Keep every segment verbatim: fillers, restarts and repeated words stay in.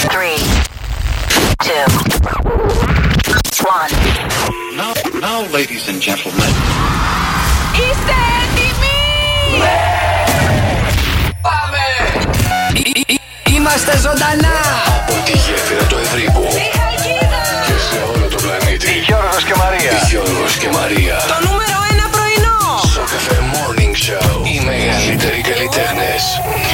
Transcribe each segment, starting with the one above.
three, two, one. Now, now, ladies and gentlemen. Είστε έτοιμοι! Ναι! Πάμε! Είμαστε ζωντανά! Από τη γέφυρα του Ευρύπου και σε όλο το πλανήτη. Γιώργος και Μαρία. Γιώργος και Μαρία. Το νούμερο ένα πρωινό! Σοκαφέ Morning Show. Οι μεγαλύτεροι καλλιτέχνες.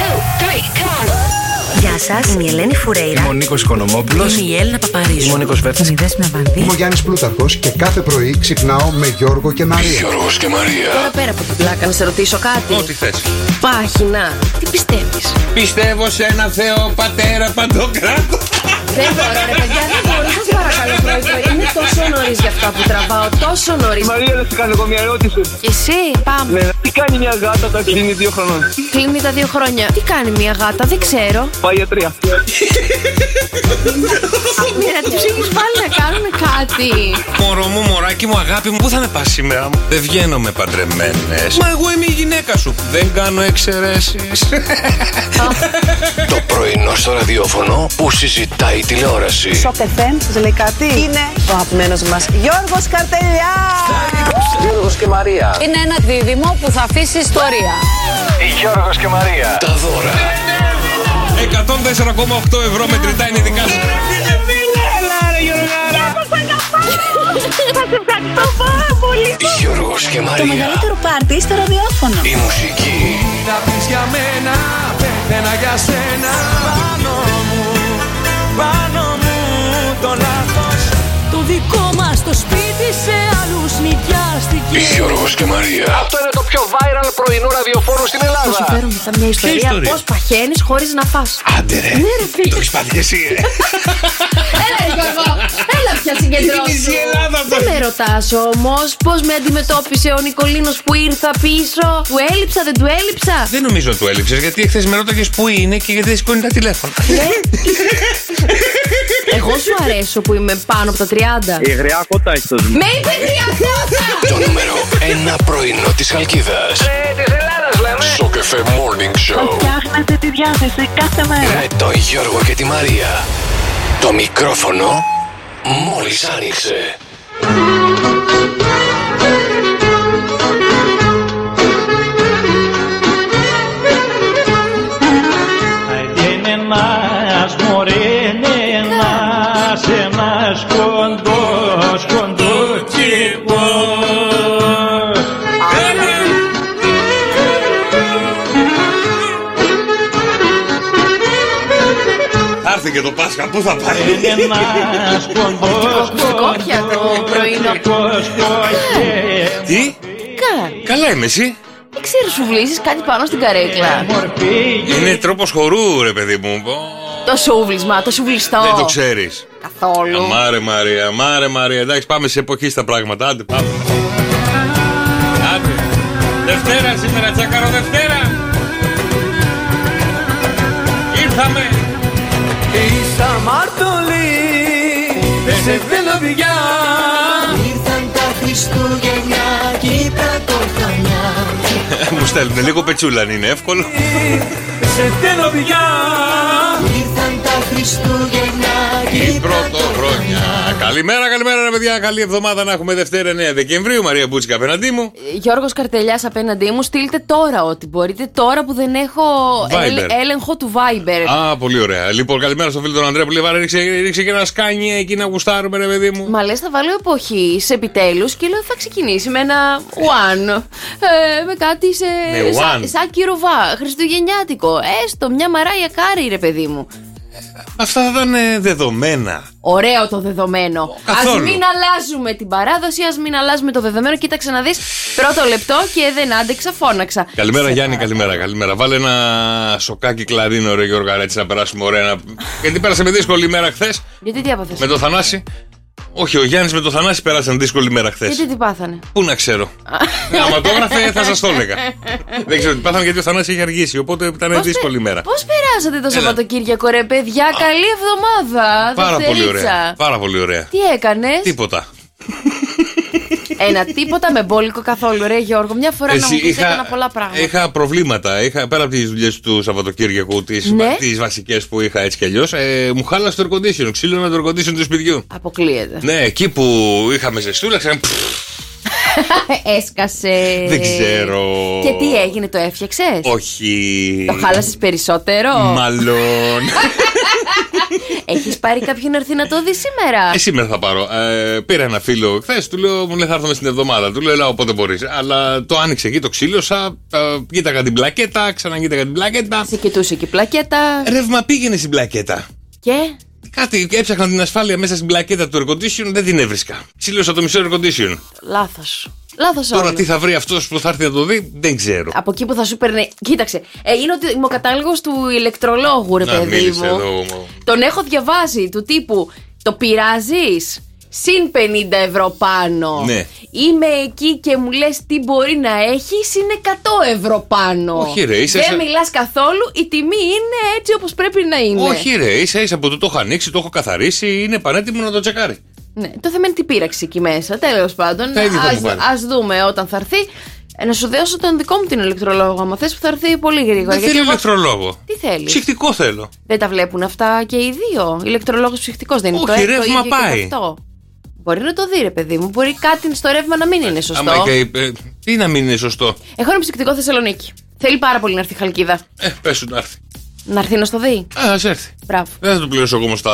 Γεια σας, είμαι η Ελένη Φουρέιρα. Είμαι ο Νίκος Οικονομόπουλος. Είμαι η Έλληνα Παπαρίζου. Είμαι ο Νίκος Βέρτης. Είμαι η Δέσποινα Βανδύ. Είμαι ο Γιάννης Πλούταρχος και κάθε πρωί ξυπνάω με Γιώργο και Μαρία. Γιώργος και Μαρία. Τώρα πέρα από την πλάκα να σε ρωτήσω κάτι. Ό,τι θες. Πάχινα, τι πιστεύεις? Πιστεύω σε ένα Θεό Πατέρα Παντοκράτο. Δεν μπορώ ρε παιδιά, δεν μπορώ, σας παρακαλώ πρωί πρωί. Είναι τόσο νωρίς για αυτά που τραβάω, τόσο νωρίς. Μαρία, να σου κάνω εγώ μια ερώτηση. Και εσύ, πάμε. Ναι, τι κάνει μια γάτα όταν κλείνει δύο χρονών? Κλείνει τα δύο χρόνια. Τι κάνει μια γάτα, δεν ξέρω. Πάει για τρία. Μira, τους έχεις βάλει να κάνουν κάτι. Μωρό μου, μωράκι μου, αγάπη μου, πού θα είναι πας σήμερα μου? Δεν βγαίνω με παντρεμένες. Μα εγώ είμαι η γυναίκα σου. Δεν κάνω εξαιρέσεις. Το πρωινό στο ραδιόφωνο που συζητάει η τηλεόραση. Σοκ εφ εμ, σας λέει κάτι? Είναι ο αγαπημένος μας Γιώργος Καρτελιάς. Γιώργος και Μαρία. Είναι ένα δίδυμο που θα αφήσει ιστορία. Γιώργος και Μαρία. Τα δώρα. εκατόν τέσσερα κόμμα οκτώ ευρώ μετρητά είναι δικά σου. Θα σε ευχαριστώ πάρα πολύ. Γιώργος και Το Μαρία. μεγαλύτερο πάρτι στο ραδιόφωνο. Η μουσική. Να πεις για μένα, πέθαινα για σένα. Πάνω μου, πάνω μου το λάθος. Το δικό μας το σπίτι σε άλλους νοικιάστηκε. Γιώργος και Μαρία. Αυτό είναι το πιο viral πρωινό ραδιοφόρο στην Θα Ελλάδα. σου φέρω μετά μια ιστορία ιστορία? πώς παχαίνεις χωρίς να φας. Άντε ρε. Ναι ρε φίλε. Το έχεις πάθει και εσύ, ε. Έλα ρε Γιώργο, έλα πια συγκεντρώσου. Μισή Ελλάδα αυτό. Δεν με ρωτάς όμως πώς με αντιμετώπισε ο Νικολίνος που ήρθα πίσω. Του έλειψα, δεν του έλειψα? Δεν νομίζω του έλειψες, γιατί εχθές με ρώταγες πού είναι και γιατί δεν σηκώνει τα τηλέφωνα. Εγώ σου αρέσω που είμαι πάνω από τα τριάντα. Η γριά κότα έχει το ζούμε. Με είπε τριάντα! Το νούμερο ένα πρωινό της Χαλκίδας. Ε, της Ελλάδας λέμε. Σοκαφέ Morning Show. Φτιάχνετε τη διάθεση κάθε μέρα. Με τον Γιώργο και τη Μαρία. Το μικρόφωνο μόλις άνοιξε. Είναι ένας μωρένε ένας, ένας κοντός, κοντούτσικος. Θα έρθει και το Πάσχα, πού θα πάει? Είναι ένας κοντός, Κόκκια το πρωινό. Τι? Κα, Καλά είμαι εσύ. δεν ξέρω, σου βλύσεις κάτι πάνω στην καρέκλα. Είναι τρόπος χορού ρε παιδί μου. Το σούβλισμα, το σουβλιστό. Δεν το ξέρεις. Καθόλου. Αμάρε Μαρία, αμάρε Μαρία. Εντάξει, πάμε σε εποχή στα πράγματα. Άντε, πάμε. Άντε. Δευτέρα σήμερα, τσακαρό Δευτέρα. Ήρθαμε. Είσαι αμαρτωλή, δεν σε θέλω πια. Ήρθαν τα Χριστούγεννα και η πρωτοχρονιά. Μου στέλνουν λίγο πετσούλα, αν είναι εύκολο. Σε θέλω πια. Ήρθαν τα Χριστούγεννα και Η πρωτοχρονιά. Καλημέρα, καλημέρα ρε παιδιά. Καλή εβδομάδα να έχουμε Δευτέρα εννέα Δεκεμβρίου. Μαρία Μπούτσικα απέναντί μου. Γιώργος Καρτελιάς απέναντί μου. Στείλτε τώρα ό,τι μπορείτε. Τώρα που δεν έχω Viber. έλεγχο του Viber. Α, πολύ ωραία. Λοιπόν, καλημέρα στο φίλο τον Ανδρέα που λέει: Βάρε, ρίξε, ρίξε και ένα σκάνι εκεί να γουστάρουμε, ρε παιδί μου. Μα λες θα βάλω εποχή σε επιτέλους και λέω θα ξεκινήσει με ένα one. Ε, με κάτι σε. Με Σαν, one. σαν κυροβά. Χριστουγεννιάτικο. Έστω μια Μαράια Κάρι, ρε παιδί μου. Αυτά θα ήταν ε, δεδομένα. Ωραίο το δεδομένο. Καθόλου. Ας μην αλλάζουμε την παράδοση, ας μην αλλάζουμε το δεδομένο. Κοίταξε να δεις. Πρώτο λεπτό και δεν άντεξα, φώναξα. Καλημέρα Σε Γιάννη, παρακαλώ. καλημέρα, καλημέρα. Βάλε ένα σοκάκι κλαρίνο, ρε Γιώργα, έτσι να περάσουμε ωραία. Να... Γιατί πέρασε με δύσκολη ημέρα χθες. Γιατί τι έπαθες? Με το Θανάση. Όχι, ο Γιάννης με το Θανάση πέρασαν δύσκολη ημέρα χθες. Γιατί τι πάθανε? Πού να ξέρω. Άμα το έγραφε θα σας το έλεγα. Δεν ξέρω τι πάθανε γιατί ο Θανάσης έχει αργήσει. Οπότε ήταν Πώς δύσκολη πε- ημέρα. Πώς περάσατε το Έλα. Σαββατοκύριακο, ρε παιδιά? Καλή εβδομάδα. Πάρα πολύ Δευτερίτσα. ωραία. Πάρα πολύ ωραία. Τι έκανες? Τίποτα. Ένα τίποτα με μπόλικο καθόλου, ρε Γιώργο. Μια φορά Εσύ, να μου πεις είχα, έκανα πολλά πράγματα. Είχα προβλήματα. Είχα, πέρα από τις δουλειές του Σαββατοκύριακου, τις, Ναι. τις βασικές που είχα έτσι κι αλλιώς, ε, μου χάλασε το air condition. Ξύλωνα το air condition του σπιτιού. Αποκλείεται. Ναι, εκεί που είχαμε ζεστούλα, ξανά. Έσκασε. Δεν ξέρω. Και τι έγινε, το έφτιαξες? Όχι. Το χάλασες περισσότερο? Μάλλον. Έχεις πάρει κάποιον να έρθει να το δει σήμερα? Ε, σήμερα θα πάρω. Ε, πήρα ένα φίλο χθες, του λέω, μου λέει θα έρθουμε στην εβδομάδα. Του λέω, έλα όποτε μπορείς. Αλλά το άνοιξε εκεί, το ξύλωσα. Ε, κοίταγα την πλακέτα, ξανακοίταγα την πλακέτα. Σε κοιτούσε και η πλακέτα. Ρεύμα πήγαινε στην πλακέτα. Και. Κάτι, έψαχνα την ασφάλεια μέσα στην πλακέτα του air condition, δεν την έβρισκα. Ξύλωσα το μισό air condition. Λάθος. Λάθος Τώρα όλο. τι θα βρει αυτός που θα έρθει να το δει, δεν ξέρω. Από εκεί που θα σου παίρνει. Κοίταξε. Ε, είναι ότι είμαι ο κατάλογος του ηλεκτρολόγου, ρε Να, παιδί μίλησε μου. εδώ. Τον έχω διαβάσει του τύπου. Το πειράζεις? Συν πενήντα ευρώ πάνω. Ναι. Είμαι εκεί και μου λες τι μπορεί να έχει, συν εκατό ευρώ πάνω. Όχι, ρε, ίσα Δεν ίσα- μιλάς καθόλου, η τιμή είναι έτσι όπως πρέπει να είναι. Όχι, ρε, ίσα ίσα που το, το έχω ανοίξει, το έχω καθαρίσει, είναι πανέτοιμο να το τσεκάρει. Ναι, το θέμα είναι τι πείραξε εκεί μέσα. Τέλος πάντων, Τα ίδια θα ας, μου πάρει. ας δούμε όταν θα έρθει. Ε, να σου δώσω τον δικό μου την ηλεκτρολόγο, άμα θες, που θα έρθει πολύ γρήγορα. Δεν γιατί θέλω εγώ- ηλεκτρολόγο. Τι θέλεις? Ψυχτικό θέλω. Δεν τα βλέπουν αυτά και οι δύο. Ηλεκτρολόγος ψυχτικός δεν είναι? Όχι, το, ρεύμα το ίδιο και πάει. αυτό. Μπορεί να το δει, ρε παιδί μου. Μπορεί κάτι στο ρεύμα να μην είναι σωστό. Άμα και, ε, τι να μην είναι σωστό. Έχω ένα ψυχτικό Θεσσαλονίκη. Θέλει πάρα πολύ να έρθει η Χαλκίδα. Ε, πες σου να έρθει. Να έρθει να στο δει. Α, ας έρθει. Μπράβο. Δεν θα το πληρώσω εγώ όμως τα,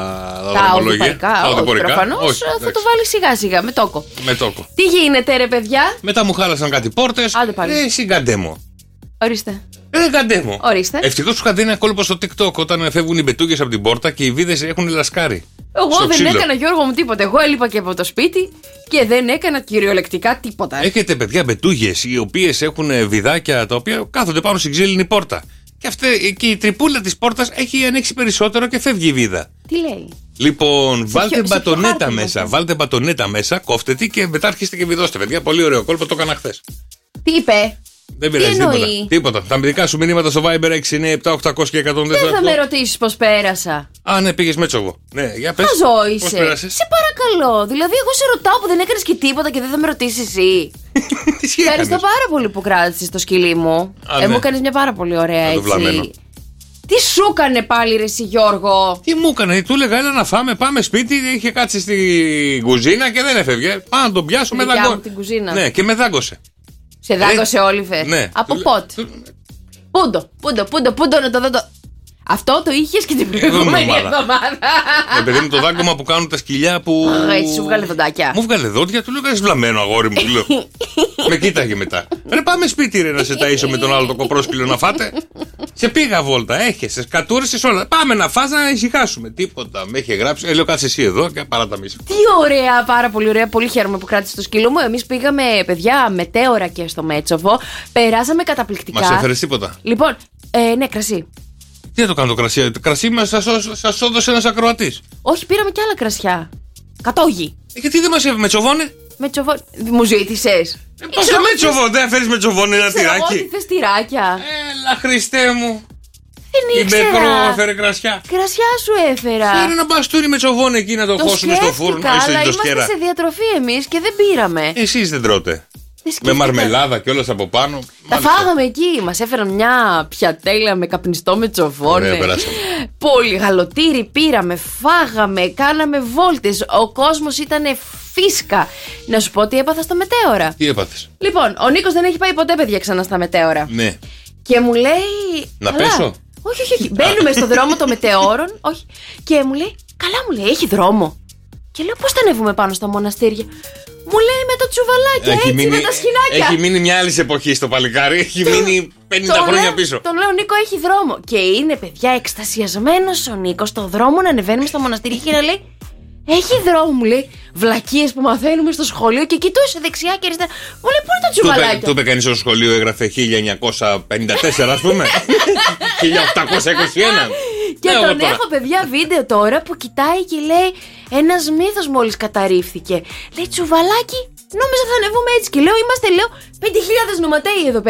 τα Τα δρομολόγια. οδηπορικά, όχι, προφανώς Όχι, θα εντάξει. το βάλει σιγά σιγά με τόκο. Με τόκο. Τι γίνεται, ρε παιδιά? Μετά μου χάλασαν κάτι πόρτες. Άντε πάλι. Ε, εσύ καντέμο. Ορίστε. Ε, καντέμο. Ορίστε. Ευτυχώς σου είχα δει ένα κόλπο στο TikTok όταν φεύγουν οι μπετούγες από την πόρτα και οι βίδες έχουν λασκάρει. Εγώ στο δεν ξύλο. έκανα, Γιώργο μου, τίποτα. Εγώ έλειπα και από το σπίτι και δεν έκανα κυριολεκτικά τίποτα. Έχετε παιδιά μπετούγες οι οποίες έχουν βιδάκια τα οποία κάθονται πάνω στην ξύλινη πόρτα. Και, αυτή, και η τρυπούλα της πόρτας έχει ανοίξει περισσότερο και φεύγει η βίδα. Τι λέει? Λοιπόν, βάλτε ποιο- σε ποιο μπατονέτα χάρτη μέσα. μας? Βάλτε μπατονέτα μέσα, κόφτε τη και μετά αρχίστε και βιδώστε. Παιδιά, πολύ ωραίο κόλπο, το έκανα χθες. Τι είπε? Δεν πειράζει τίποτα. εννοεί? Τίποτα. Τα δικά σου μηνύματα στο Viber έξι εννιά επτά οκτακόσια και εκατόν Δεν θα τέσσερα. με ρωτήσεις πώς πέρασα. Α, ναι, πήγες Μέτσοβο. Ναι, για πες. Χαζό Πώς είσαι. πέρασες? Σε παρακαλώ. Δηλαδή, εγώ σε ρωτάω που δεν έκανες και τίποτα και δεν θα με ρωτήσεις εσύ. Τι σχέση Ευχαριστώ έκανες? πάρα πολύ που κράτησες το σκυλί μου. Α, ε, ναι. μου έκανες μια πάρα πολύ ωραία Να το βλαμμένο. έτσι. Τι σου έκανε πάλι, ρε εσύ, Γιώργο? Τι μου έκανε, του έλεγα έλα να φάμε, πάμε σπίτι. Είχε κάτσει στην κουζίνα και δεν έφευγε. Πάω να τον πιάσω, με Δικιά μου δάγκωσε. την κουζίνα. Ναι, και με δάγκωσε. Σε δάγκωσε Όλιβερ. Ναι. Από Του- πότε? του- Πούντο, πούντο, πούντο, πούντο να το δω. το- Αυτό το είχες και την προηγούμενη εβδομάδα. εβδομάδα. Ε, παιδί μου, το δάγκωμα που κάνουν τα σκυλιά που. Α, έτσι σου βγάλε δοντάκια. Μου βγάλε δόντια, του λέω «Κάνεις βλαμμένο αγόρι μου», του λέω. Με κοίταγε μετά. Ρε πάμε σπίτι ρε να σε ταΐσω με τον άλλο το κοπρόσκυλο να φάτε. Σε πήγα βόλτα, έχεσαι, κατούρισες όλα. Πάμε να φας να ησυχάσουμε. Τίποτα. Με είχε γράψει. Ε, λέω κάτσε εσύ εδώ και παρά τα μίσα. Τι ωραία, πάρα πολύ ωραία. Πολύ χαίρομαι που κράτησε το σκύλο μου. Εμείς πήγαμε, παιδιά, μετέωρα και στο Μέτσοβο. Περάσαμε καταπληκτικά. Μας έφερες τίποτα? Λοιπόν, ε, ναι, κρασί. Τι να το κάνω το κρασί, το κρασί μας σας, σας έδωσε ένας ακροατής. Όχι, πήραμε κι άλλα κρασιά. Κατόγι. Ε, γιατί δεν μας έφερε με τσοβόνε? Μέτσοβο. Μου ζήτησες. Ε, πώς το με τσοβόνε, δεν έφερες με τσοβόνε ένα Ξέρω εγώ ότι τυράκι? θες τυράκια. Έλα Χριστέ μου. Δεν Η Μπετρό ήξερα. έφερε κρασιά. Κρασιά σου έφερα. Φέρε ένα μπαστούνι με τσοβόνε εκεί να το, Το χώσουμε στο σκέφτηκα, φούρνο. αλλά Είστε το είμαστε σκέρα. σε διατροφή εμείς και δεν πήραμε. Εσείς δεν τρώτε. Δεν Με σκέφτηκα. μαρμελάδα και όλα από πάνω. Τα Μάλιστα. φάγαμε εκεί. Μας έφεραν μια πιατέλα με καπνιστό με τσοβόνε. Ωραία, περάσαμε. Πολύ γαλοτήρι πήραμε, φάγαμε, κάναμε βόλτες. Ο κόσμος ήταν φίσκα. Να σου πω τι έπαθα στα μετέωρα. Τι έπαθες? Λοιπόν, ο Νίκος δεν έχει πάει ποτέ, παιδιά, ξανά στα μετέωρα. Ναι. Και μου λέει. Να «Καλά». πέσω? Όχι, όχι, όχι. Μπαίνουμε στο δρόμο των μετεώρων. Όχι. Και μου λέει, καλά, μου λέει, έχει δρόμο. Και λέω, πώς θα ανέβουμε πάνω στα μοναστήρια? Μου λέει με το τσουβαλάκι, έτσι μείνει, με τα σχοινάκια. έχει μείνει μια άλλη εποχή στο παλικάρι. Έχει μείνει πενήντα Τον χρόνια λέω- πίσω. Τον λέω, Νίκο, έχει δρόμο. Και είναι, παιδιά, εκστασιασμένος ο Νίκος στο δρόμο να ανεβαίνουμε στα μοναστήρια και να λέει, έχει δρόμο, μου λέει. Βλακίες που μαθαίνουμε στο σχολείο και κοιτούσε δεξιά και αριστερά. Μου λέει, πού είναι τα Του είπε- τσουβαλάκια? Του είπε κανείς στο σχολείο έγραφε χίλια εννιακόσια πενήντα τέσσερα, ας πούμε. χίλια οκτακόσια είκοσι ένα. Και Ναι, εγώ τον τώρα. έχω, παιδιά, βίντεο τώρα που κοιτάει και λέει, ένας μύθος μόλις καταρρίφθηκε. Λέει, τσουβαλάκι, νόμιζα θα ανεβούμε έτσι. Και λέω, είμαστε, λέω, πέντε χιλιάδες νοματέοι εδώ πέρα.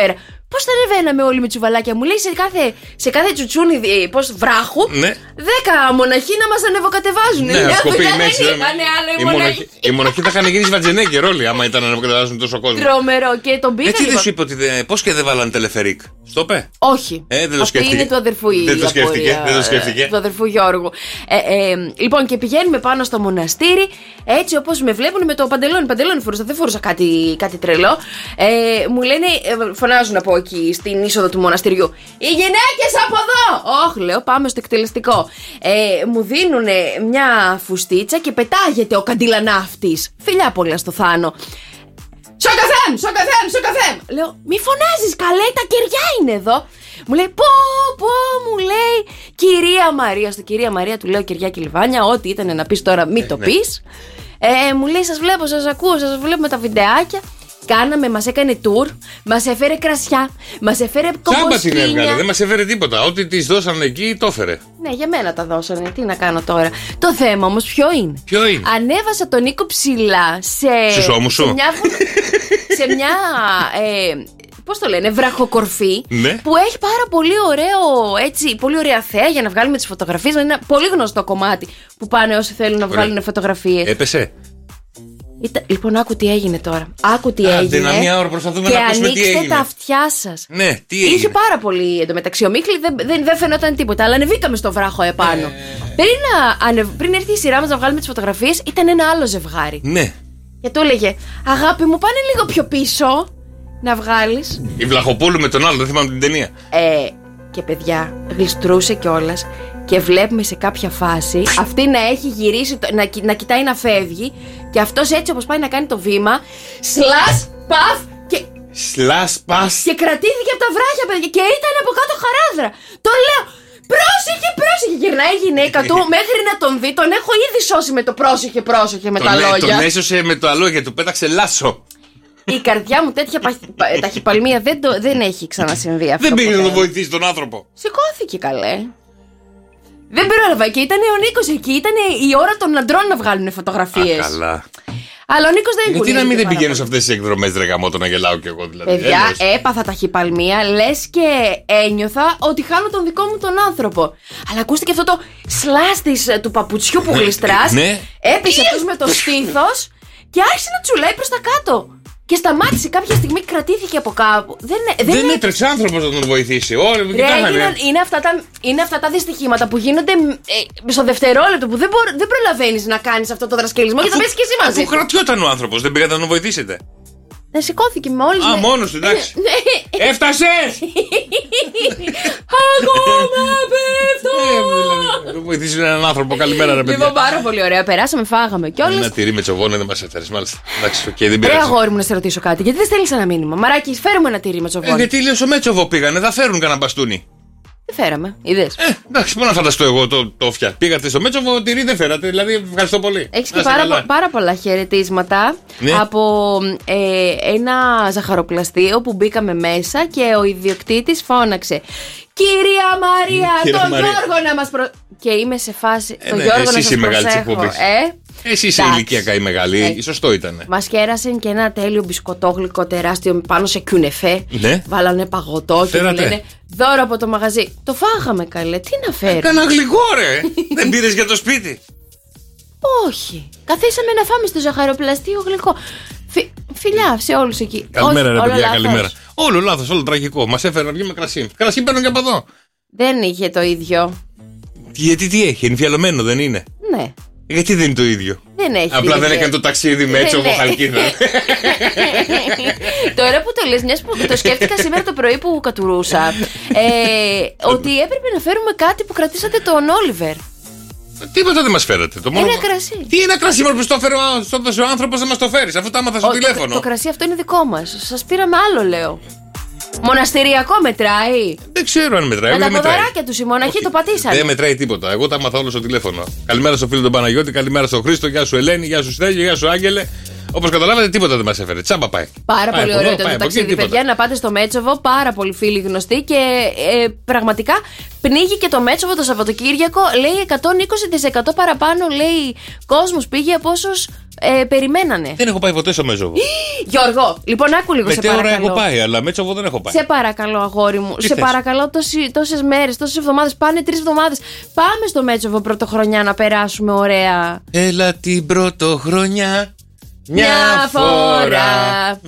πώς θα ανεβαίναμε όλοι με τσουβαλάκια. Μου λέει σε κάθε, σε κάθε τσουτσούνι πώς, βράχου, ναι. δέκα μοναχοί να μας ανεβοκατεβάζουν. Ναι, ασκοπημένοι. Οι μοναχοί, οι μοναχοί θα είχαν γίνει Σβατζενέγκερ ρόλοι άμα ήταν να ανεβοκατεβάζουν τόσο κόσμο. Τρομερό και τον πήγα. Έτσι δεν σου είπε ότι πώς και δεν βάλανε τελεφερίκ. Στο πε. Όχι. Ε, δεν το Αυτή είναι του αδερφού η Δεν το σκέφτηκε. απορία, Δεν το σκέφτηκε. Του αδερφού Γιώργου. Ε, ε, λοιπόν, και πηγαίνουμε πάνω στο μοναστήρι, έτσι όπως με βλέπουν με το παντελόνι. Παντελόνι φορούσα, δεν φορούσα κάτι, κάτι τρελό. Ε, μου λένε, ε, φωνάζουν από εκεί στην είσοδο του μοναστηριού. Οι γυναίκες από εδώ! Όχι, λέω, πάμε στο εκτελεστικό. Ε, μου δίνουν μια φουστίτσα και πετάγεται ο καντιλανάφτης. Φιλιά πολλά στο Θάνο. Σοκαθέμ, σοκαθέμ, σοκαθέμ. Λέω, μη φωνάζεις καλέ, τα κεριά είναι εδώ. Μου λέει, πω, πω, μου λέει, κυρία Μαρία. Στο κυρία Μαρία του λέω κεριά και λιβάνια, ό,τι ήταν να πεις τώρα μη το πεις. Ε, μου λέει, σας βλέπω, σας ακούω, σας βλέπω με τα βιντεάκια. Κάναμε, μας έκανε tour, μας έφερε κρασιά, μας έφερε κομποσκίνια. Τσάμπα την έβγαλε, δεν μας έφερε τίποτα. Ό,τι της δώσανε εκεί το έφερε. Ναι, για μένα τα δώσανε, τι να κάνω τώρα. Το θέμα όμως ποιο είναι? Ποιο είναι? Ανέβασα τον Νίκο ψηλά σε, στους ώμους σου. σε μια, σε μια ε, πώς το λένε, βραχοκορφή, ναι. Που έχει πάρα πολύ ωραίο, έτσι, πολύ ωραία θέα για να βγάλουμε τις φωτογραφίες. Είναι ένα πολύ γνωστό κομμάτι που πάνε όσοι θέλουν να βγάλουν ωραία φωτογραφίες. Έπεσε. Ήταν, λοιπόν, άκου τι έγινε τώρα. Άκου τι Α, έγινε. Άντε, μια ώρα προσπαθούμε και να ακούσουμε τι έγινε. ανοίξτε τα αυτιά σας. Ναι, τι έγινε. Είχε πάρα πολύ εντωμεταξύ. Ο Μίχλη δεν, δεν, δεν φαινόταν τίποτα, αλλά ανεβήκαμε στο βράχο επάνω. Ε... Πριν, να, ανε, πριν έρθει η σειρά μας να βγάλουμε τις φωτογραφίες, ήταν ένα άλλο ζευγάρι. Ναι. Και του έλεγε, αγάπη μου, πάνε λίγο πιο πίσω να βγάλεις. Η Βλαχοπούλου με τον άλλο, δεν θυμάμαι την ταινία. Ε, και παιδιά, γλιστρούσε κιόλας. Και βλέπουμε σε κάποια φάση αυτή να έχει γυρίσει, να, να κοιτάει να φεύγει. Και αυτός έτσι όπως πάει να κάνει το βήμα, σλας, παφ και. Σλας, πας. Και κρατήθηκε από τα βράχια, παιδιά. Και ήταν από κάτω χαράδρα. Το λέω, πρόσεχε, πρόσεχε. Γυρνάει η γυναίκα του μέχρι να τον δει. Τον έχω ήδη σώσει με το πρόσεχε, πρόσεχε με τον, τα λόγια. Τον έσωσε με τα λόγια του, πέταξε λάσο. Η καρδιά μου τέτοια ταχυπαλμία δεν, δεν έχει ξανασυμβεί αυτό. Δεν πήγε να τον βοηθήσει τον άνθρωπο. Σηκώθηκε καλέ. Δεν πρόλαβα και ήταν ο Νίκος εκεί. Ήταν η ώρα των αντρών να βγάλουν φωτογραφίες. Α, καλά. Αλλά ο Νίκος δεν Γιατί να μην δεν πηγαίνω σε αυτές τις εκδρομές, ρε γαμώτο, να γελάω κι εγώ δηλαδή. Παιδιά, Έλος. έπαθα ταχυπαλμία, λες και ένιωθα ότι χάνω τον δικό μου τον άνθρωπο. Αλλά ακούστηκε αυτό το σλάστης του παπουτσιού που γλιστράς. Ναι. Έπεσε αυτός με το στήθος και άρχισε να τσουλάει προς τα κάτω. Και σταμάτησε κάποια στιγμή, κρατήθηκε από κάπου. Δεν, δεν, δεν έτρεξε άνθρωπος να τον βοηθήσει. Όλοι Ρε, είναι, είναι, αυτά τα, είναι αυτά τα δυστυχήματα που γίνονται ε, στο δευτερόλεπτο που δεν, μπο, δεν προλαβαίνεις να κάνεις αυτό το δρασκελισμό και θα πέσει και εσύ μαζί. Αφού κρατιόταν ο άνθρωπος, δεν πήγατε να τον βοηθήσετε. Δεν σηκώθηκε με όλες. Α, με... μόνος του, εντάξει. Έφτασες! Ακόμα πέφτω! Δεν βοηθήσει έναν άνθρωπο, καλημέρα ρε παιδιά. Λοιπόν, πάρα πολύ ωραία, περάσαμε, φάγαμε κιόλας. Ένα τυρί με τσοβόνα δεν μας έφερες, μάλιστα. Εντάξει, οκ, δεν πειράζει. Ρε αγόρι μου, να σε ρωτήσω κάτι, γιατί δεν στέλνεις ένα μήνυμα? Μαράκι, φέρουμε ένα τυρί με τσοβόνα. Ε, γιατί λέω στο Μέτσοβο πήγανε, θα φέρουν κανένα μπαστούνι. Δεν φέραμε, είδες. Ε, εντάξει, μπορώ να φανταστώ εγώ το, το φια. Πήγατε στο Μέτσοβο, τυρί δεν φέρατε, δηλαδή ευχαριστώ πολύ. Έχεις και πάρα, πο, πάρα πολλά χαιρετίσματα, ναι. Από ε, ένα ζαχαροπλαστείο που μπήκαμε μέσα και ο ιδιοκτήτης φώναξε Κυρία Μαρία, Κυρία τον Μαρία. Γιώργο να μας προ... Και είμαι σε φάση, ε, το ναι, Γιώργο να σας προσέχω. Ε, Εσύ είσαι ηλικιακά η μεγάλη, ε, σωστό ήτανε. Μας κέρασαν και ένα τέλειο μπισκοτόγλυκο τεράστιο πάνω σε κιουνεφέ. Ναι. Βάλανε παγωτό και μου λένε δώρο από το μαγαζί. Το φάγαμε καλέ, τι να φέρει. Έκανα γλυκό ρε. Δεν πήρες για το σπίτι? Όχι. Καθίσαμε να φάμε στο ζαχαροπλαστείο γλυκό. Φι... Φιλιά σε όλους εκεί. Καλημέρα, όχι, ρε παιδιά, λάθος. καλημέρα. Όλο λάθος, όλο τραγικό. Μας έφερε να βγούμε κρασί. Κρασί παίρνω και από εδώ. Δεν είχε το ίδιο. Γιατί τι έχει, ενφιαλωμένο δεν είναι? Ναι. Γιατί δεν είναι το ίδιο? Δεν έχει. Απλά δεν έκανε το ταξίδι με έτσι όπως Χαλκίδα. Τώρα που το λες, μιας που το σκέφτηκα σήμερα το πρωί που κατουρούσα, ε, ότι έπρεπε να φέρουμε κάτι που κρατήσατε τον Όλιβερ. Τίποτα δεν μας φέρατε. Το μόνο... Ένα κρασί. Τι είναι κρασί μόνο που στο φέρει ο άνθρωπος, δεν μας το φέρεις, αφού τα άμαθα στο Ο, τηλέφωνο. Το, το κρασί αυτό είναι δικό μας. Σας πήραμε άλλο, λέω. Μοναστηριακό μετράει? Δεν ξέρω αν μετράει. Με τα μετράει. ποδαράκια τους οι μοναχοί το πατήσανε. Δεν μετράει τίποτα. Εγώ τα άμαθα όλο στο τηλέφωνο. Καλημέρα στο φίλο τον Παναγιώτη, καλημέρα στον Χρήστο, γεια σου Ελένη, γεια σου Στέλιο, γεια σου Άγγελε. Όπως καταλάβατε, τίποτα δεν μας έφερε. Τσάμπα πάει. Πάρα πάει πολύ ωραίο το ταξίδι, παιδιά. Να πάτε στο Μέτσοβο, πάρα πολύ φίλοι γνωστοί και ε, πραγματικά πνίγει και το Μέτσοβο το Σαββατοκύριακο. Λέει εκατόν είκοσι τοις εκατό παραπάνω, λέει, κόσμος πήγε από όσους ε, περιμένανε. Δεν έχω πάει ποτέ στο Μέτσοβο. Γιώργο, λοιπόν, άκου λίγο. Σε παρακαλώ. Μετέωρα έχω πάει, αλλά Μέτσοβο δεν έχω πάει. Σε παρακαλώ, αγόρι μου. Τι σε θες? παρακαλώ, τόσες μέρες, τόσες εβδομάδες. Πάνε τρεις εβδομάδες. Πάμε στο Μέτσοβο πρωτοχρονιά να περάσουμε ωραία. Έλα την πρωτοχρονιά μια, μια φορά. φορά.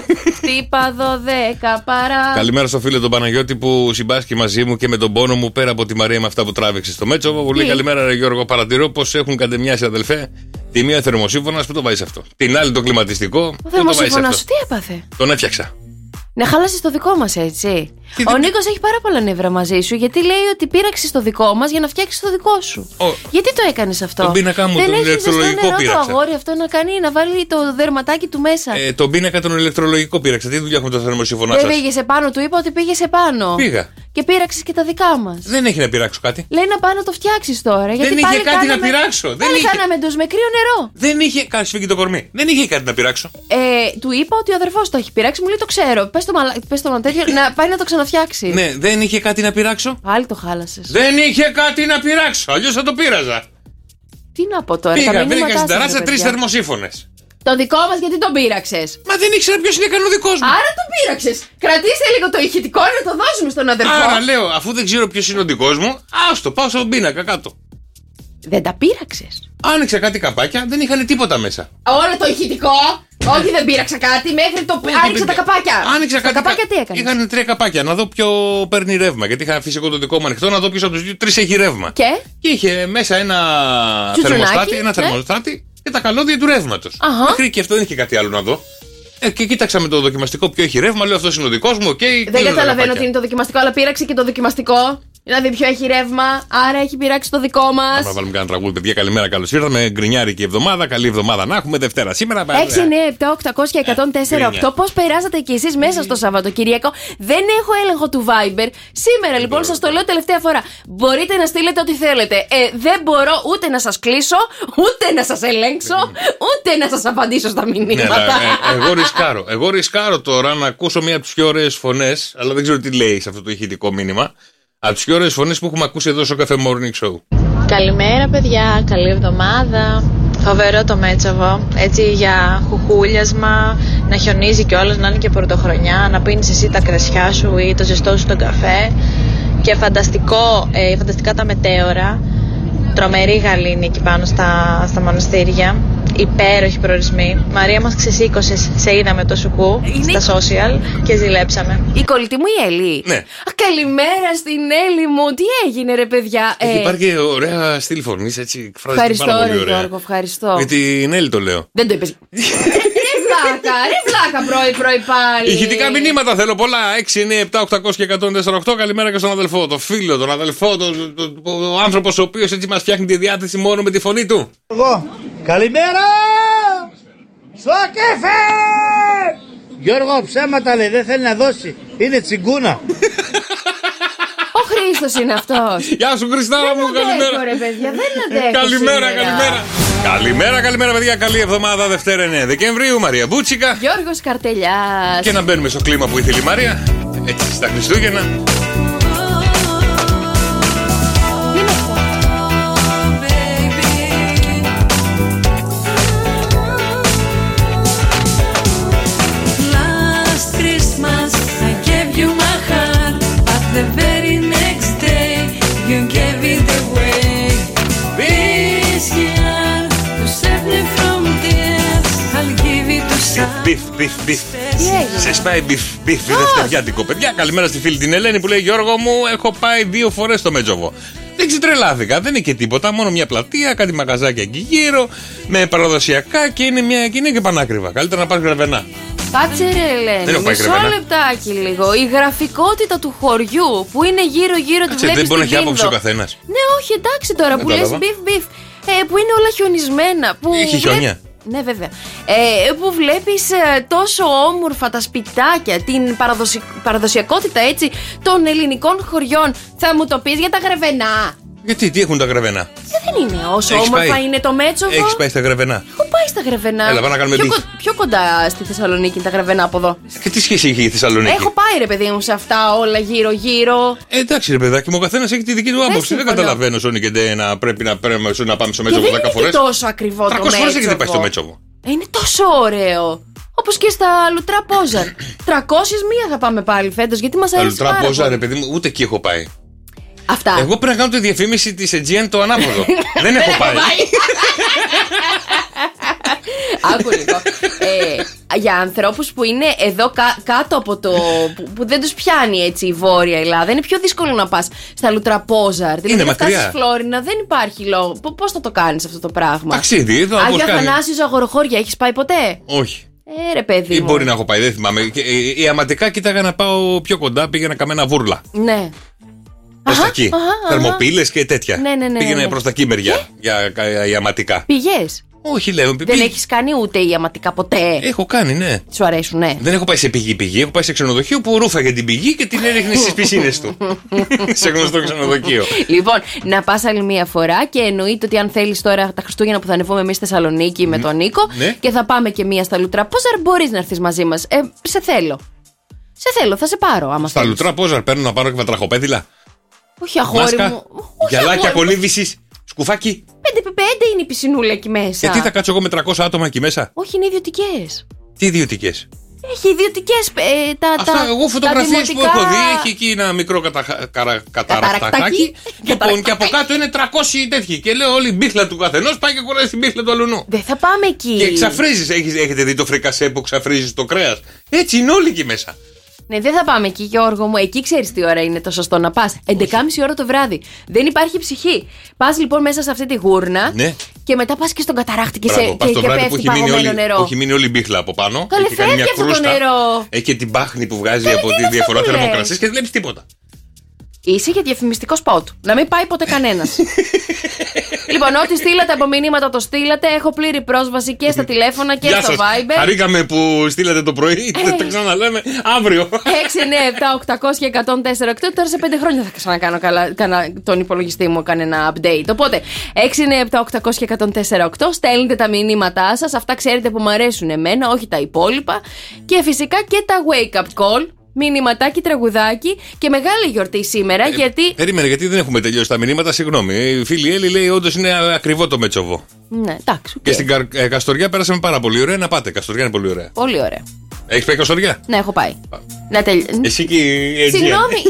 Χτύπα δώδεκα παρά. Καλημέρα στο φίλο τον Παναγιώτη που συμπάσχει μαζί μου και με τον πόνο μου πέρα από τη Μαρία με αυτά που τράβηξε στο Μέτσοβο. Μου λέει καλημέρα, ρε Γιώργο. Παρατηρώ πως έχουν καντεμιάσει, αδελφέ. Τη μία θερμοσύμφωνα που το βάζει αυτό. Την άλλη το κλιματιστικό. Ο θερμοσύμφωνα σου τι έπαθε? Τον έφτιαξα. Να χάλασε το δικό μας έτσι. Τι Ο δεν... Νίκος έχει πάρα πολλά νεύρα μαζί σου γιατί λέει ότι πήραξε το δικό μας για να φτιάξει το δικό σου. Ο... Γιατί το έκανες αυτό? Τον πίνακα μου, δεν τον ηλεκτρολογικό νερό πήραξα. Το αγόρι αυτό να κάνει, να βάλει το δερματάκι του μέσα. Ε, τον πίνακα τον ηλεκτρολογικό πήραξα. Τι δουλειά έχουμε το θερμοσύμφωνα σας? Δεν πήγε σε πάνω, του είπα ότι πήγε σε πάνω. Πήγα. Και πήραξε και τα δικά μας. Δεν έχει να πειράξω κάτι. Λέει να πάει να το φτιάξει τώρα. Γιατί δεν είχε πάλι κάτι κάναμε... να πειράξω. Πάλι δεν είχε... κάναμε ντους με κρύο νερό. Δεν είχε. Κάτσε, φύγει το κορμί. Δεν είχε κάτι να πειράξω. Ε, του είπα ότι ο αδερφός το έχει πειράξει. Μου λέει το ξέρω. Πες το, μαλα... Πες το τέτοιο, να πάει να το ξαναφτιάξει. Ναι, δεν είχε κάτι να πειράξω. Πάλι το χάλασες. Δεν είχε κάτι να πειράξω. Αλλιώς θα το πείραζα. Τι να πω τώρα. Πήγα, βρήκα στην ταράτσα τρεις θερμοσύφωνες. Το δικό μας γιατί τον πείραξες? Μα δεν ήξερα ποιος είναι κανονικός μου. Άρα τον πείραξες. Κρατήστε λίγο το ηχητικό να το δώσουμε στον αδερφό. Άρα λέω, αφού δεν ξέρω ποιος είναι ο δικός μου, άστο, πάω στον πίνακα κάτω. Δεν τα πείραξες? Άνοιξα κάτι καπάκια, δεν είχαν τίποτα μέσα. Όλο το ηχητικό. Όχι, δεν πείραξα κάτι, μέχρι το. Άνοιξα τα καπάκια. Άνοιξα τα καπάκια τι έκανες? Είχαν τρία καπάκια, να δω ποιο παίρνει ρεύμα. Γιατί είχα αφήσει εγώ το δικό μου ανοιχτό, να δω ποιος από τους δύο τρεις έχει ρεύμα. Και, και είχε μέσα ένα θερμοστάτη, ένα θερμοστάτη ναι. Και τα καλώδια του ρεύματος. Μέχρι και αυτό δεν είχε κάτι άλλο να δω. Ε, και κοίταξα με το δοκιμαστικό ποιο έχει ρεύμα, λέω αυτός είναι ο δικός μου. Okay, δεν καταλαβαίνω ότι είναι το δοκιμαστικό, αλλά πήραξε και το δοκιμαστικό. Να δει ποιο έχει ρεύμα, άρα έχει πειράξει το δικό μας. Να βάλουμε κανένα τραγούδι, παιδιά. Καλημέρα, καλώς ήρθαμε. Γκρινιάρικη εβδομάδα, καλή εβδομάδα να έχουμε. Δευτέρα σήμερα. έξι εννιά επτά οκτακόσια εκατόν τέσσερα οκτώ. Πώς περάσατε κι εσείς μέσα στο Σαββατοκύριακο? Δεν έχω έλεγχο του Viber. Σήμερα λοιπόν σας το λέω τελευταία φορά. Μπορείτε να στείλετε ό,τι θέλετε. Ε, δεν μπορώ ούτε να σας κλείσω, ούτε να σας ελέγξω, ούτε να σας απαντήσω στα μηνύματα. Ναι, ε, εγώ ρισκάρω. Εγώ ρισκάρω τώρα να ακούσω μία από τις πιο ωραίες φωνές, αλλά δεν ξέρω τι λέει σε αυτό το ηχητικό μήνυμα. Από τις πιο ωραίες φωνές που έχουμε ακούσει εδώ στο Cafe Morning Show. Καλημέρα παιδιά, καλή εβδομάδα. Φοβερό το Μέτσοβο, έτσι για χουχούλιασμα, να χιονίζει κιόλας, να είναι και πρωτοχρονιά, να πίνεις εσύ τα κρασιά σου ή το ζεστό σου τον καφέ. Και φανταστικό, ε, φανταστικά τα μετέωρα, τρομερή γαλήνη εκεί πάνω στα, στα μοναστήρια. Υπέροχοι προορισμοί. Μαρία, μας ξεσήκωσες, σε είδαμε το σουκού είναι... στα social και ζηλέψαμε. Η κολλητή μου η Έλλη. Ναι. Α, καλημέρα στην Έλλη μου. Τι έγινε, ρε παιδιά? Έχει ε... υπάρχει ωραία στυλ φωνής, έτσι. Ευχαριστώ, πάρα ρε πολύ ωραία. Γιώργο, ευχαριστώ. Με την Έλλη το λέω. Δεν το είπες. Ρε βλάκα, ρε βλάκα πρωί-πρωί πάλι. Ηχητικά μηνύματα θέλω πολλά. έξι εννιά επτά οκτακόσια εκατόν τέσσερα οκτώ. Καλημέρα και στον αδελφό, το φίλο, τον αδελφό, τον το, το, το, ο άνθρωπος ο οποίος έτσι μας φτιάχνει τη διάθεση μόνο με τη φωνή του. Εγώ. Καλημέρα! Στο κέφε! Γιώργο, ψέματα λέει, δεν θέλει να δώσει. Είναι τσιγκούνα. Ο Χρήστος είναι αυτός. Γεια σου Χριστάρα μου, καλημέρα. Ρε παιδιά, δεν αντέχω. Καλημέρα, καλημέρα. Καλημέρα, καλημέρα παιδιά, καλή εβδομάδα. Δευτέρα εννέα Δεκεμβρίου, Μαρία Μπούτσικα. Γιώργος Καρτελιάς. Και να μπαίνουμε στο κλίμα που ήθελε η Μαρία. Έτσι στα Χριστούγεννα. Μπιφ, μπιφ, μπιφ. Σε σπάει μπιφ, μπιφ. Είναι δευτεριάτικο, παιδιά. Καλημέρα στη φίλη την Ελένη που λέει: Γιώργο μου, έχω πάει δύο φορές στο Μέτσοβο. Δεν ξετρελάθηκα, δεν είναι και τίποτα. Μόνο μια πλατεία, κάτι μαγαζάκια εκεί γύρω, με παραδοσιακά και είναι, μια, και, είναι και πανάκριβα. Καλύτερα να πας Γραβενά. Κάτσε ρε Ελένη, μισό λεπτάκι λίγο. Η γραφικότητα του χωριού που είναι γύρω-γύρω του βλέπεις. Δεν μπορεί να έχει άποψη ο καθένας. Ναι, όχι, εντάξει τώρα που λες μπιφ, μπιφ. Που είναι όλα χιονισμένα. Έχει χιόνια. Ναι, βέβαια. Ε, που βλέπεις ε, τόσο όμορφα τα σπιτάκια, την παραδοσι... παραδοσιακότητα έτσι των ελληνικών χωριών. Θα μου το πεις για τα Γρεβενά? Γιατί, τι έχουν τα Γρεβενά? Δεν είναι όσο Έχεις όμορφα πάει. Είναι το Μέτσοβο. Έχεις πάει στα Γρεβενά? Έχω πάει στα Γρεβενά. Έλα, πάμε να κάνουμε πιο, μπιφ. κο- πιο κοντά στη Θεσσαλονίκη είναι τα Γρεβενά από εδώ. Και τι σχέση έχει η Θεσσαλονίκη? Έχω πάει ρε παιδί μου σε αυτά όλα γύρω-γύρω. Ε, εντάξει, ρε παιδάκι μου, ο καθένα έχει τη δική του άποψη. Δεν συμφωνώ. καταλαβαίνω, Σόνι και Ντε, να πρέπει να, πρέπει να πάμε στο Και Μέτσοβο δεν δέκα είναι φορέ. και τόσο ακριβό το τριακόσιες φορές έχετε πάει στο Μέτσοβο. Μέτσοβο. Ε, Είναι τόσο ωραίο. Όπως και στα Λουτρά Πόζαρ. τριακόσιες μία θα πάμε πάλι φέτος γιατί μας Τα αρέσει Λουτρά πάρα Πόζα, πολύ. ρε παιδί μου, ούτε εκεί έχω πάει. Αυτά. Εγώ πρέπει να κάνω τη διαφήμιση τη Aegean το ανάποδο. Δεν έχω πάει. Άκου λίγο. Ε, για ανθρώπους που είναι εδώ κα- κάτω από το. Που, που δεν τους πιάνει έτσι η Βόρεια Ελλάδα, είναι πιο δύσκολο να πας στα Λουτραπόζαρ. Δηλαδή, να φτάσεις μακριά. Φλόρινα δεν υπάρχει λόγο. Π- Πώς θα το κάνεις αυτό το πράγμα? Ταξίδι, εδώ Άγιο όπως κάνει. Αθανάσιος Αγοροχώρια, έχεις πάει ποτέ? Όχι. Ε, ρε παιδί Ή μου. μπορεί να έχω πάει, δεν θυμάμαι. Και, ε, ιαματικά κοίταγα να πάω πιο κοντά, πήγαινα καμένα βούρλα. Ναι. Προς τα εκεί. αχα, αχα. Θερμοπύλες και τέτοια. Ναι, ναι, ναι, Πήγαινε ναι. προς τα εκεί μεριά για κα- ιαματικά. Πήγες? Όχι, λέω. Δεν πήγε- έχεις κάνει ούτε ιαματικά ποτέ? Έχω κάνει, ναι. Σου αρέσουν, ναι. Δεν έχω πάει σε πηγή-πηγή. Έχω πάει σε ξενοδοχείο που ρούφαγε την πηγή και την έριχνε στις πισίνες του. Σε γνωστό ξενοδοχείο. Λοιπόν, να πας άλλη μία φορά και εννοείται ότι αν θέλεις τώρα τα Χριστούγεννα που θα ανεβούμε εμείς στη Θεσσαλονίκη με τον Νίκο Ναι. και θα πάμε και μία στα Λουτραπόζαρ, μπορείς να έρθεις μαζί μας. Ε, σε θέλω. Σε θέλω, θα σε πάρω άμα Στα θέλεις. Λουτρά Πόζαρ παίρνω να πάρω και βατραχοπέδιλα. Όχι, αγόρι Μάσκα, μου. Όχι, γυαλάκια αγόρι μου. κολύμβησης, σκουφάκι. πέντε επί πέντε είναι η πισινούλα εκεί μέσα. Γιατί θα κάτσω εγώ με τριακόσια άτομα εκεί μέσα? Όχι, είναι ιδιωτικές. Τι ιδιωτικές? Έχει ιδιωτικές. Ε, τα, Αυτά, τα, εγώ τα φωτογραφίες που δημοτικά- έχω δει, έχει εκεί ένα μικρό κατα... καρα... καταρακτάκι. Λοιπόν, και από κάτω είναι τριακόσιοι τέτοιοι. Και λέω όλη η μπίχλα του καθενός πάει και κουράζει την μπίχλα του αλουνού. Δεν θα πάμε εκεί. Και ξαφρίζεις, έχεις, έχετε δει το φρικασέ που ξαφρίζεις το κρέας? Έτσι είναι όλοι εκεί μέσα. Ναι, δεν θα πάμε εκεί, Γιώργο μου. Εκεί ξέρεις τι ώρα είναι το σωστό να πας. έντεκα και μισή ώρα το βράδυ. Δεν υπάρχει ψυχή. Πας λοιπόν μέσα σε αυτή τη γούρνα Ναι. και μετά πας και στον καταράκτη και, Μπράβο, σε, πας και, το και βράδυ που πέφτει έχει μείνει, παγωμένο όλη, νερό. που έχει μείνει όλη η μπίχλα από πάνω. Καλέ, Έχει κάνει μια φεύγει αυτό το κρούστα. νερό. Έχει και την πάχνη που βγάζει Καλέ, από τι τη είναι αυτό διαφορά που λες? θερμοκρασίας και δεν βλέπεις τίποτα. Είσαι για διαφημιστικό σποτ. Να μην πάει ποτέ κανένας. Λοιπόν, ό,τι στείλατε από μηνύματα το στείλατε. Έχω πλήρη πρόσβαση και στα τηλέφωνα και Γεια στο σας. Viber. Χαρήκαμε που στείλατε το πρωί. Ε. Τα ξαναλέμε αύριο. έξι εννιά επτά οκτακόσια εκατόν τέσσερα οκτώ. Τώρα σε πέντε χρόνια θα ξανακάνω καλά, κάνα, τον υπολογιστή μου έκανε ένα update. Οπότε έξι εννιά επτά οκτακόσια εκατόν τέσσερα οκτώ. Στέλνετε τα μηνύματά σας. Αυτά ξέρετε που μου αρέσουν εμένα, όχι τα υπόλοιπα. Και φυσικά και τα wake up call. Μηνυματάκι, τραγουδάκι και μεγάλη γιορτή σήμερα γιατί. Περίμενε, γιατί δεν έχουμε τελειώσει τα μηνύματα. Συγγνώμη. Η φίλη Έλλη λέει: όντως είναι ακριβό το Μέτσοβο. Ναι, εντάξει. οκ. Και στην Κα- ε, Καστοριά πέρασαμε πάρα πολύ ωραία. Να πάτε. Καστοριά είναι πολύ ωραία. Πολύ ωραία. Έχει πάει Καστοριά? Ναι, έχω πάει. Να τελ... Εσύ και η Aegean. Συγγνώμη.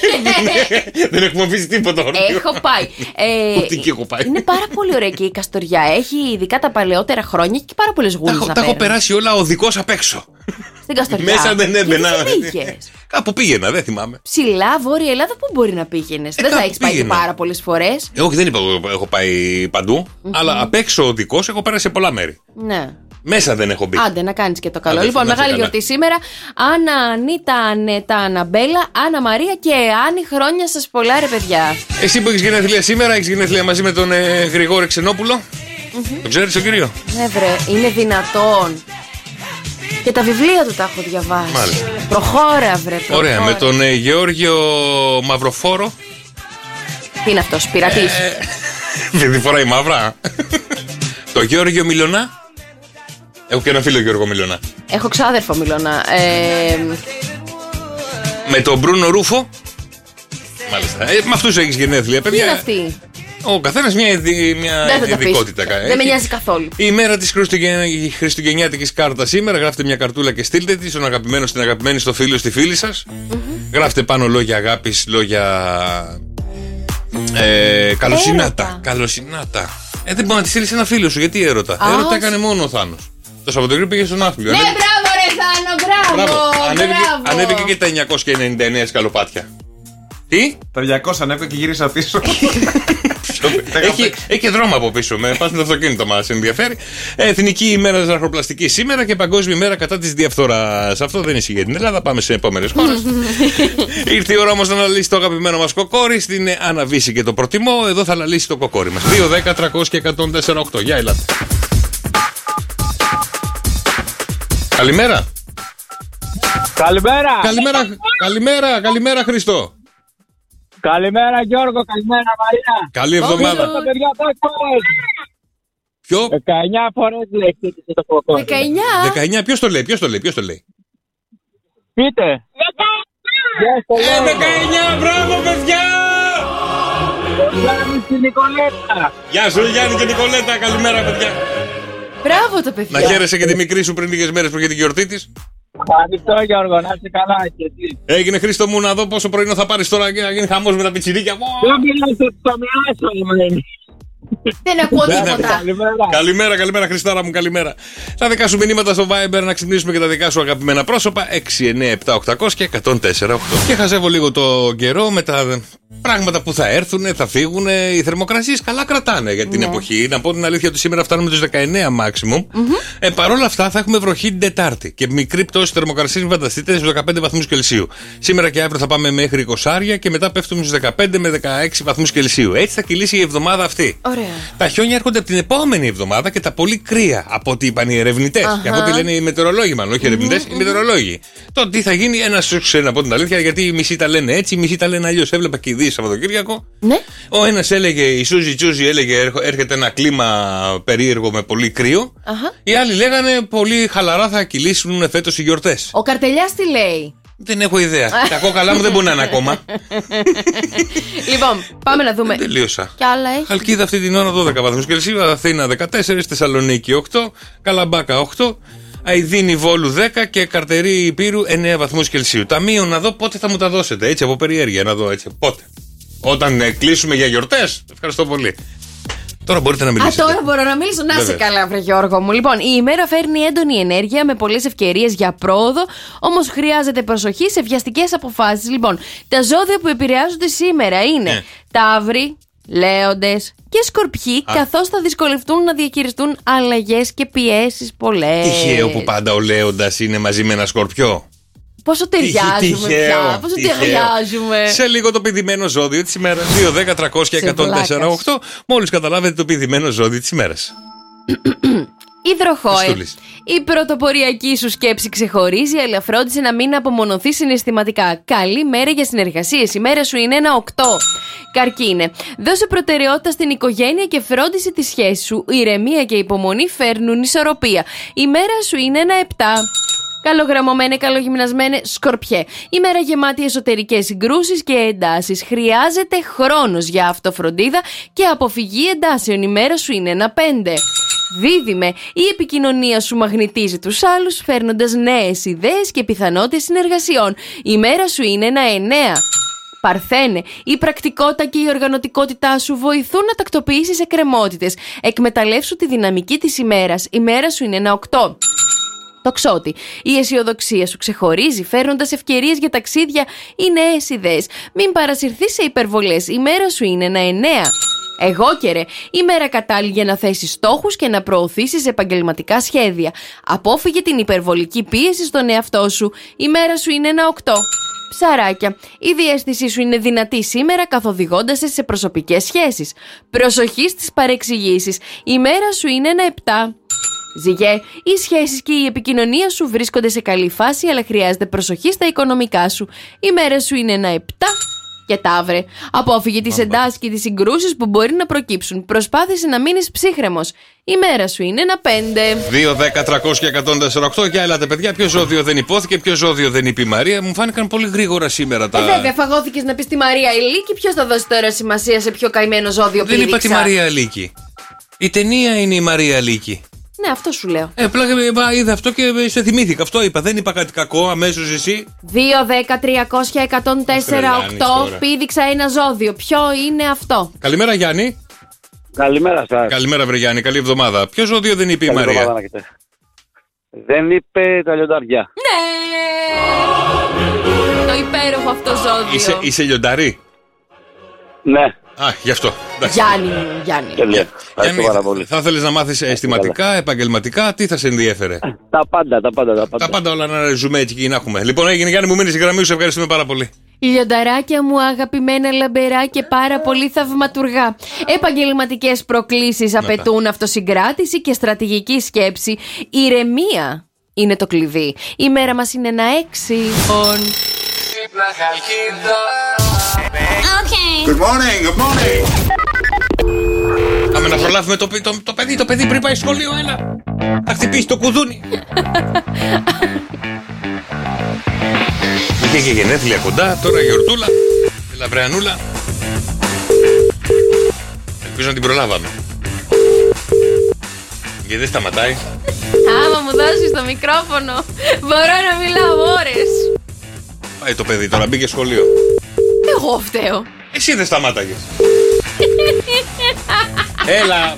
Δεν έχουμε αφήσει τίποτα. Έχω πάει. Ε, Ότι εκεί έχω πάει. είναι πάρα πολύ ωραία και η Καστοριά. Έχει ειδικά τα παλαιότερα χρόνια και πάρα πολλές Τα γούνες έχω- να Τα έχω παίρνουν. περάσει όλα οδικός απ' έξω. Στην Καστοριά. Μέσα δεν έμπαινα. Γιατί δεν πήγες? Κάπου πήγαινα, δεν θυμάμαι. Ψηλά, Βόρεια Ελλάδα, πού μπορεί να πήγαινες? Δεν θα Ε, κάπου έχεις πάει και πήγαινα. πάρα πολλές φορές. Ε, όχι, δεν είπα ότι έχω πάει παντού, αλλά απ' έξω οδικός έχω πέρασει σε πολλά μέρη. Ναι. Μέσα δεν έχω μπει. Άντε να κάνεις και το καλό. Άντε, Λοιπόν, να είσαι μεγάλη καλά. γιορτή σήμερα. Άννα, Ανίτα, Ανέτα, Αναμπέλα, Άννα Μαρία και Άννη. Χρόνια σας πολλά, ρε παιδιά. Εσύ που έχεις γενέθλια σήμερα, έχεις γενέθλια μαζί με τον ε, Γρηγόρη Ξενόπουλο. Τον ξέρεις τον κύριο? Ναι, βρε, είναι δυνατόν. Και τα βιβλία του τα έχω διαβάσει. Μάλιστα. Προχώρα, βρε. Προχώρα. Ωραία, με τον ε, Γεώργιο Μαυροφόρο. Τι είναι αυτός, πειρατής? Δεν φοράει μαύρα. Το Γεώργιο Μιλωνά. Έχω και ένα φίλο Γιώργο Μιλωνά. Έχω ξάδερφο Μιλώνα. Ε, Με τον Μπρούνο Ρούφο. Μάλιστα. Ε, με αυτούς έχεις γενέθλια, τι παιδιά. είναι αυτή? Ο καθένας μια, ειδη- μια Δεν θα τα πεις. ειδικότητα. κα- Δεν με έχει. νοιάζει καθόλου. Η ημέρα της Χριστουγεν... Χριστουγεννιάτικης κάρτας σήμερα. Γράφτε μια καρτούλα και στείλτε τη στον αγαπημένο, στην αγαπημένη, στο φίλο, στη φίλη σας. Γράφτε πάνω λόγια αγάπης, λόγια. Ε, καλοσυνάτα. Έρωτα. Καλοσυνάτα. Ε, δεν μπορεί να τη στείλει ένα φίλο σου. Γιατί έρωτα? Α, Έρωτα όχι. έκανε μόνο ο Θάνος. Το Σαββατοκύριακο πήγε στον Άφλιο. Ναι, Ανέβη- μπράβο, ρε Θάνο, μπράβο. Ανέβηκε, μπράβο. ανέβηκε και τα εννιακόσια ενενήντα εννέα σκαλοπάτια. Τι? Τα διακόσια ανέβηκα και γύρισα πίσω. έχει, έχει και δρόμο από πίσω. Με πας με το αυτοκίνητο μας ενδιαφέρει. Εθνική ημέρα ζαχαροπλαστική σήμερα και παγκόσμια ημέρα κατά της διαφθοράς. Αυτό δεν ισχύει για την Ελλάδα. Πάμε σε επόμενες χώρες. Ήρθε η ώρα όμως να αναλύσει το αγαπημένο μας κοκόρι. Στην Αναβίση και το προτιμώ. Εδώ θα αναλύσει το κοκόρι μας. δύο, δέκα, τριακόσια και εκατόν τέσσερα οκτώ. Γεια, ελάτε. Καλημέρα. Καλημέρα. Καλημέρα, καλημέρα, καλημέρα Χριστό. Καλημέρα Γιώργο, καλημέρα Μαρία. Καλή εβδομάδα. Τα παιδιά, πώς πας? Ποιο? δεκαεννιά φορές λέει το κοκόρι. δεκαεννιά. δεκαεννιά, ποιος το λέει, ποιος το λέει, ποιος το λέει. Πείτε. Ε, δεκαεννιά, μπράβο παιδιά! Ο Γιάννης και η Νικολέτα. Γεια σου Γιάννη και Νικολέτα, καλημέρα παιδιά. Μπράβο τα παιδιά. Να χαίρεσαι και τη μικρή σου πριν λίγες μέρες που είχε την γιορτή της. Ευχαριστώ Γιώργο, να είσαι καλά και εσύ. Έγινε Χρήστο μου, να δω πόσο πρωινό θα πάρεις τώρα και να γίνει χαμός με τα πιτσιρίκια. Δεν μιλάς ότι το μοιράσω. Δεν ακούω τίποτα. Καλημέρα. Καλημέρα, καλημέρα Χριστάρα μου, καλημέρα. Τα δικά σου μηνύματα στο Viber να ξυπνήσουμε και τα δικά σου αγαπημένα πρόσωπα. Έξι εννιά επτά οκτώ μηδέν μηδέν και εκατόν τέσσερα οκτώ. Και χαζεύω λίγο το καιρό με τα πράγματα που θα έρθουν, θα φύγουν. Οι θερμοκρασίες καλά κρατάνε για την Ναι. εποχή. Να πω την αλήθεια ότι σήμερα φτάνουμε τους δεκαεννιά maximum. Mm-hmm. Ε, Παρ' όλα αυτά θα έχουμε βροχή την Τετάρτη και μικρή πτώση θερμοκρασίας, φανταστείτε, στους δεκαπέντε βαθμούς Κελσίου. Σήμερα και αύριο θα πάμε μέχρι είκοσι και μετά πέφτουμε στους δεκαπέντε με δεκαέξι βαθμούς Κελσίου. Έτσι θα κυλήσει η εβδομάδα αυτή. Ωραία. Τα χιόνια έρχονται από την επόμενη εβδομάδα και τα πολύ κρύα, από ό,τι είπαν οι ερευνητές. Και από ό,τι λένε οι μετεωρολόγοι, μάλλον. Όχι οι ερευνητές, οι μετεωρολόγοι. Τώρα τι θα γίνει, ένα σου ξέρει να πω την αλήθεια, γιατί οι μισοί τα λένε έτσι, οι μισοί τα λένε αλλιώς. Έβλεπα και ειδήσεις Σαββατοκύριακο. Ναι. Ο ένας έλεγε, η Σούζη Τσούζη έλεγε, έρχεται ένα κλίμα περίεργο με πολύ κρύο. Αχα. Οι άλλοι λέγανε, πολύ χαλαρά θα κυλήσουν φέτος οι γιορτές. Ο Καρτελιάς τι λέει? Δεν έχω ιδέα. Τα κόκαλά μου δεν μπορεί να είναι ακόμα. Λοιπόν, πάμε να δούμε. Τελείωσα. Κι άλλα έχει. Χαλκίδα αυτή την ώρα δώδεκα βαθμούς Κελσίου, Αθήνα δεκατέσσερα, Θεσσαλονίκη οκτώ, Καλαμπάκα οκτώ, Αηδίνη Βόλου δέκα και Καρτερή Υπήρου εννέα βαθμούς Κελσίου. Τα μείον να δω πότε θα μου τα δώσετε, έτσι από περιέργεια να δω έτσι. Πότε. Όταν ε, κλείσουμε για γιορτές. Ευχαριστώ πολύ. Τώρα μπορείτε να μιλήσετε. Α, τώρα μπορώ να μιλήσω. Να είσαι καλά, βρε Γιώργο μου. Λοιπόν, η ημέρα φέρνει έντονη ενέργεια με πολλές ευκαιρίες για πρόοδο, όμως χρειάζεται προσοχή σε βιαστικές αποφάσεις. Λοιπόν, τα ζώδια που επηρεάζονται σήμερα είναι ναι. Ταύροι, Λέοντες και Σκορπιοί, καθώς θα δυσκολευτούν να διαχειριστούν αλλαγές και πιέσεις πολλές. Τυχαίο που πάντα ο Λέοντας είναι μαζί με ένα Σκορπιό. Πόσο ταιριάζουμε πια, πόσο ταιριάζουμε. Σε λίγο το πηδημένο ζώδιο της ημέρας. δύο, δέκα, τριακόσια και εκατόν τέσσερα οκτώ. Μόλις καταλάβετε το πηδημένο ζώδιο της ημέρας. Υδροχόε. Η πρωτοποριακή σου σκέψη ξεχωρίζει, αλλά φρόντισε να μην απομονωθεί συναισθηματικά. Καλή μέρα για συνεργασίες. Η μέρα σου είναι ένα οκτώ. Καρκίνε. Δώσε προτεραιότητα στην οικογένεια και φρόντισε τη σχέση σου. Ηρεμία και υπομονή φέρνουν ισορροπία. Η μέρα σου είναι ένα επτά. Καλογραμμωμένε, καλογυμνασμένε, Σκορπιέ. Η μέρα γεμάτη εσωτερικές συγκρούσεις και εντάσεις. Χρειάζεται χρόνος για αυτοφροντίδα και αποφυγή εντάσεων. Η μέρα σου είναι ένα πέντε. Δίδυμε, η επικοινωνία σου μαγνητίζει τους άλλους, φέρνοντας νέες ιδέες και πιθανότητες συνεργασιών. Η μέρα σου είναι ένα εννέα. Παρθένε, η πρακτικότητα και η οργανωτικότητά σου βοηθούν να τακτοποιήσεις εκκρεμότητες. Εκμεταλλεύσου τη δυναμική της ημέρας. Η μέρα σου είναι ένα οκτώ. Τοξότη, η αισιοδοξία σου ξεχωρίζει, φέρνοντας ευκαιρίες για ταξίδια ή νέες ιδέες. Μην παρασυρθείς σε υπερβολές. Η μέρα σου είναι ένα εννέα. Εγώκερε, η μέρα κατάλληλη για να θέσεις στόχους και να προωθήσεις επαγγελματικά σχέδια. Απόφυγε την υπερβολική πίεση στον εαυτό σου. Η μέρα σου είναι ένα οκτώ. Ψαράκια, η διαίσθησή σου είναι δυνατή σήμερα, καθοδηγώντας σε προσωπικές σχέσεις. Προσοχή στις παρεξηγήσεις. Η μέρα σου είναι ένα επτά. Ζυγέ, οι σχέσεις και η επικοινωνία σου βρίσκονται σε καλή φάση, αλλά χρειάζεται προσοχή στα οικονομικά σου. Η μέρα σου είναι ένα επτά. Και Ταύρε, απόφυγε τις εντάσεις και τις συγκρούσεις που μπορεί να προκύψουν. Προσπάθησε να μείνεις ψύχρεμος. Η μέρα σου είναι ένα πέντε. δύο, δέκα, τριακόσια και εκατόν τέσσερα οκτώ. Και έλατε, παιδιά, ποιο ζώδιο δεν υπόθηκε, ποιο ζώδιο δεν είπε η Μαρία. Μου φάνηκαν πολύ γρήγορα σήμερα τα. Ε, βέβαια, φαγώθηκες να πεις τη Μαρία Ηλίκη. Ποιος θα δώσει τώρα σημασία σε πιο καημένο ζώδιο πήδηξα? Δεν είπα τη Μαρία Ηλίκη. Η ταινία είναι η Μαρία Ηλίκη. Ναι, αυτό σου λέω. Ε, απλά είδα αυτό και σε θυμήθηκα. Αυτό είπα. Δεν είπα κάτι κακό, αμέσως εσύ. δύο, δέκα, τριακόσια, εκατόν τέσσερα οκτώ. Πήδηξα ένα ζώδιο. Ποιο είναι αυτό? Καλημέρα, Γιάννη. Καλημέρα σας. Καλημέρα, βρε Γιάννη. Καλή εβδομάδα. Ποιο ζώδιο δεν είπε η Μαρία? Δεν είπε τα λιοντάρια. Ναι! Το υπέροχο αυτό ζώδιο. Είσαι, είσαι λιοντάρι? Ναι. Α, γι' αυτό. Γιάννη μου, Γιάννη. Τέλεια. Ευχαριστώ πάρα πολύ. Θα ήθελες να μάθεις αισθηματικά, επαγγελματικά, τι θα σε ενδιέφερε? Τα πάντα, τα πάντα, τα πάντα. Τα πάντα όλα να ζούμε έτσι και να έχουμε. Λοιπόν, έγινε, Γιάννη, μου μείνεις η γραμμή σου, σε ευχαριστούμε πάρα πολύ. Λιονταράκια μου, αγαπημένα λαμπερά και πάρα πολύ θαυματουργά. Επαγγελματικές προκλήσεις απαιτούν αυτοσυγκράτηση και στρατηγική σκέψη. Ηρεμία είναι το κλειδί. Η μέρα μας είναι ένα έξι. Okay. Good morning, good morning. Πάμε να προλάβουμε το, το, το παιδί, το παιδί πριν πάει σχολείο, έλα. Θα χτυπήσει το κουδούνι. Είχε και γενέθλια κοντά, τώρα γιορτούλα. Έλα βρεανούλα. Ελπίζω να την προλάβαμε. Γιατί δεν σταματάει. Άμα μου δώσεις το μικρόφωνο, μπορώ να μιλάω ώρες. Πάει το παιδί, τώρα μπήκε σχολείο. Εγώ φταίω. Εσύ δεν σταμάταγες. Έλα.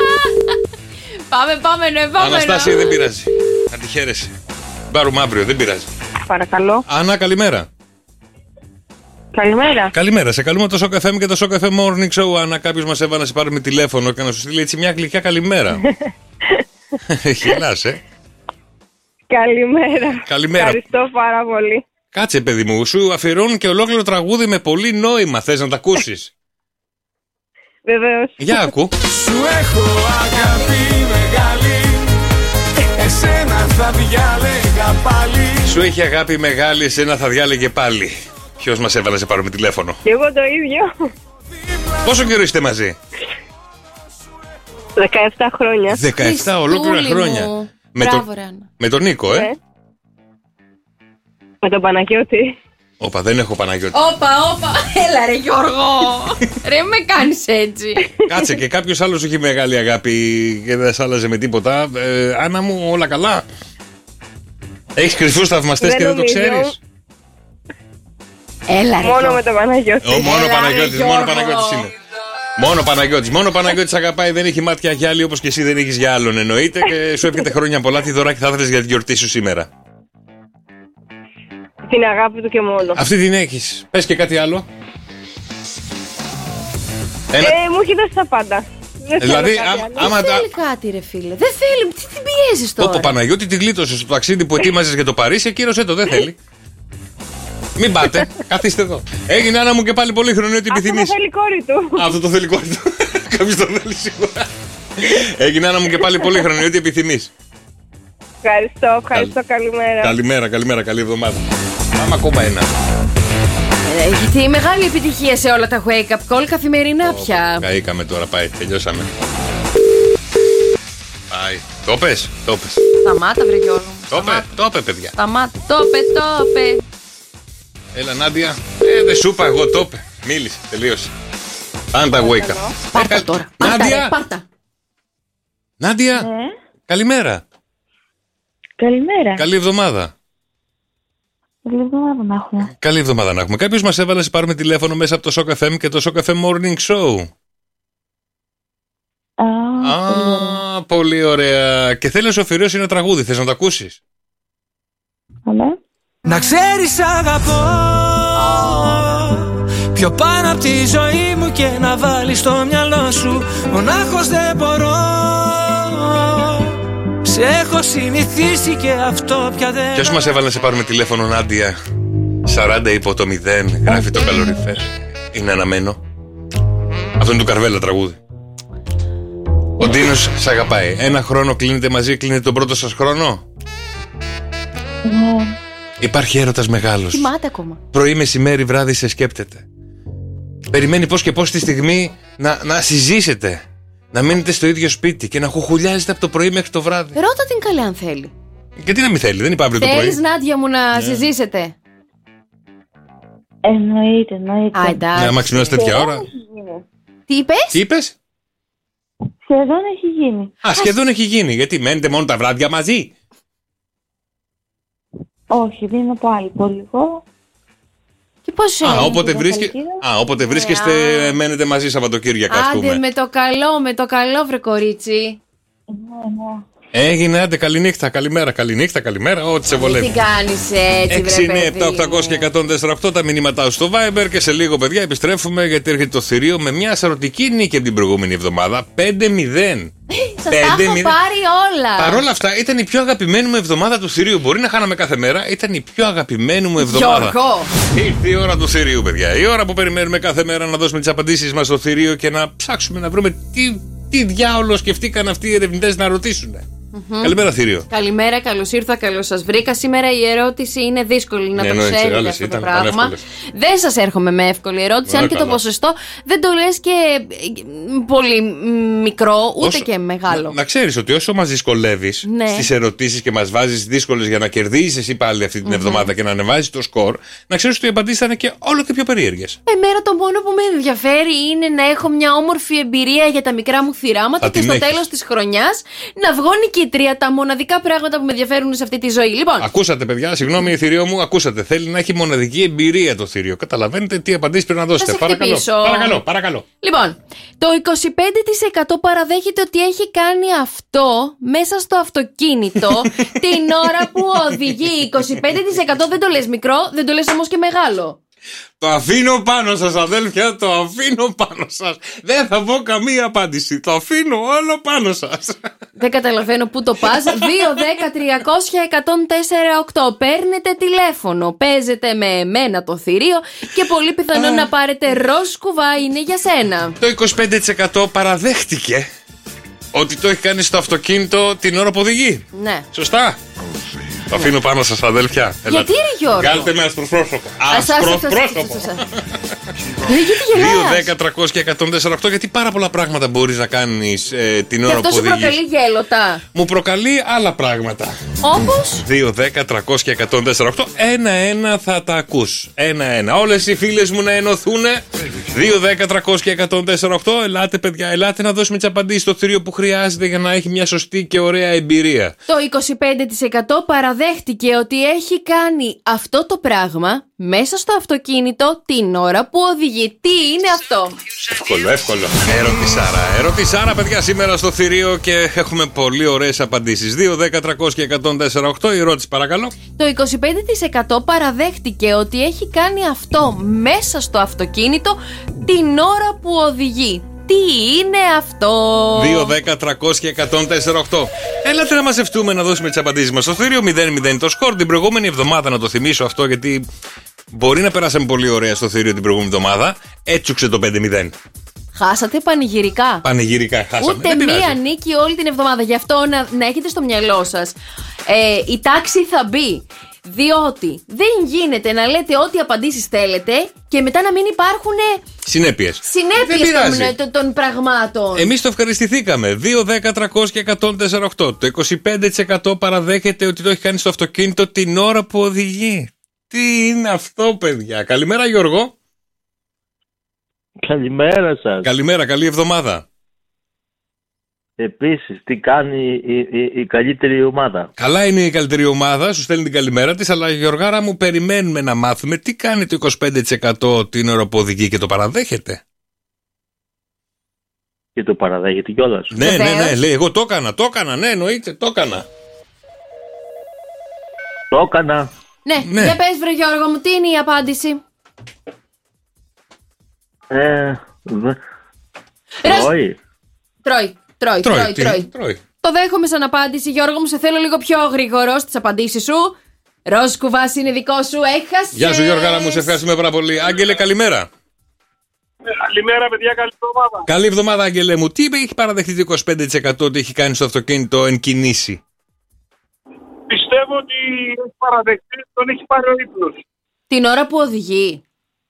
Πάμε, πάμε, ναι, πάμε. Αναστάση, δεν πειράζει. Να τη χαίρεσαι. Πάρουμε αύριο, δεν πειράζει. Παρακαλώ. Άννα, καλημέρα. Καλημέρα. Καλημέρα. Σε καλούμε το Shock εφ εμ και το Shock εφ εμ Morning Show. Άννα, κάποιος μας έβαλε να σε πάρουμε τηλέφωνο και να σου στείλει έτσι μια γλυκιά καλημέρα. Γελάς, ε. Καλημέρα. Καλημέρα. Ευχαριστώ πάρα πολύ. Κάτσε, παιδί μου, σου αφιερώνουν και ολόκληρο τραγούδι με πολύ νόημα. Θες να τα ακούσεις? Βεβαίως. Για ακού. Σου έχω αγάπη μεγάλη, εσένα θα διάλεγα πάλι. Σου έχει αγάπη μεγάλη, εσένα θα διάλεγε πάλι. Ποιος μας έβαλε να σε πάρουμε τηλέφωνο? Και εγώ το ίδιο. Πόσο καιρό είστε μαζί? δεκαεπτά χρόνια. δεκαεπτά ολόκληρα χρόνια. Με, Μπράβο, το... ρε, με τον Νίκο, ε. Ναι. Με τον Παναγιώτη. Όπα, δεν έχω Παναγιώτη. Όπα, όπα. Έλα ρε Γιώργο. Ρε με κάνεις έτσι. Κάτσε, και κάποιος άλλος έχει μεγάλη αγάπη και δεν σ' άλλαζε με τίποτα. Ε, Άννα μου, όλα καλά? Έχεις κρυφούς θαυμαστές και δεν το ξέρεις? Έλα ρε. Μόνο με τον Παναγιώτη. Ο, μόνο Έλα, Παναγιώτης, ρε, μόνο Γιώργο. Παναγιώτης είναι. Μόνο Παναγιώτης, μόνο Παναγιώτης αγαπάει, δεν έχει μάτια για άλλη, όπως και εσύ δεν έχεις για άλλον, εννοείται. Και σου εύχεται χρόνια πολλά. Τι δωράκι θα ήθελες για τη γιορτή σου σήμερα? Την αγάπη του και μόνο. Αυτή την έχεις. Πες και κάτι άλλο. Ένα... Ε, μου έχει δώσει τα πάντα. Δεν Δηλαδή, θέλω κάτι άμα- άλλο. άμα Δεν θέλει κάτι ρε φίλε. Δεν θέλει. Τι την πιέζεις τώρα? Το Παναγιώτη τη γλίτωσε στο ταξίδι που ετοίμαζες για το Παρίσι, ακύρωσε το, δεν θέλει. Μην πάτε, καθίστε εδώ. Έγινε, Άννα μου, και πάλι πολύ χρονή ό,τι Αυτό το επιθυμείς. θέλει η κόρη του. Αυτό το θέλει η κόρη του. Κάποιος το θέλει σίγουρα. Έγινε, Άννα μου, και πάλι πολύ χρονή ό,τι επιθυμείς. Ευχαριστώ, ευχαριστώ. Καλημέρα. Καλημέρα, καλημέρα, καλή εβδομάδα. Πάμε ακόμα ένα. Ε, γιατί μεγάλη επιτυχία σε όλα τα wake up call καθημερινά πια. Καήκαμε τώρα, πάει, τελειώσαμε. Πάει. Το πες, το πες. Σταμάτα βρε Γιώργο. Το πε, το πε, παιδιά. Σταμάτα. Το πε, το πε. Έλα, Νάντια. Ε, δεν σου είπα εγώ, το πε. Μίλησε, τελείωσε. Πάνε τα wake up. Πάρτα τώρα. Πάρτα, ρε, Νάντια. πάρτα. Νάντια, Ναι. καλημέρα. Καλημέρα. Καλή εβδομάδα. Καλή εβδομάδα να έχουμε. Καλή εβδομάδα να έχουμε. Κάποιος μας έβαλε να σε πάρουμε τηλέφωνο μέσα από το Shock εφ εμ και το Shock εφ εμ Morning Show. Α, Α, πολύ ωραία. Και θέλει να σου αφιερώσει ένα τραγούδι. Θες να το ακούσεις? ναι. Να ξέρεις αγαπώ πιο πάνω από τη ζωή μου και να βάλεις στο μυαλό σου. Μονάχος δεν μπορώ, σε έχω συνηθίσει και αυτό πια δεν. Ποιος μας έβαλε να σε πάρουμε τηλέφωνο, Νάντια? σαράντα υπό το μηδέν, γράφει το καλοριφέρ. Είναι αναμένο. Αυτό είναι του Καρβέλα τραγούδι. Ο Ντίνος σ' αγαπάει. Ένα χρόνο κλείνετε μαζί, κλείνετε τον πρώτο σας χρόνο. Ναι. Υπάρχει έρωτας μεγάλος. Κοιμάται ακόμα. Πρωί, μεσημέρι, βράδυ σε σκέπτεται. Περιμένει πώς και πώς τη στιγμή να, να συζήσετε. Να μείνετε στο ίδιο σπίτι και να χουχουλιάζετε από το πρωί μέχρι το βράδυ. Ρώτα την καλή αν θέλει. Γιατί να μην θέλει, δεν είπα αύριο το πρωί. Θέλεις Νάντια μου να Ναι. συζήσετε? Εννοείται, εννοείται. Α, εντάξει. Ναι, άμα ξυπνάς τέτοια ώρα. Τι είπες? Τι είπες? Σχεδόν έχει γίνει. Α, σχεδόν έχει γίνει. Γιατί μένετε μόνο τα βράδια μαζί. Όχι, δίνω πάλι πολύ λίγο. Και πώς Α, είναι? όποτε, το βρίσκε... Σαββατοκύριακο. Α, όποτε βρίσκεστε, α. μένετε μαζί Σαββατοκύριακα, ας Άντε πούμε. με το καλό, με το καλό βρε κορίτσι. Ναι, ναι. Έγινε, άντε, καληνύχτα, καλημέρα, καληνύχτα, καλημέρα, ό,τι σε Τι βολεύει. κάνεις έτσι βρε έξι εννιά παιδί επτά οκτακόσια και εκατόν τέσσερα οκτώ τα μηνύματά σου στο Viber και σε λίγο, παιδιά, επιστρέφουμε γιατί έρχεται το θηρίο με μια σαρωτική νίκη από την προηγούμενη εβδομάδα. πέντε μηδέν. Σας τα έχω πάρει όλα. Παρ' όλα αυτά, ήταν η πιο αγαπημένη μου εβδομάδα του θηρίου. Μπορεί να χάναμε κάθε μέρα, ήταν η πιο αγαπημένη μου εβδομάδα. Γιώργο. Ήρθε η ώρα του θηρίου, παιδιά. Η ώρα που περιμένουμε κάθε μέρα να δώσουμε τις απαντήσεις μας στο θηρίο και να ψάξουμε να βρούμε τι, τι διάολο σκεφτήκαν αυτοί οι ερευνητές να ρωτήσουν. Mm-hmm. Καλημέρα, θηρίο. Καλημέρα, καλώς ήρθα, καλώς σας βρήκα. Σήμερα η ερώτηση είναι δύσκολη, να ναι, το ναι, ξέρετε άλλες, αυτό ήταν, το πράγμα. ανεύκολες. Δεν σας έρχομαι με εύκολη ερώτηση, Ωραία, αν και καλά. το ποσοστό δεν το λες και πολύ μικρό, ούτε Όσο, και μεγάλο. Να, να ξέρεις ότι όσο μας δυσκολεύεις ναι. στις ερωτήσεις και μας βάζεις δύσκολες για να κερδίσεις εσύ πάλι αυτή την mm-hmm. εβδομάδα και να ανεβάζεις το σκορ, να ξέρεις ότι οι απαντήσεις θα είναι και όλο και πιο περίεργες. Εμένα το μόνο που με ενδιαφέρει είναι να έχω μια όμορφη εμπειρία για τα μικρά μου θυράματα θα και στο τέλος της χρονιάς να βγω νικήτρια, τα μοναδικά πράγματα που με ενδιαφέρουν σε αυτή τη ζωή. Λοιπόν. Ακούσατε, παιδιά, συγγνώμη, θηρίο μου, ακούσατε. Θέλει να έχει μοναδική εμπειρία το θηρίο. Καταλαβαίνετε τι απαντήσεις πρέπει να δώσετε. Παρακαλώ. Παρακαλώ, παρακαλώ. Λοιπόν, το είκοσι πέντε τοις εκατό παραδέχεται ότι έχει κάνει αυτό μέσα στο αυτοκίνητο την ώρα που οδηγεί. είκοσι πέντε τοις εκατό δεν το λες μικρό, δεν το λες όμως και μεγάλο. Το αφήνω πάνω σας, αδέλφια, το αφήνω πάνω σας. Δεν θα πω καμία απάντηση. Το αφήνω όλο πάνω σας. Δεν καταλαβαίνω πού το πας. δύο, δέκα, τριακόσια, εκατόν τέσσερα, οκτώ. Παίρνετε τηλέφωνο, παίζετε με εμένα το θηρίο και πολύ πιθανόν να πάρετε ροζ κουβά, είναι για σένα. Το είκοσι πέντε τοις εκατό παραδέχτηκε ότι το έχει κάνει στο αυτοκίνητο την ώρα που οδηγεί. Ναι. Σωστά. Το αφήνω πάνω σας, αδέλφια. Γιατί ρε Γιώργο? Βγάλτε με ασπροπρόσωπο. Ασπροπρόσωπο. δύο, δέκα, τριακόσια, εκατόν τέσσερα, οκτώ. Γιατί πάρα πολλά πράγματα μπορείς να κάνεις ε, την ώρα που οδηγείς. Και αυτό σου προκαλεί γέλοτα? Μου προκαλεί άλλα πράγματα. Όπως? δύο, δέκα, τριακόσια, εκατόν τέσσερα, οκτώ. Ένα-ένα θα τα ακούς. Ένα-ένα. Όλες οι φίλες μου να ενωθούν. δύο, δέκα, τριακόσια, εκατόν τέσσερα, οκτώ. Ελάτε, παιδιά, ελάτε να δώσουμε τις απαντήσεις στο θηρίο που χρειάζεται για να έχει μια σωστή και ωραία εμπειρία. Το είκοσι πέντε τοις εκατό παραδέχτηκε ότι έχει κάνει αυτό το πράγμα μέσα στο αυτοκίνητο την ώρα που οδηγεί. Τι είναι αυτό? Εύκολο, εύκολο. Ερωτησάρα. Ερωτησάρα, παιδιά, σήμερα στο θηρίο και έχουμε πολύ ωραίες απαντήσεις. δύο, δέκα, τριακόσια, εκατόν τέσσερα, οκτώ. Η ερώτηση, παρακαλώ. Το είκοσι πέντε τοις εκατό παραδέχτηκε ότι έχει κάνει αυτό μέσα στο αυτοκίνητο την ώρα που οδηγεί. Τι είναι αυτό? δύο, δέκα, τριακόσια, εκατόν τέσσερα, οκτώ. Έλατε να μαζευτούμε να δώσουμε τις απαντήσεις μας στο θηρίο. μηδέν μηδέν το σκορ. Την προηγούμενη εβδομάδα, να το θυμίσω αυτό, γιατί μπορεί να περάσαμε πολύ ωραία στο θηρίο την προηγούμενη εβδομάδα. Έτσουξε το πέντε μηδέν. Χάσατε πανηγυρικά. Πανηγυρικά χάσαμε. Ούτε μία νίκη όλη την εβδομάδα. Γι' αυτό να, να έχετε στο μυαλό σας. Ε, η τάξη θα μπει. Διότι δεν γίνεται να λέτε ό,τι απαντήσεις θέλετε και μετά να μην υπάρχουν συνέπειες. Συνέπειες των, των πραγμάτων. Εμείς το ευχαριστηθήκαμε. δύο, δέκα, τριακόσια, εκατόν τέσσερα, οκτώ. Το είκοσι πέντε τοις εκατό παραδέχεται ότι το έχει κάνει στο αυτοκίνητο την ώρα που οδηγεί. Τι είναι αυτό, παιδιά? Καλημέρα, Γιώργο. Καλημέρα σας. Καλημέρα, καλή εβδομάδα. Επίσης, τι κάνει η, η, η καλύτερη ομάδα? Καλά είναι η καλύτερη ομάδα, σου στέλνει την καλημέρα της, αλλά Γιωργάρα μου, περιμένουμε να μάθουμε τι κάνει το είκοσι πέντε τοις εκατό την ώρα που οδηγεί και το παραδέχεται. Και το παραδέχεται κιόλας. Ναι, ναι, ναι, λέει, εγώ το έκανα, το έκανα, ναι, εννοείται, το έκανα. Το έκανα. Ναι, ναι, για πες βρε Γιώργο μου, τι είναι η απάντηση? Ε, δε... Τρώει. Τρώει. Τρώει, τρώει, τρώει, τρώει. τρώει. Το δέχομαι σαν απάντηση. Γιώργο μου, σε θέλω λίγο πιο γρήγορο στις απαντήσεις σου. Ροζ κουβάς είναι δικό σου, έχασες. Γεια σου Γιώργαρα μου, σε ευχαριστούμε πάρα πολύ. Άγγελε, καλημέρα. Καλημέρα, παιδιά, καλή εβδομάδα. Καλή εβδομάδα, Άγγελε μου. Τι έχει παραδεχτεί το είκοσι πέντε τοις εκατό ότι έχει κάνει στο αυτοκίνητο εν κινήσει? Πιστεύω ότι έχει παραδεχτεί, τον έχει πάρει ο ύπνος. Την ώρα που οδηγεί.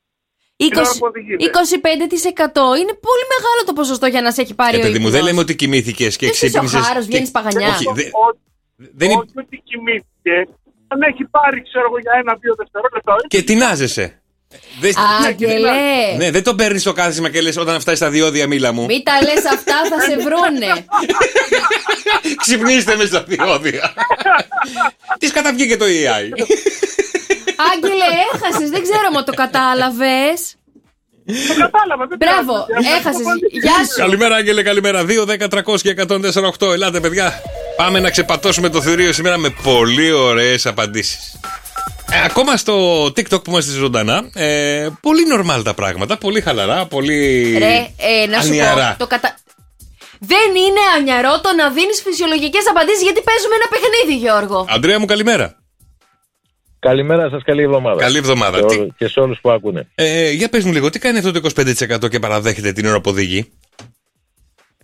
είκοσι πέντε τοις εκατό είναι πολύ μεγάλο το ποσοστό για να σε έχει πάρει ε, ο ύπνος. Μου δεν λέμε ότι κοιμήθηκες και ξύπνησες. Είσαι ο χάρος, βγαίνεις παγανιά. Όχι, δε... δεν είναι... ότι κοιμήθηκε. Αν έχει πάρει, ξέρω εγώ, για ένα-δύο δευτερόλεπτα. Και τεινάζεσαι. Άγγελε. Ναι, δεν το παίρνεις στο κάθισμα και λες όταν φτάσει στα διόδια, μίλα μου. Μην τα λες αυτά, θα σε βρούνε. Ξυπνήστε με στα διόδια. Της καταβγήκε το έι άι. Άγγελε, έχασες, δεν ξέρω αν το κατάλαβες. Το κατάλαβα, δεν Μπράβο, έχασες. Γεια σου. Καλημέρα, Άγγελε, καλημέρα. δύο, δέκα, τριακόσια, εκατόν τέσσερα, οκτώ. Ελάτε, παιδιά. Πάμε να ξεπατώσουμε το θηρίο σήμερα με πολύ ωραίες απαντήσεις. Ε, ακόμα στο TikTok που είμαστε ζωντανά, ε, πολύ normal τα πράγματα, πολύ χαλαρά, πολύ Ρε, ε, να σου ανιαρά. πω, το κατα... Δεν είναι ανιαρό το να δίνεις φυσιολογικές απαντήσεις, γιατί παίζουμε ένα παιχνίδι, Γιώργο. Αντρέα μου, καλημέρα. Καλημέρα σας, καλή εβδομάδα. Καλή εβδομάδα. Και, τι... όλους, και σε όλους που ακούνε. Ε, για πες μου λίγο, τι κάνει αυτό το είκοσι πέντε τοις εκατό και παραδέχεται την ώρα που οδηγεί?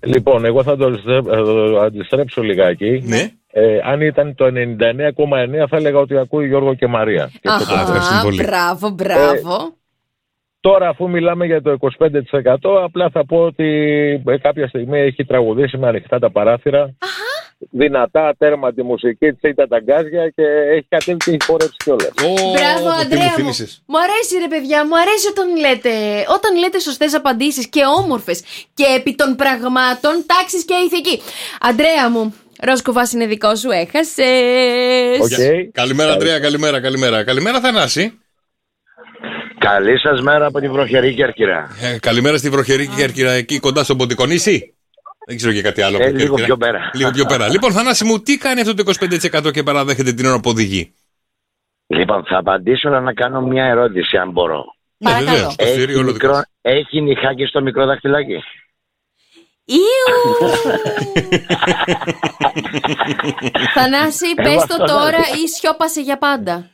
Λοιπόν, εγώ θα το αντιστρέψω λιγάκι. Ναι. Ε, αν ήταν το ενενήντα εννέα κόμμα εννέα θα έλεγα ότι ακούει Γιώργο και Μαρία. Αχα, μπράβο, μπράβο. Ε, τώρα αφού μιλάμε για το είκοσι πέντε τοις εκατό απλά θα πω ότι ε, κάποια στιγμή έχει τραγουδήσει με ανοιχτά τα παράθυρα. Αχα. Δυνατά, τέρμα τη μουσική, τσίτα τα γκάζια και έχει κατέβει και έχει χορέψει κιόλας. Μπράβο, Αντρέα μου. Μου αρέσει ρε παιδιά, μου αρέσει όταν λέτε, όταν λέτε σωστές απαντήσεις και όμορφες και επί των πραγμάτων, τάξης και ηθική. Αντρέα μου, Ρόσκοβας είναι δικό σου, έχασες. Okay. Καλημέρα Αντρέα, καλημέρα, καλημέρα. Καλημέρα Θανάση. Καλή σας μέρα από τη βροχερή Κέρκυρα. Ε, καλημέρα στη βροχερή Κέρκυρα, εκεί κοντά στο Ποντικονήσι. Δεν ξέρω και κάτι άλλο. Ε, λίγο πιο πέρα. Λίγο πιο πέρα. Λοιπόν, Θανάση μου, τι κάνει αυτό το είκοσι πέντε τοις εκατό και παραδέχεται την ώρα που οδηγεί? Λοιπόν, θα απαντήσω, αλλά να κάνω μια ερώτηση, αν μπορώ. Ναι, βεβαίως. Έχει, μικρό, έχει νυχάκι στο μικρό δαχτυλάκι. Ιου! Θανάση, πες το τώρα ή σιώπασε για πάντα.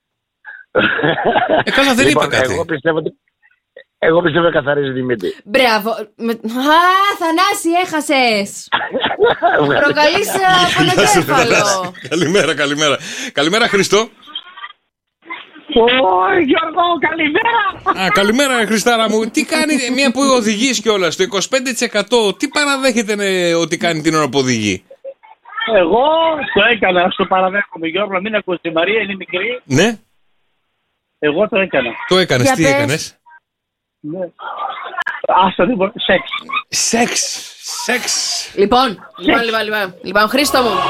Ε, καλά, δεν λοιπόν, είπα κάτι. Εγώ πιστεύω ότι Εγώ πιστεύω ότι καθαρίζει τη μύτη. Μπράβο. Με... Α, Θανάση, έχασες. Προκαλείς πονοκέφαλο. Καλημέρα, καλημέρα. Καλημέρα, Χριστό. Ω, Γιώργο, καλημέρα. Α, καλημέρα, Χριστάρα μου. Τι κάνει, μια που οδηγείς κιόλας, το είκοσι πέντε τοις εκατό, τι παραδέχεται ναι, ότι κάνει την ώρα που οδηγεί? Εγώ το έκανα, στο παραδέχομαι, Γιώργο, μην ακούσει η Μαρία, είναι μικρή. Ναι. Εγώ το έκανα. Το έκανες, τι έκανες? Ναι. Άστα, λοιπόν, σεξ. Σεξ, σεξ. Λοιπόν, λοιπόν, λοιπόν, λοιπόν, λοιπόν, Χρήστο μου.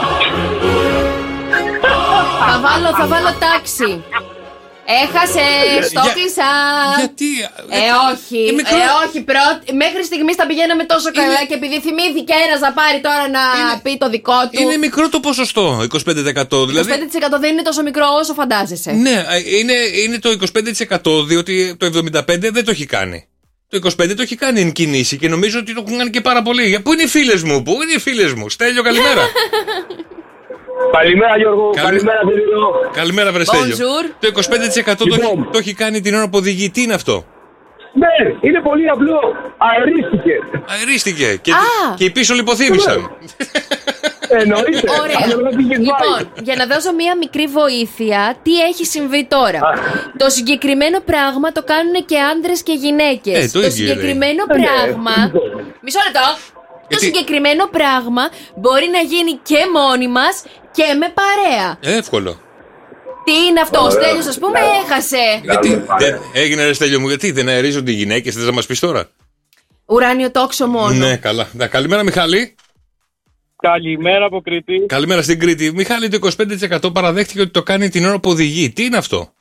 θα βάλω, θα βάλω τάξη. Έχασες, το κλείσα. Γιατί? Ε, όχι, ε, όχι, πρώτη. Μέχρι στιγμής τα πηγαίναμε τόσο καλά και επειδή θυμήθηκε ένας να πάρει τώρα να είναι... πει το δικό του. Είναι μικρό το ποσοστό, είκοσι πέντε τοις εκατό. Δηλαδή... είκοσι πέντε τοις εκατό δεν είναι τόσο μικρό όσο φαντάζεσαι. Ναι, είναι, είναι το είκοσι πέντε τοις εκατό διότι το εβδομήντα πέντε τοις εκατό δεν το έχει κάνει. Το είκοσι πέντε τοις εκατό το έχει κάνει εν κινήσει και νομίζω ότι το έχουν κάνει και πάρα πολύ. Πού είναι οι φίλες μου, πού είναι οι φίλες μου? Στέλιο, καλημέρα. Καλημέρα Γιώργο, Καλη... καλημέρα Φίλιο. Καλημέρα Βρεστέλιο. Το είκοσι πέντε τοις εκατό λοιπόν. το, έχει, το έχει κάνει την ώρα που οδηγεί. Τι είναι αυτό? Ναι, είναι πολύ απλό. Αερίστηκε. Αερίστηκε και, και οι πίσω λιποθύμησαν. Εννοείται. Ωραία. Λοιπόν, για να δώσω μία μικρή βοήθεια, τι έχει συμβεί τώρα? Το συγκεκριμένο πράγμα το κάνουν και άντρες και γυναίκες. Ε, το το ίδιο συγκεκριμένο είναι. πράγμα. Μισό λεπτό. Το συγκεκριμένο πράγμα μπορεί να γίνει και μόνοι μας και με παρέα. Εύκολο. Τι είναι αυτό, ο Στέλιος ας πούμε έχασε. Γιατί δεν, έγινε ρε Στέλιο μου, γιατί δεν αερίζονται οι γυναίκες, θες να μας πεις τώρα? Ουράνιο τόξο μόνο. Ναι, καλά. Καλημέρα Μιχάλη. Καλημέρα από Κρήτη. Καλημέρα στην Κρήτη. Μιχάλη, το είκοσι πέντε τοις εκατό παραδέχτηκε ότι το κάνει την ώρα που οδηγεί. Τι είναι αυτό?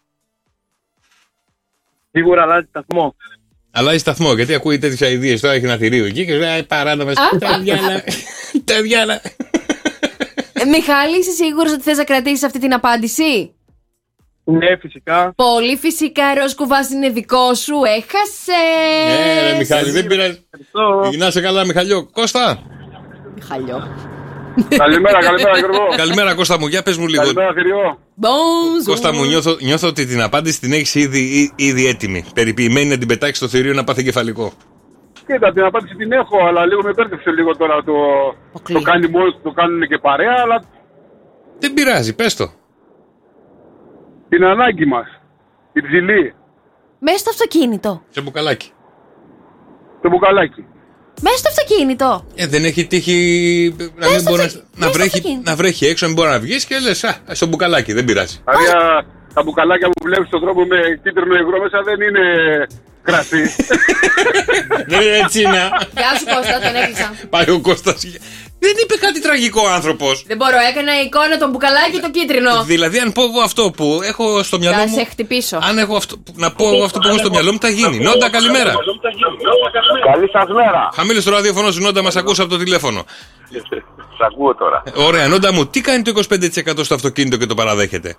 Σίγουρα αλλάζει σταθμό. Αλλάζει σταθμό, γιατί ακούει τέτοιες αηδίες. Τώρα έχει ένα θηρίο εκεί και λέει παράνομες. Τα διάλα. Τα διάλα. Μιχάλη, είσαι σίγουρος ότι θες να κρατήσεις αυτή την απάντηση? Ναι, φυσικά. Πολύ φυσικά, Ρόσκοβας είναι δικό σου. Έχασες. Ναι, ρε Μιχάλη, δεν πειράζει. Να είσαι καλά, Μιχαλιό. Κώστα. Μιχαλιό. Καλημέρα, καλημέρα Γιώργο. Καλημέρα Κώστα μου, για πες μου λίγο. Καλημέρα Θηριό. Κώστα μου, νιώθω, νιώθω ότι την απάντηση την έχεις ήδη, ήδη έτοιμη. Περιποιημένη να την πετάξεις στο θηρίο να πάθει κεφαλικό. Κοίτα, την απάντηση την έχω, αλλά λίγο με πέρδεψε λίγο τώρα το, το κάνει μόλις, το κάνουν και παρέα, αλλά... Δεν πειράζει, πες το. Την ανάγκη μας, την ψηλή. Μέσα στο αυτοκίνητο. Σε μπουκαλάκι. Το μπουκαλάκι. Μέσα στο αυτοκίνητο. Ε, δεν έχει τύχει να, μην μπορεί να, να, βρέχει, να βρέχει έξω, να μην μπορεί να βγεις και λες, α, στο μπουκαλάκι, δεν πειράζει. Άρα τα μπουκαλάκια που βλέπεις στον δρόμο με κίτρινο υγρό μέσα δεν είναι κρασί. Δεν είναι έτσι να. Γεια σου Κώστα, τον έκλεισα. Πάει ο Κώστας. Δεν είπε κάτι τραγικό άνθρωπος. Δεν μπορώ, έκανα εικόνα τον μπουκαλάκι το κίτρινο. Δηλαδή, αν πω εγώ αυτό που έχω στο μυαλό μου. Θα σε χτυπήσω. Αν έχω αυτό, να πω εγώ αυτό που έχω στο μυαλό μου, θα γίνει. Νόντα, καλημέρα. Καλή σας μέρα. Χαμήλωσε το ραδιοφωνό σου, Νόντα, μας ακούσα από το τηλέφωνο. Σ' ακούω τώρα. Ωραία, Νόντα μου, τι κάνει το είκοσι πέντε τοις εκατό στο αυτοκίνητο και το παραδέχεται?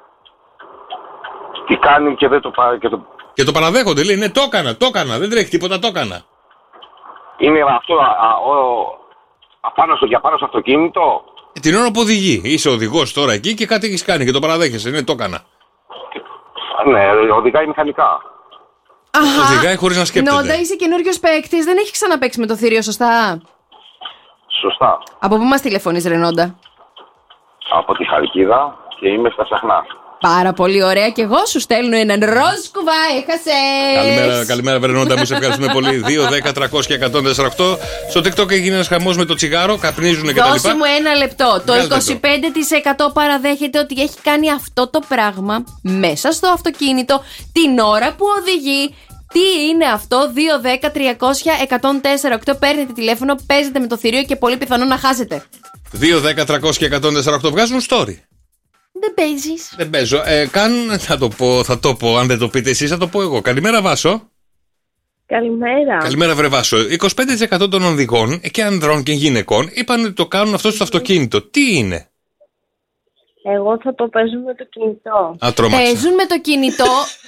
Τι κάνουν και δεν το πάρει και το. Και το παραδέχονται, λέει, ναι, το έκανα, το έκανα, δεν τρέχει τίποτα, το έκανα. Είναι αυτό α, α, ο, απάνω στο, για πάνω στο αυτοκίνητο. Ε, την ώρα που οδηγεί, είσαι οδηγός τώρα εκεί και κάτι έχεις κάνει και το παραδέχεσαι, ναι, το έκανα. Ναι, οδηγάει μηχανικά. Αχα. Οδηγάει χωρίς να σκέπτεται. Νόντα, είσαι καινούριος παίκτης, δεν έχει ξαναπαίξει με το θηρίο, σωστά? Σωστά. Από πού μας τηλεφωνείς, Ρενόντα? Από τη Χαλκίδα και είμαι στα Ψαχνά. Πάρα πολύ ωραία, και εγώ σου στέλνω έναν ροζ κουβά, έχασες. Καλημέρα, καλημέρα Βερνόντα μου, σε ευχαριστούμε πολύ. δύο, δέκα, τριακόσια, εκατόν τέσσερα οκτώ. Στο TikTok έγινε ένας χαμός με το τσιγάρο, καπνίζουν και τα λοιπά. Δώσε μου ένα λεπτό. Το Βγάλτε είκοσι πέντε τοις εκατό παραδέχεται ότι έχει κάνει αυτό το πράγμα μέσα στο αυτοκίνητο την ώρα που οδηγεί. Τι είναι αυτό? Δύο, δέκα, τριακόσια, εκατόν τέσσερα οκτώ. Παίρνετε τηλέφωνο, παίζετε με το θηρίο και πολύ πιθανό να χάσετε. δύο, δέκα, τριακόσια, εκατόν τέσσερα οκτώ βγάζουν story. Δεν παίζεις. Δεν παίζω. Ε, καν, θα το πω, θα το πω. Αν δεν το πείτε εσείς, θα το πω εγώ. Καλημέρα, Βάσο. Καλημέρα. Καλημέρα, βρε Βάσο. είκοσι πέντε τοις εκατό των οδηγών, και ανδρών και γυναικών, είπαν ότι το κάνουν αυτό στο αυτοκίνητο. Τι είναι? Εγώ θα το παίζω με το κινητό. Α, τρόμαξα. Παίζουν με το κινητό.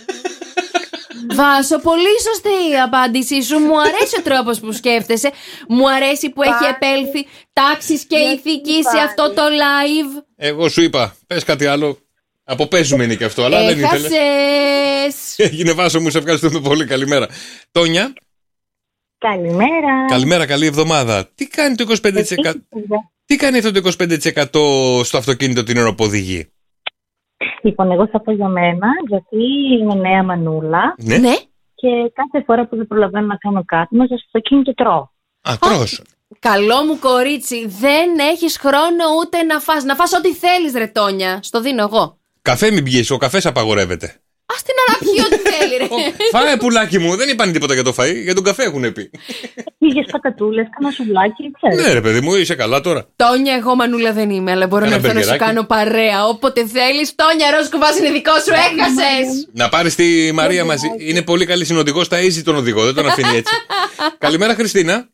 Βάσο, πολύ σωστή η απάντησή σου. Μου αρέσει ο τρόπος που σκέφτεσαι. Μου αρέσει που έχει επέλθει τάξης και ηθική σε αυτό το live. Εγώ σου είπα, πες κάτι άλλο. Από παίζουμε είναι και αυτό, αλλά δεν ήθελε. Έχασες. Έγινε, Βάσο μου, σε ευχαριστούμε πολύ. Καλημέρα. Τόνια. Καλημέρα. Καλημέρα, καλή εβδομάδα. Τι κάνει το είκοσι πέντε τοις εκατό, τι κάνει αυτό το είκοσι πέντε τοις εκατό στο αυτοκίνητο την ώρα που οδηγεί? Λοιπόν, εγώ θα πω για μένα, γιατί είμαι νέα μανούλα. Ναι. ναι. Και κάθε φορά που δεν προλαβαίνω να κάνω κάτι, μέσα στο αυτοκίνητο τρώω. Α, τρως. Καλό μου κορίτσι, δεν έχεις χρόνο ούτε να φας. Να φας ό,τι θέλεις, ρε Τόνια. Στο δίνω εγώ. Καφέ μην πιείς, ο καφές απαγορεύεται. Ας την αναπιεί ό,τι θέλει, ρε. Φάε πουλάκι μου, δεν είπαν τίποτα για το φαΐ, για τον καφέ έχουν πει. Πήγες πατατούλες, κάνα σουβλάκι, ξέρεις. Ναι, ρε παιδί μου, είσαι καλά τώρα. Τόνια, εγώ μανούλα δεν είμαι, αλλά μπορώ Ένα να έρθω να σου μπεργκεράκι. κάνω παρέα όποτε θέλεις. Τόνια, ροζ κουβάς είναι δικό σου, έχασες. Να πάρεις τη Μαρία μαζί. Είναι πολύ καλή συνοδηγός, τα easy τον οδηγό, δεν τον αφήνει έτσι. Καλημέρα, Χριστίνα.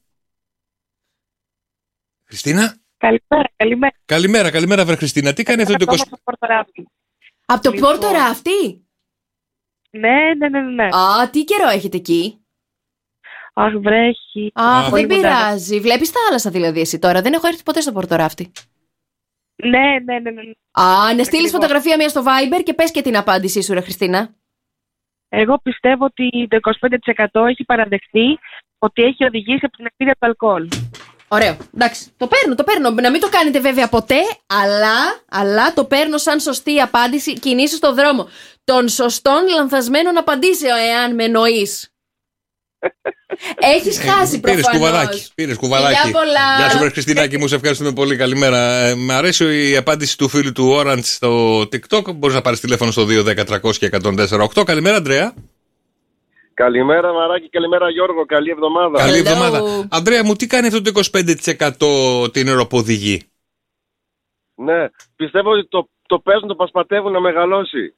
Χριστίνα. Καλημέρα, καλημέρα. Καλημέρα, καλημέρα, βρε Χριστίνα. Τι κάνει αυτό το είκοσι? Από το Λοιπόν. Πόρτο Ράφτη. Ναι, ναι, ναι, ναι. Α, τι καιρό έχετε εκεί? Αχ, βρέχει. Αχ, Πολύ δεν μοντάρα. πειράζει. Βλέπεις τα θάλασσα δηλαδή εσύ τώρα? Δεν έχω έρθει ποτέ στο Πόρτο Ράφτη. Ναι, ναι, ναι, ναι. Α, να στείλεις Ακριβώς. φωτογραφία μία στο Viber και πες και την απάντησή σου, ρε Χριστίνα. Εγώ πιστεύω ότι το είκοσι πέντε τοις εκατό έχει παραδεχτεί ότι έχει οδηγήσει από την ευθύνη του αλκοόλ. Ωραίο. Εντάξει. Το παίρνω, το παίρνω. Να μην το κάνετε βέβαια ποτέ, αλλά, αλλά το παίρνω σαν σωστή απάντηση. Κινήσου στον δρόμο των σωστών λανθασμένων απαντήσεων, εάν με εννοείς. Έχεις χάσει προφανώς. Πήρες κουβαδάκι. Πήρες κουβαδάκι. Γεια πολλά. Γεια σου, βρε Χριστινάκη μου, σε ευχαριστούμε πολύ. Καλημέρα. Ε, μ' αρέσει η απάντηση του φίλου του Orange στο TikTok. Μπορείς να πάρεις τηλέφωνο στο δύο δέκα τριακόσια εκατόν τέσσερα οκτώ. Καλημέρα, Αντρέα. Καλημέρα, Μαράκι, καλημέρα, Γιώργο. Καλή εβδομάδα. Καλή εβδομάδα. Αντρέα μου, τι κάνει αυτό το είκοσι πέντε τοις εκατό την ώρα που οδηγεί? Ναι, πιστεύω ότι το, το παίζουν, το πασπατεύουν να μεγαλώσει.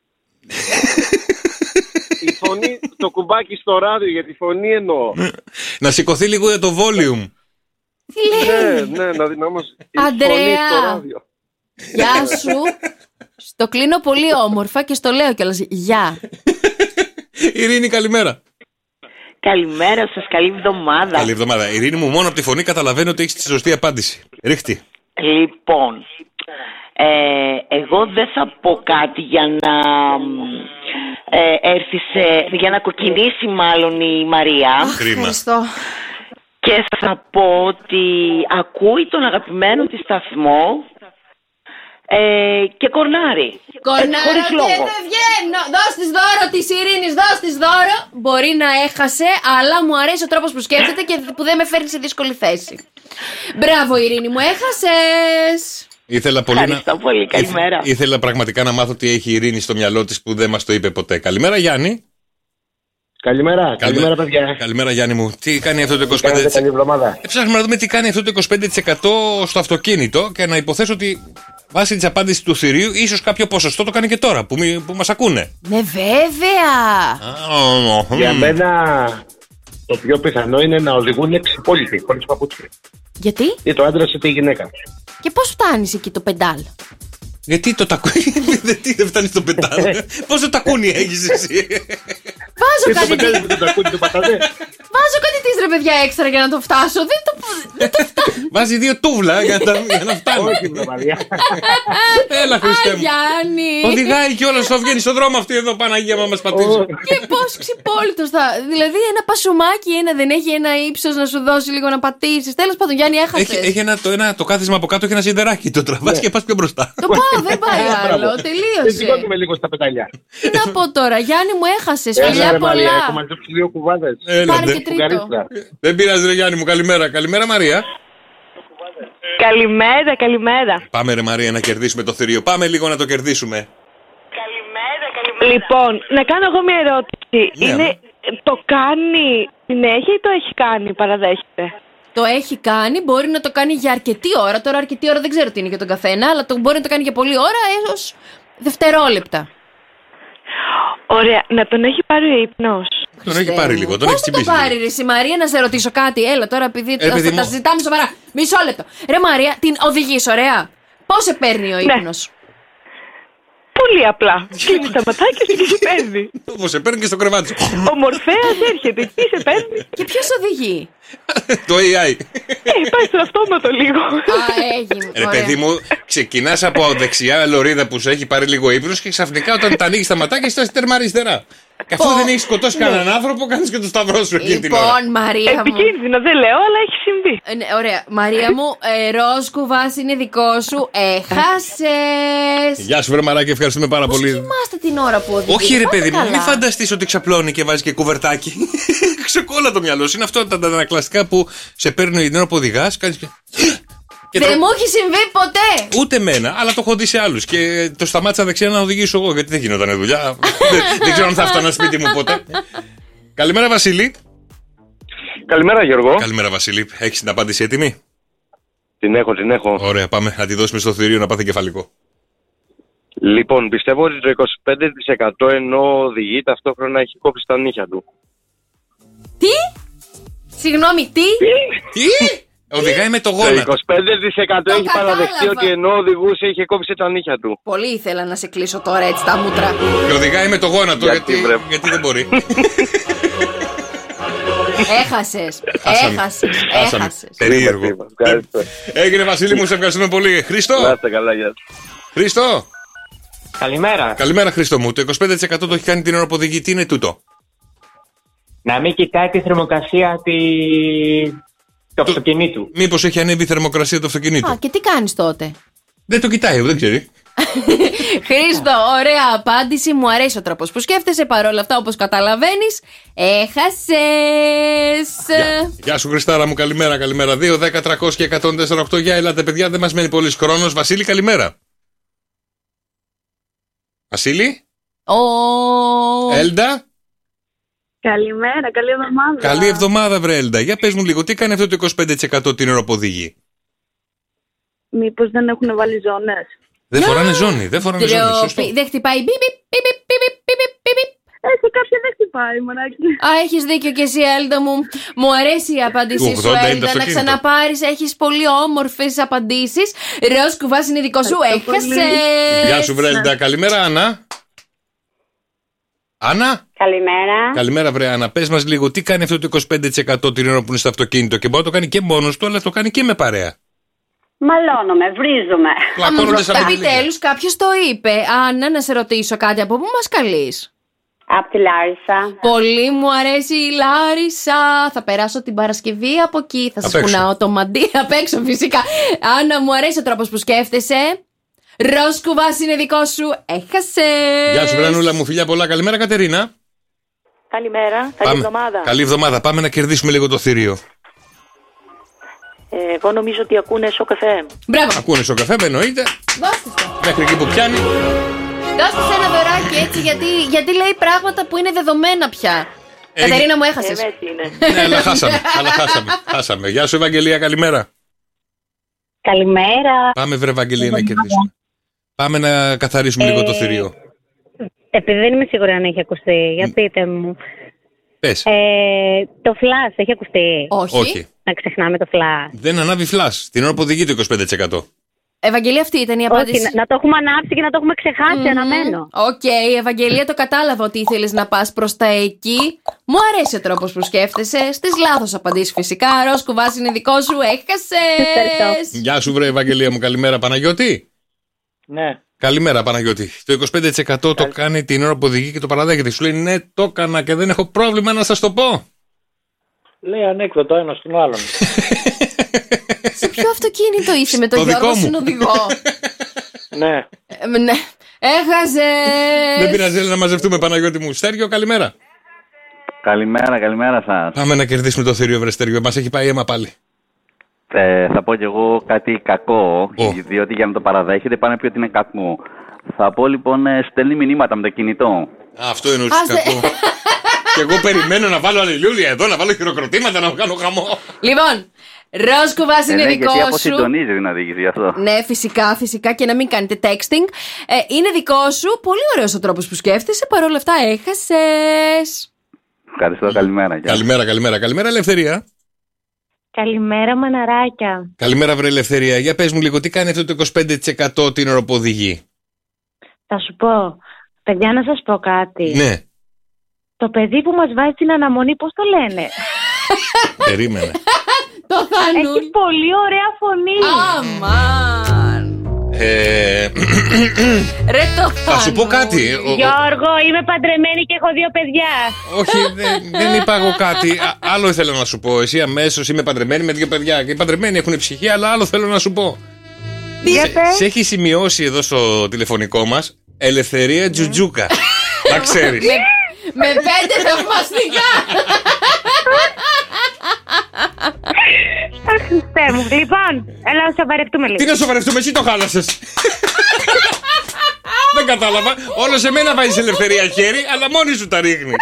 Η φωνή, το κουμπάκι στο ράδιο, για τη φωνή εννοώ. Να σηκωθεί λίγο για το volume. Τι λέει? Ναι, ναι, να δυναμώσει. Η Αντρέα. φωνή στο ράδιο. Γεια σου. Στο κλείνω πολύ όμορφα και στο λέω κιόλας. Γεια. Ειρήνη, καλημέρα. Καλημέρα σας, καλή εβδομάδα. Καλή εβδομάδα. Ειρήνη μου, μόνο από τη φωνή καταλαβαίνω ότι έχεις τη σωστή απάντηση. Ρίχτη. Λοιπόν, ε, εγώ δεν θα πω κάτι για να ε, έρθει σε, για να κοκκινήσει μάλλον η Μαρία. Ευχαριστώ. Και θα πω ότι ακούει τον αγαπημένο της σταθμό ε, και κορνάρει. Κορνάρω χωρίς και λόγο. δεν βγαίνω. Δώσ' της δώρο της Ειρήνης, δώσ' της δώρο. Μπορεί να έχασε, αλλά μου αρέσει ο τρόπος που σκέφτεται και που δεν με φέρνει σε δύσκολη θέση. Μπράβο Ειρήνη μου, έχασες. Ήθελα πολύ Ευχαριστώ να... πολύ, καλημέρα. Ήθε- Ήθελα πραγματικά να μάθω τι έχει η Ειρήνη στο μυαλό της που δεν μας το είπε ποτέ. Καλημέρα, Γιάννη. Καλημέρα, καλημέρα παιδιά. Καλημέρα, Γιάννη μου. Τι κάνει αυτό το είκοσι πέντε Κάνετε τοις εκατό? καλή εβδομάδα. Ε, ψάχνουμε να δούμε τι κάνει αυτό το είκοσι πέντε τοις εκατό στο αυτοκίνητο και να υποθέσω ότι βάσει της απάντησης του θηρίου, ίσως κάποιο ποσοστό το κάνει και τώρα που, μη- που μας ακούνε. Ναι βέβαια. Για μένα το πιο πιθανό είναι να οδηγούν ξυπόλυτοι, χωρίς παπούτσια. Γιατί? Είτε ο άντρας είτε η γυναίκα. Και πώς φτάνεις εκεί το πεντάλ? Γιατί το τακούνι δεν φτάνει στο πετάδε. Πόσο τακούνι έχεις εσύ? Βάζω κάτι Βάζω κάτι της ρε παιδιά έξτρα για να το φτάσω. Δεν το, δεν το φτάνω. Βάζει δύο τούβλα για να, για να φτάνει. Έλα Χριστέ μου. Γιάννη. Οδηγάει κιόλας, θα βγαίνει στον δρόμο αυτή εδώ Παναγία μα μας πατήσει. Και πώς ξυπόλυτος θα. Δηλαδή ένα πασουμάκι ένα δεν έχει ένα ύψος να σου δώσει λίγο να πατήσεις. Τέλος πάντων Γιάννη έχασες. Έχει, έχει ένα, το, ένα, το κάθισμα από κάτω έχει ένα σιδεράκι. Το τραβάς και πας πιο μπροστά. Το πάω, δεν πάει άλλο. Τελείωσε. Σηκώνουμε λίγο στα πεταλιά. Τι να πω τώρα, Γιάννη μου έχασες. Φιλιά πολλά. Έχω μαζέψει δύο κουβάδες. Πάρε και τρίτο. Δεν πειράζει ρε Γιάννη μου, καλημέρα. Καλημέρα Μαρία. Καλημέρα, καλημέρα. Πάμε ρε Μαρία να κερδίσουμε το θηρίο. Πάμε λίγο να το κερδίσουμε. Καλημέρα, καλημέρα. Λοιπόν, να κάνω εγώ μια ερώτηση. Ναι, Είναι, το κάνει συνέχεια ή το έχει κάνει, παραδέχεται? Το έχει κάνει, μπορεί να το κάνει για αρκετή ώρα. Τώρα αρκετή ώρα δεν ξέρω τι είναι για τον καθένα, αλλά το μπορεί να το κάνει για πολλή ώρα έως δευτερόλεπτα. Ωραία, να τον έχει πάρει ο ύπνος. Τον έχει πάρει λίγο, τον Πώς έχει θα το τσιμπήσει. πάρει ρε εσύ Μαρία, να σε ρωτήσω κάτι. Έλα τώρα επειδή Ε, θα παιδί τα μου. συζητάμε σοβαρά. Μισό λεπτό. Ρε Μαρία, την οδηγείς ωραία? Πώς σε παίρνει ο ύπνος? Πολύ απλά. Κλείνει τα ματάκια και σε παίρνει. Όπως σε παίρνει και στο κρεβάτι σου. Ο Μορφέας έρχεται εκεί, σε παίρνει. Και ποιος οδηγεί? Το έι άι. Ε, πάει στο αυτόματο λίγο. Α, έγινε. Ρε παιδί μου, ξεκινάς από δεξιά λωρίδα που σου έχει πάρει λίγο ύπνος και ξαφνικά όταν τα ανοίγεις τα ματάκια είσαι τέρμα αριστερά. Και αφού δεν έχεις σκοτώσει κανέναν άνθρωπο, κάνεις και το σταυρό σου εκείνη την ώρα. Λοιπόν, Μαρία μου. Επικίνδυνο, δεν λέω, αλλά έχει συμβεί. Ε, ναι, ωραία. Μαρία μου, ε, ροζ κουβάς είναι δικό σου. Έχασες. Γεια σου, βρε μαράκι, ευχαριστούμε πάρα Πώς πολύ. κοιμάστε την ώρα που οδηγείς? Όχι, ρε Πάτε παιδί μου, καλά. μην φανταστείς ότι ξαπλώνει και βάζει και κουβερτάκι. Ξεκόλα το μυαλό σου. Είναι αυτό τα ανακλαστικά που σε παίρνει την ώρα που οδηγάς. Κάνεις και. Και δεν το... μου έχει συμβεί ποτέ. Ούτε εμένα, αλλά το έχω δει σε άλλους. Και το σταμάτησα δεξιά να οδηγήσω εγώ, γιατί δεν γινόταν δουλειά. δεν, δεν ξέρω αν θα φτάνα σπίτι μου ποτέ. Καλημέρα, Βασίλη. Καλημέρα, Γιώργο. Καλημέρα, Βασίλη. Έχεις την απάντηση έτοιμη? Την έχω, την έχω. Ωραία, πάμε να τη δώσουμε στο θηρίο να πάθει κεφαλικό. Λοιπόν, πιστεύω ότι το είκοσι πέντε τοις εκατό ενώ οδηγεί ταυτόχρονα έχει κόψει τα νύχια του. Τι? Συγγνώμη, τι? Τι? Οδηγάει με το Το γόνατο. είκοσι πέντε τοις εκατό Το έχει παραδεχτεί κατάλαβα. ότι ενώ οδηγούσε είχε κόψει τα νύχια του. Πολύ ήθελα να σε κλείσω τώρα έτσι τα μούτρα. Και οδηγάει με το γόνατο, Γιατί, γιατί, βρε. γιατί δεν μπορεί. Έχασες. Χάσαμε. Έχασες. Χάσαμε. Έχασες. Περίεργο. Ευχαριστώ. Έγινε, Βασίλη μου, σε ευχαριστούμε πολύ. Χρήστο. Να είστε καλά, γεια σας. Χρήστο. Καλημέρα. Καλημέρα, Χρήστο μου. Το είκοσι πέντε τοις εκατό το έχει κάνει την ώρα που οδηγεί. Τι είναι τούτο? Να μην κοιτάει τη θερμοκρασία τη... του αυτοκινήτου. Μήπως έχει ανέβει η θερμοκρασία του αυτοκινήτου? Α, και τι κάνεις τότε? Δεν το κοιτάει, δεν ξέρει. Χρήστο, ωραία απάντηση. Μου αρέσει ο τρόπος που σκέφτεσαι. Παρόλα αυτά, όπως καταλαβαίνεις, έχασες. Γεια, γεια σου, Χριστάρα μου, καλημέρα, καλημέρα. δύο, δέκα, τριακόσια και εκατόν τέσσερα οκτώ. Για ελάτε, παιδιά, δεν μας μένει πολύς χρόνος. Βασίλη, καλημέρα. Βασίλη. Ο... Έλντα. Καλημέρα, καλή εβδομάδα. Καλή εβδομάδα, βρε Έλντα. Για πες μου λίγο, τι κάνει αυτό το είκοσι πέντε τοις εκατό την ώρα που οδηγεί? Μήπως δεν έχουν βάλει ζώνες? Δεν φοράνε ζώνη, δεν φοράνε ζώνη. Σωστό. Δεν χτυπάει. Μπιπ, μπιπ, μπιπ, μπιπ, μπιπ, μπιπ. Ε, σε κάποια δεν χτυπάει, μωράκι. Α, έχεις δίκιο και εσύ, Έλντα μου. Μου αρέσει η απάντησή σου, ογδόντα είναι το Έλντα. Να αυτοκίνητο. ξαναπάρεις. Έχεις πολύ όμορφες απαντήσεις. Ροζ κουβάς είναι δικό σου. Έχασες. Γεια σου, βρε Έλντα. Καλημέρα, Άννα. Άννα. Καλημέρα. Καλημέρα, βρε Άννα. Πες μας λίγο, τι κάνει αυτό το είκοσι πέντε τοις εκατό την ώρα που είναι στο αυτοκίνητο? Και μπορεί να το κάνει και μόνος του, αλλά το κάνει και με παρέα. Μαλώνομαι, βρίζομαι. Πλακώνονται σαν Επιτέλους, κάποιος το είπε. Άννα, να σε ρωτήσω κάτι. Από πού μας καλείς? Απ' τη Λάρισα. Πολύ μου αρέσει η Λάρισα. Θα περάσω την Παρασκευή από εκεί. Θα σας Απ' έξω. κουνάω το μαντί. Απ' έξω, φυσικά. Άννα, μου αρέσει ο τρόπος που σκέφτεσαι. Ροζ κουβάς είναι δικό σου. Έχασες. Γεια σου, Βρανούλα μου, φιλιά πολλά. Καλημέρα, Κατερίνα. Καλημέρα, καλή Πάμε. εβδομάδα. Καλή εβδομάδα. Πάμε να κερδίσουμε λίγο το θηρίο. Ε, εγώ νομίζω ότι ακούνε Σοκ εφ εμ. Μπράβο. Ακούνε στο καφέ, εννοείται. Δώστε το. Μέχρι εκεί που πιάνει. Δώστε σε ένα δωράκι έτσι, γιατί, γιατί λέει πράγματα που είναι δεδομένα πια. Ε, Κατερίνα, μου έχασες. Ε, έτσι είναι. Ναι, αλλά χάσαμε. αλλά χάσαμε. χάσαμε. Γεια σου, Ευαγγελία, καλημέρα. Καλημέρα. Πάμε, βρε Ευαγγελία, να κερδίσουμε. Πάμε να καθαρίσουμε λίγο το θηρίο. Επειδή δεν είμαι σίγουρη αν έχει ακουστεί, για πείτε μου. Πες. Ε, το flash έχει ακουστεί? Όχι. Όχι. Να ξεχνάμε το flash. Δεν ανάβει φλας την ώρα που οδηγεί το είκοσι πέντε τοις εκατό. Ευαγγελία, αυτή ήταν η απάντηση. Όχι, να, να το έχουμε ανάψει και να το έχουμε ξεχάσει, mm-hmm. αναμένω. Οκ, okay, Ευαγγελία, το κατάλαβα ότι ήθελες να πας προς τα εκεί. Μου αρέσει ο τρόπος που σκέφτεσαι. Στις λάθος απαντήσεις φυσικά. Ροζ κουβάς είναι δικό σου, έχασες. Γεια σου, βρε Ευαγγελία μου, καλημέρα Παναγιώτη. Ναι. Καλημέρα Παναγιώτη. Το είκοσι πέντε τοις εκατό το κάνει την ώρα που οδηγεί και το παραδέχεται. Σου λέει ναι, το έκανα και δεν έχω πρόβλημα να σας το πω. Λέει ανέκδοτο ένα στον άλλον. Σε ποιο αυτοκίνητο είσαι, με τον Γιώργο συνοδηγό? Ναι. Ε, ναι. Έχασες. Δεν πειράζει, να μαζευτούμε Παναγιώτη μου. Στέργιο, καλημέρα. Καλημέρα, καλημέρα σας. Πάμε να κερδίσουμε το θηρίο, βρε Στέργιο. Μας έχει πάει αίμα πάλι. Ε, θα πω κι εγώ κάτι κακό, oh. διότι για να το παραδέχετε πάνε πει ότι είναι κακό. Θα πω λοιπόν, στέλνει μηνύματα με το κινητό. Α, αυτό είναι κακό. Και εγώ περιμένω να βάλω αλληλούια εδώ, να βάλω χειροκροτήματα, να κάνω χαμό. Λοιπόν, Ροζ κουβάς είναι ε, ναι, δικό γιατί σου. αποσυντονίζει την οδήγηση αυτό. Ναι, φυσικά, φυσικά και να μην κάνετε texting. Ε, είναι δικό σου. Πολύ ωραίος ο τρόπος που σκέφτεσαι. Παρ' όλα αυτά, έχασες. Ευχαριστώ, καλημέρα. Καλημέρα, καλημέρα, καλημέρα, Ελευθερία. Καλημέρα, μαναράκια. Καλημέρα, βρε Ελευθερία. Για πες μου λίγο, τι κάνει αυτό το είκοσι πέντε τοις εκατό την ώρα που οδηγεί? Θα σου πω, παιδιά, να σας πω κάτι. Ναι. Το παιδί που μας βάζει την αναμονή, πώς το λένε? Περίμενε. Το Θανούλη. Έχει πολύ ωραία φωνή. Αμάν. Ε... Ρε το θα σου πω κάτι. Γιώργο, είμαι παντρεμένη και έχω δύο παιδιά. Όχι, δεν, δεν είπα εγώ κάτι. Α, άλλο ήθελα να σου πω. Εσύ αμέσως είμαι παντρεμένη με δύο παιδιά. Και οι παντρεμένοι έχουν ψυχή, αλλά άλλο θέλω να σου πω. Σε, σε έχει σημειώσει εδώ στο τηλεφωνικό μας Ελευθερία Τζουτζούκα. Να ξέρεις. Με πέντε θαυμαστικά. Αχ, Χριστέ μου. Λοιπόν, έλα να σοβαρευτούμε λίγο. Τι να σοβαρευτούμε, εσύ το χάλασες. Δεν κατάλαβα. Όλο σε μένα βάζεις Ελευθερία χέρι, αλλά μόνη σου τα ρίχνεις.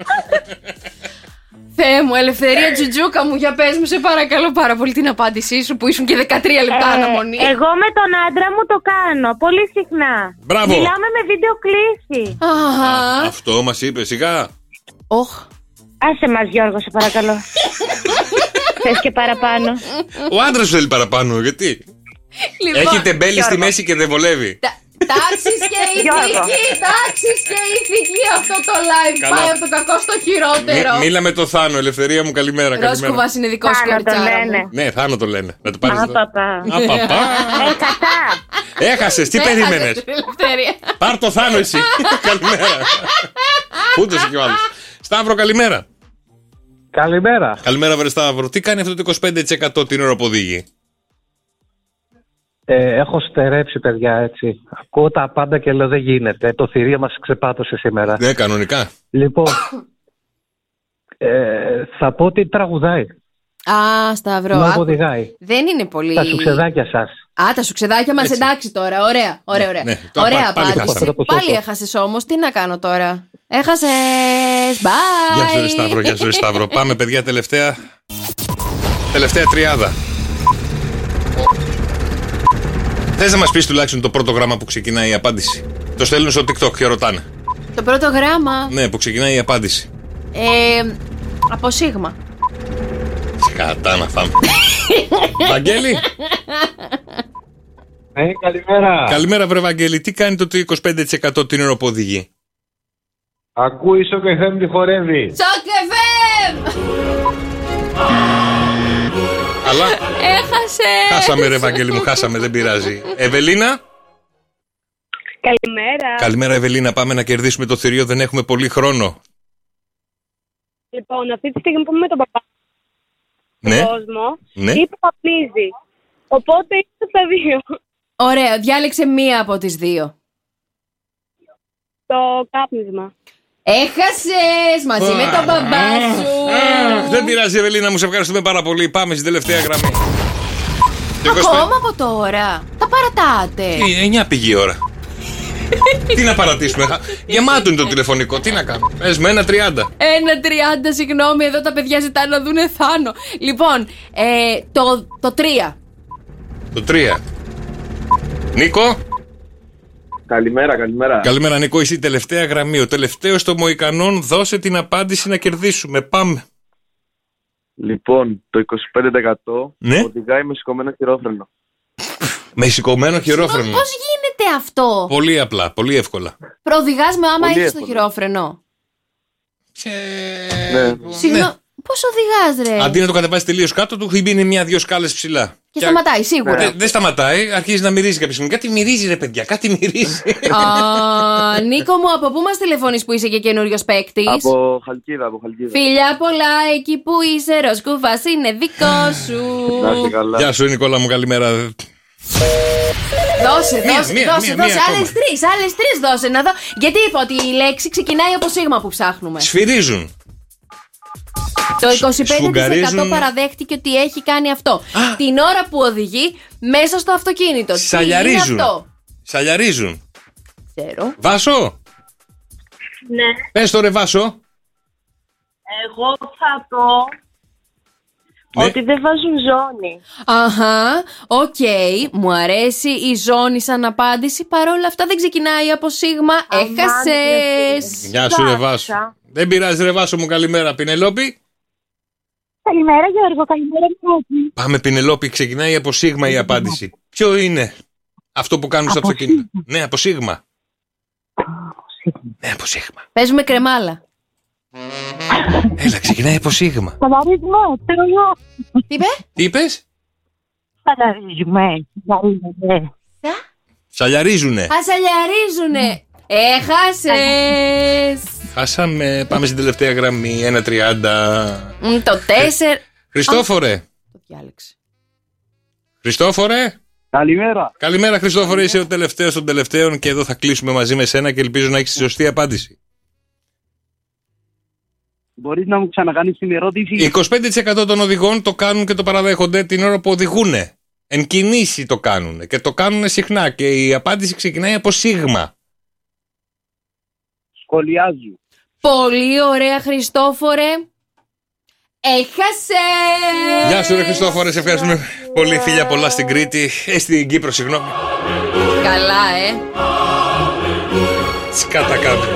Θεέ μου, Ελευθερία Τζουτζούκα μου, για πες μου σε παρακαλώ πάρα πολύ την απάντησή σου που ήσουν και δεκατρία λεπτά ε, αναμονή. Εγώ με τον άντρα μου το κάνω πολύ συχνά. Μπράβο. Μιλάμε με βίντεο κλήση. Α, αυτό μας είπε σιγά. Όχ. Άσε μας, Γιώργο, σε παρακαλώ. Θες και παραπάνω? Ο άντρας σου θέλει παραπάνω, γιατί? Λοιπόν, έχει τεμπέλη στη μέση και δεν βολεύει. Τάξεις και ηθική, τάξεις και ηθική. Αυτό το live καλά. Πάει από το κακό στο χειρότερο. Μí, μίλα με το Θάνο, Ελευθερία μου, καλημέρα. Ροζ κουβάς είναι δικό σου κοριτσάρα μου. Ναι, Θάνο το λένε. Να το πάρεις. Απαπά. Έχασα. Έχασες, τι περίμενες? Πάρ' το Θάνο εσύ. Καλημέρα. Ούτως και ο άλλος. Σταύρο, καλημέρα. Καλημέρα. Καλημέρα, βρε Σταύρο. Τι κάνει αυτό το είκοσι πέντε τοις εκατό την ώρα που οδηγεί? Ε, έχω στερέψει, παιδιά, έτσι. Ακούω τα πάντα και λέω δεν γίνεται. Το θηρίο μας ξεπάτωσε σήμερα. Ναι, κανονικά. Λοιπόν, ε, θα πω ότι τραγουδάει. Α, Σταύρο. Να οδηγάει. Δεν είναι πολύ. Τα σουξεδάκια σας. Α, τα σουξεδάκια μας, εντάξει τώρα. Ωραία, ωραία, ωραία. Ναι, ναι. Ωραία απάντηση. Πάλι, πάλι έχασες όμως. Τι να κάνω τώρα? Έχασες. Bye. Γεια σου, ρε Σταύρο, γεια σου, ρε Σταύρο. Πάμε, παιδιά, τελευταία. Τελευταία τριάδα. Θες να μας πεις τουλάχιστον το πρώτο γράμμα που ξεκινάει η απάντηση? Το στέλνουν στο TikTok και ρωτάνε. Το πρώτο γράμμα. Ναι, που ξεκινάει η απάντηση. Ε, από σίγμα. Σκατά να φάμε. Βαγγέλη. Ε, καλημέρα. Καλημέρα, βρε Βαγγέλη. Τι κάνει το είκοσι πέντε τοις εκατό την ώρα που οδηγεί? Ακούει Σοκ εφ εμ τη χορεύει. Σοκ εφ εμ. Αλλά έχασε. Χάσαμε, ρε Βαγγέλη μου, χάσαμε, δεν πειράζει. Ευελίνα. Καλημέρα. Καλημέρα, Ευελίνα. Πάμε να κερδίσουμε το θηρίο, δεν έχουμε πολύ χρόνο. Λοιπόν, αυτή τη στιγμή που είμαι με τον παπά ναι. στον κόσμο, ναι. είπε καπνίζει. Οπότε είσαι στα δύο. Ωραία, διάλεξε μία από τις δύο. Το κάπνισμα. Έχασες μαζί με τον μπαμπά σου. Δεν πειράζει, Ευελίνα μου, σε ευχαριστούμε πάρα πολύ. Πάμε στην τελευταία γραμμή. Ακόμα από τώρα. Τα παρατάτε. εννιά πήγε η ώρα. Τι να παρατήσουμε? Γεμάτο είναι το τηλεφωνικό. Τι να κάνω? Πες με ένα τριάντα. Ένα τριάντα, συγγνώμη, εδώ τα παιδιά ζητάνε να δούνε Θάνο. Λοιπόν, ε, το, το τρία. Το τρία. Νίκο. Καλημέρα, καλημέρα. Καλημέρα, Νίκο. Είσαι η τελευταία γραμμή. Ο τελευταίος των Μοϊκανών. Δώσε την απάντηση να κερδίσουμε. Πάμε. Λοιπόν, το είκοσι πέντε τοις εκατό ναι. οδηγάει με σηκωμένο χειρόφρενο. Με σηκωμένο χειρόφρενο. Πώς γίνεται αυτό? Πολύ απλά, πολύ εύκολα. Προοδηγάς με άμα Πολύ έχεις το εύκολα. χειρόφρενο. Ναι. Συγγνώμη, Ναι. πώς οδηγάς, ρε? Αντί να το κατεβάσει τελείως κάτω, του έχει μπει μια-δυο σκάλες ψηλά. Και σταματάει, σίγουρα. Δεν δεν σταματάει, αρχίζει να μυρίζει κάποια στιγμή. Κάτι μυρίζει, ρε παιδιά, κάτι μυρίζει. Α, Νίκο μου, από πού μας τηλεφωνείς που είσαι και καινούριος παίκτης? Από Χαλκίδα, από Χαλκίδα. Φιλιά πολλά, εκεί που είσαι, Ροσκούφας είναι δικό σου. Γεια σου, Νικόλα μου, καλημέρα. Δώσε, Μία, δώσε, μία, δώσε, μία, δώσε. μία Άλλες ακόμα. τρεις, άλλες τρεις δώσε να δω. Γιατί είπα ότι η λέξη ξεκινάει από σίγμα που ψάχνουμε. Σφυρίζουν. Το είκοσι πέντε τοις εκατό σφουγγαρίζουν. παραδέχτηκε ότι έχει κάνει αυτό. Την ώρα που οδηγεί μέσα στο αυτοκίνητο. Τι είναι Σαλιαρίζουν. αυτό? Σαλιαρίζουν. Ξέρω. Βάσο, Ναι, πες το ρε Βάσο. εγώ θα πω Ναι. ότι δεν βάζουν ζώνη. Αχα, οκ, μου αρέσει η ζώνη σαν απάντηση. Παρόλα αυτά δεν ξεκινάει από σίγμα. Έχασες. Γεια σου ρε Βάσο. Δεν πειράζει ρε Βάσο μου, καλημέρα. Πινελόπη. Καλημέρα Γιώργο, καλημέρα Γιώργο. Πάμε Πινελόπη, ξεκινάει από σίγμα η απάντηση. Ποιο είναι αυτό που κάνουν στο Από αυτοκίνητο? Ναι, από σίγμα. Ναι, από σίγμα. Παίζουμε κρεμάλα. Έλα, ξεκινάει από σίγμα. Σαλαρίζουμε, τέλειο. Τι είπε? Τι είπες? Σαλαρίζουμε, σαλαρίζουμε. Σαλιαρίζουνε. Ασαλιαρίζουνε. Έχασες. Χάσαμε, πάμε στην τελευταία γραμμή, ένα τριάντα. Μ, Το τέσσερα. Χριστόφορε. Το διάλεξε. Χριστόφορε. Καλημέρα. Καλημέρα Χριστόφορε, είσαι ο τελευταίος των τελευταίων και εδώ θα κλείσουμε μαζί με σένα και ελπίζω να έχεις τη σωστή απάντηση. Μπορείς να μου ξανακάνεις την ερώτηση? είκοσι πέντε τοις εκατό των οδηγών το κάνουν και το παραδέχονται την ώρα που οδηγούν. Εν κινήσει το κάνουν και το κάνουν συχνά και η απάντηση ξεκινάει από σίγμα. Σχολιάζουν. Πολύ ωραία, Χριστόφορε. Έχασε! Γεια σου ρε Χριστόφορε, σε ευχαριστούμε πολύ, φίλια πολλά στην Κρήτη, ε, στην Κύπρο, συγγνώμη. Καλά, ε. Σκάτα κάτω.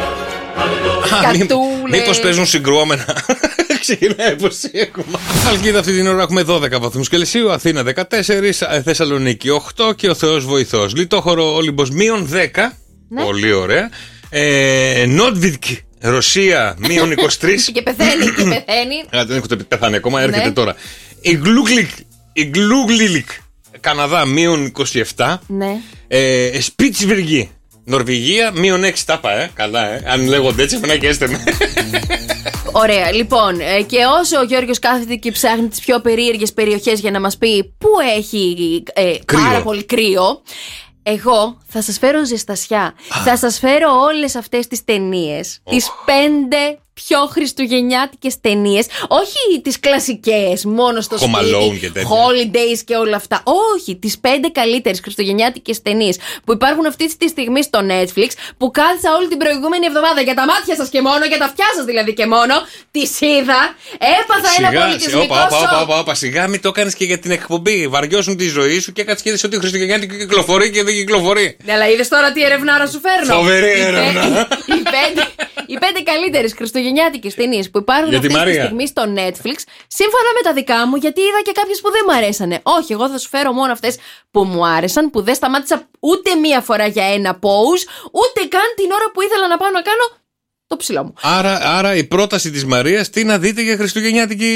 Κατούλε. Μήπως παίζουν συγκρουόμενα? Ξεκινάει από σίγμα. Χαλκίδα αυτή την ώρα έχουμε δώδεκα βαθμούς Κελσίου, Αθήνα δεκατέσσερα, Θεσσαλονίκη οκτώ και ο Θεός βοηθός. Λιτόχωρο Όλυμπος μείον δέκα. Ναι. Πολύ ωραία. Ε, Νότβιτκ, Ρωσία μείον είκοσι τρία. Και πεθαίνει, και πεθαίνει. Α, δεν έχω το πεθάνει ακόμα, έρχεται Ναι. τώρα. Η Γκλούγκλικ, η Γκλούγκλιλικ, Καναδά μείον είκοσι επτά. Ναι. Ε, Σπίτσβιργη, Νορβηγία μείον έξι. Τάπα, ε, καλά, ε. Αν λέγονται έτσι, εμένα και έστε με. Ωραία, λοιπόν, ε, και όσο ο Γιώργος κάθεται και ψάχνει τις πιο περίεργες περιοχές για να μας πει πού έχει ε, πάρα πολύ κρύο, εγώ θα σας φέρω ζεστασιά. Θα σας φέρω όλες αυτές τις ταινίες, τις πέντε πιο χριστουγεννιάτικες ταινίες, όχι τις κλασικές, μόνο στο Home Alone σπίτι, και τέτοια. holidays και όλα αυτά. Όχι, τις πέντε καλύτερες χριστουγεννιάτικες ταινίες που υπάρχουν αυτή τη στιγμή στο Netflix, που κάθισα όλη την προηγούμενη εβδομάδα για τα μάτια σας και μόνο, για τα αυτιά σας δηλαδή και μόνο, τις είδα, έπαθα ένα πολιτισμικό όπα, όπα, όπα, σοκ. όπα, όπα, σιγά μην το έκανες και για την εκπομπή. Βαριώσουν τη ζωή σου και έκατσε και είδες ότι η Χριστουγεννιάτικη κυκλοφορεί και δεν κυκλοφορεί. Ναι, αλλά είδες τώρα τι ερευνάρα σου φέρνω. Φοβερή Οι πέ- έρευνα. Οι πέντε, οι πέντε καλύτερες χριστουγεννιάτικες ταινίες που υπάρχουν Για τη αυτή τη Μαρία. στιγμή στο Netflix, σύμφωνα με τα δικά μου, γιατί είδα και κάποιες που δεν μου αρέσανε. Όχι, εγώ θα σου φέρω μόνο αυτές που μου άρεσαν, που δεν σταμάτησα ούτε μία φορά για ένα pause, ούτε καν την ώρα που ήθελα να πάω να κάνω το ψηλό μου. Άρα, άρα η πρόταση της Μαρίας, τι να δείτε για Χριστουγεννιάτικη.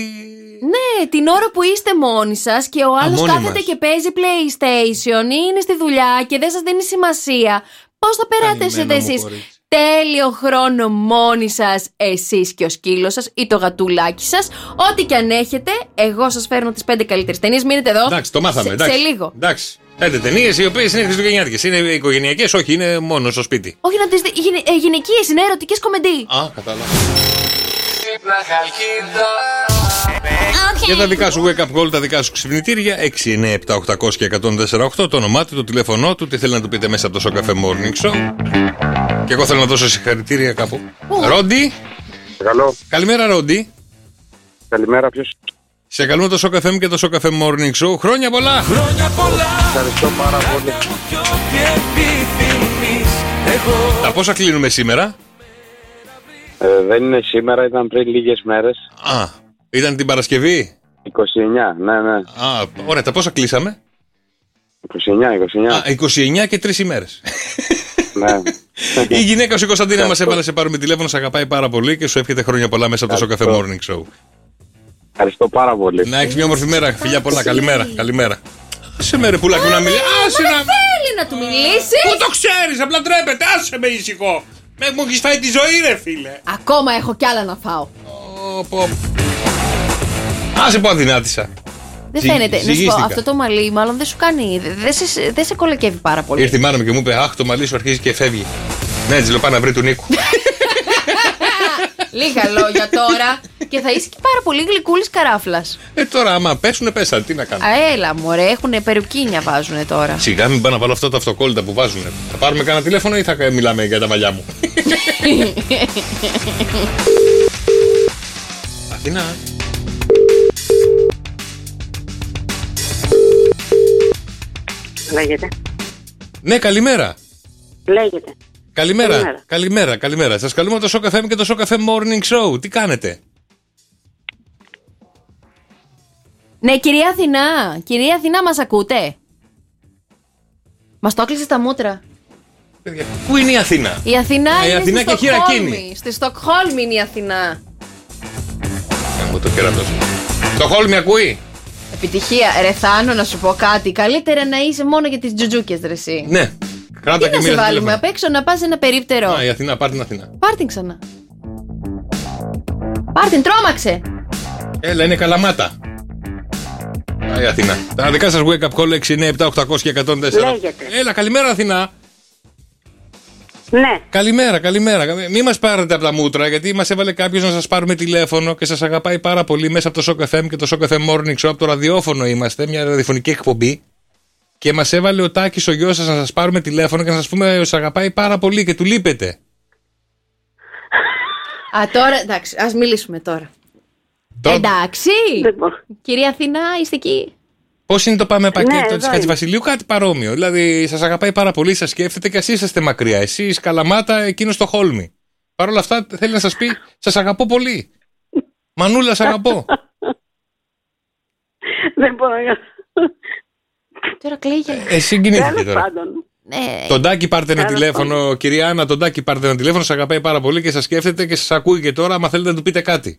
Ναι, την ώρα που είστε μόνοι σας και ο άλλος μόνοι κάθεται μας. και παίζει PlayStation ή είναι στη δουλειά και δεν σας δίνει σημασία. Πώς θα περάσετε Καλυμμένο μου εσείς κορίτσι. τέλειο χρόνο μόνοι σας, εσείς και ο σκύλος σας ή το γατουλάκι σας? Ό,τι και αν έχετε, εγώ σας φέρνω τις πέντε καλύτερες ταινίες. Μείνετε εδώ. Εντάξει, το μάθαμε. Σε, εντάξει. σε λίγο. Εντάξει. Πέντε ταινίες οι οποίες είναι χριστουγεννιάτικες. Είναι οικογενειακές, όχι, είναι μόνο στο σπίτι. Όχι να τις δει. Γυναι, ε, γυναικείες είναι, ερωτικές κομμεντί. Α, κατάλαβα. Για τα δικά σου wake up call, τα δικά σου ξυπνητήρια, έξι εννιά επτά οκτακόσια και εκατόν τέσσερα οκτώ, το όνομά του, το τηλέφωνό του, τι θέλει να του πείτε μέσα από το Show Cafe Morning Show. Και εγώ θέλω να δώσω συγχαρητήρια κάπου. Ρόντι. Καλό. Καλημέρα, Ρόντι. Καλημέρα, ποιος? Σε καλούμε το Show Cafe και το Show Cafe Morning Show. Χρόνια πολλά! Χρόνια πολλά. Ευχαριστώ πάρα πολύ. Τα πόσα κλείνουμε σήμερα? Ε, δεν είναι σήμερα, ήταν πριν λίγες μέρες. Α, ήταν την Παρασκευή. είκοσι εννιά, ναι, ναι. Α, ωραία, τα πόσα κλείσαμε? είκοσι εννιά, είκοσι εννιά. Α, είκοσι εννιά και τρεις ημέρες. Ναι. Η γυναίκα σου η Κωνσταντίνα μας έβαλε σε πάρουμε τηλέφωνο, σε αγαπάει πάρα πολύ και σου εύχεται χρόνια πολλά μέσα από το Show Cafe Morning Show. Ευχαριστώ πάρα πολύ. Να έχεις μια όμορφη μέρα. Φιλιά πολλά. Καλημέρα. Καλημέρα. Άσε με ρε πουλάκι να μιλήσει. Άσε να. Θέλει να του μιλήσει. Πού το ξέρεις, απλά τρέπεται. Άσε με ησυχό. Με μου έχεις φάει τη ζωή, ρε φίλε. Ακόμα έχω κι άλλα να φάω. Άσε πω αδυνάτησα. Δεν φαίνεται. Να σου πω, αυτό το μαλλί μάλλον δεν σου κάνει. Δεν σε, δεν σε κολακεύει πάρα πολύ. Ήρθε η μάνα μου και μου είπε: αχ, το μαλλί σου αρχίζει και φεύγει. Ναι, έτσι λέω, πάει να βρει του Νίκου. Λίγα λόγια τώρα. Και θα είσαι και πάρα πολύ γλυκούλης καράφλας. Ε, τώρα άμα πέσουνε, πέσανε. Τι να κάνω. Έλα, μωρέ, έχουνε περουκίνια βάζουνε τώρα. Σιγά μην πάω να βάλω αυτό το αυτοκόλλητα που βάζουνε. Θα πάρουμε κανένα τηλέφωνο ή θα μιλάμε για τα μαλλιά μου. Αθηνά. Λέγεται. Ναι, καλημέρα. Λέγεται. Καλημέρα. Καλημέρα. Καλημέρα, καλημέρα. Σας καλούμε το Show Cafe και το Show Cafe Morning Show. Τι κάνετε? Ναι, κυρία Αθηνά. Κυρία Αθηνά, μας ακούτε? Μας το έκλεισε στα μούτρα. Πού είναι η Αθηνά? Η Αθηνά Α, η είναι Αθηνά στη και Στοκχόλμη. Στη Στοκχόλμη είναι η Αθηνά. Ε, μου το κερατός. Στοκχόλμη ακούει? Επιτυχία. Ρε Θάνο, να σου πω κάτι. Καλύτερα να είσαι μόνο για τις τζουτζούκες, ρε εσύ. Ναι. Κράτα Τι και να σε μοίρασε βάλουμε τηλέφωνο. απ' έξω να πας ένα περίπτερο. Α, η Αθηνά, πάρ' την Αθηνά. Πάρ' την ξανά. Πάρ' την, τρόμαξε. Έλα, είναι καλαμάτα. Α, η Αθηνά. Τα δικά σας wake up call έξι εννιά επτά οκτακόσια και εκατόν τέσσερα. Λέγεται. Έλα, καλημέρα Αθηνά. Ναι. Καλημέρα, καλημέρα. Μην μας πάρετε από τα μούτρα, γιατί μας έβαλε κάποιος να σας πάρουμε τηλέφωνο και σας αγαπάει πάρα πολύ μέσα από το Show Cafe και το Show Cafe Morning Show. Από το ραδιόφωνο είμαστε, μια ραδιοφωνική εκπομπή. Και μας έβαλε ο Τάκης ο γιος σας να σας πάρουμε τηλέφωνο και να σας πούμε ότι σας αγαπάει πάρα πολύ και του λείπετε. Α, τώρα, εντάξει, ας μιλήσουμε τώρα. Τώρα... Εντάξει. Κυρία Αθηνά, είστε εκεί? Πώς είναι το πάμε πακέτο Ναι, της Χατζηβασιλείου? Κάτι παρόμοιο. Δηλαδή, σας αγαπάει πάρα πολύ, σας σκέφτεται και εσείς είσαστε μακριά. Εσείς Καλαμάτα, εκείνος στο Χόλμη. Παρ' όλα αυτά, θέλει να σας πει, σας αγαπώ πολύ. Μανούλα, σας αγαπώ. Δεν μπορώ να. Τώρα κλαίει για... Ε, συγκινήθηκε τώρα. Ναι. Τον Τάκη πάρτε ένα Τέλος τηλέφωνο, κυρία Άννα, τον Τάκη πάρτε ένα τηλέφωνο, σας αγαπάει πάρα πολύ και σας σκέφτεται και σας ακούει και τώρα, άμα θέλετε να του πείτε κάτι.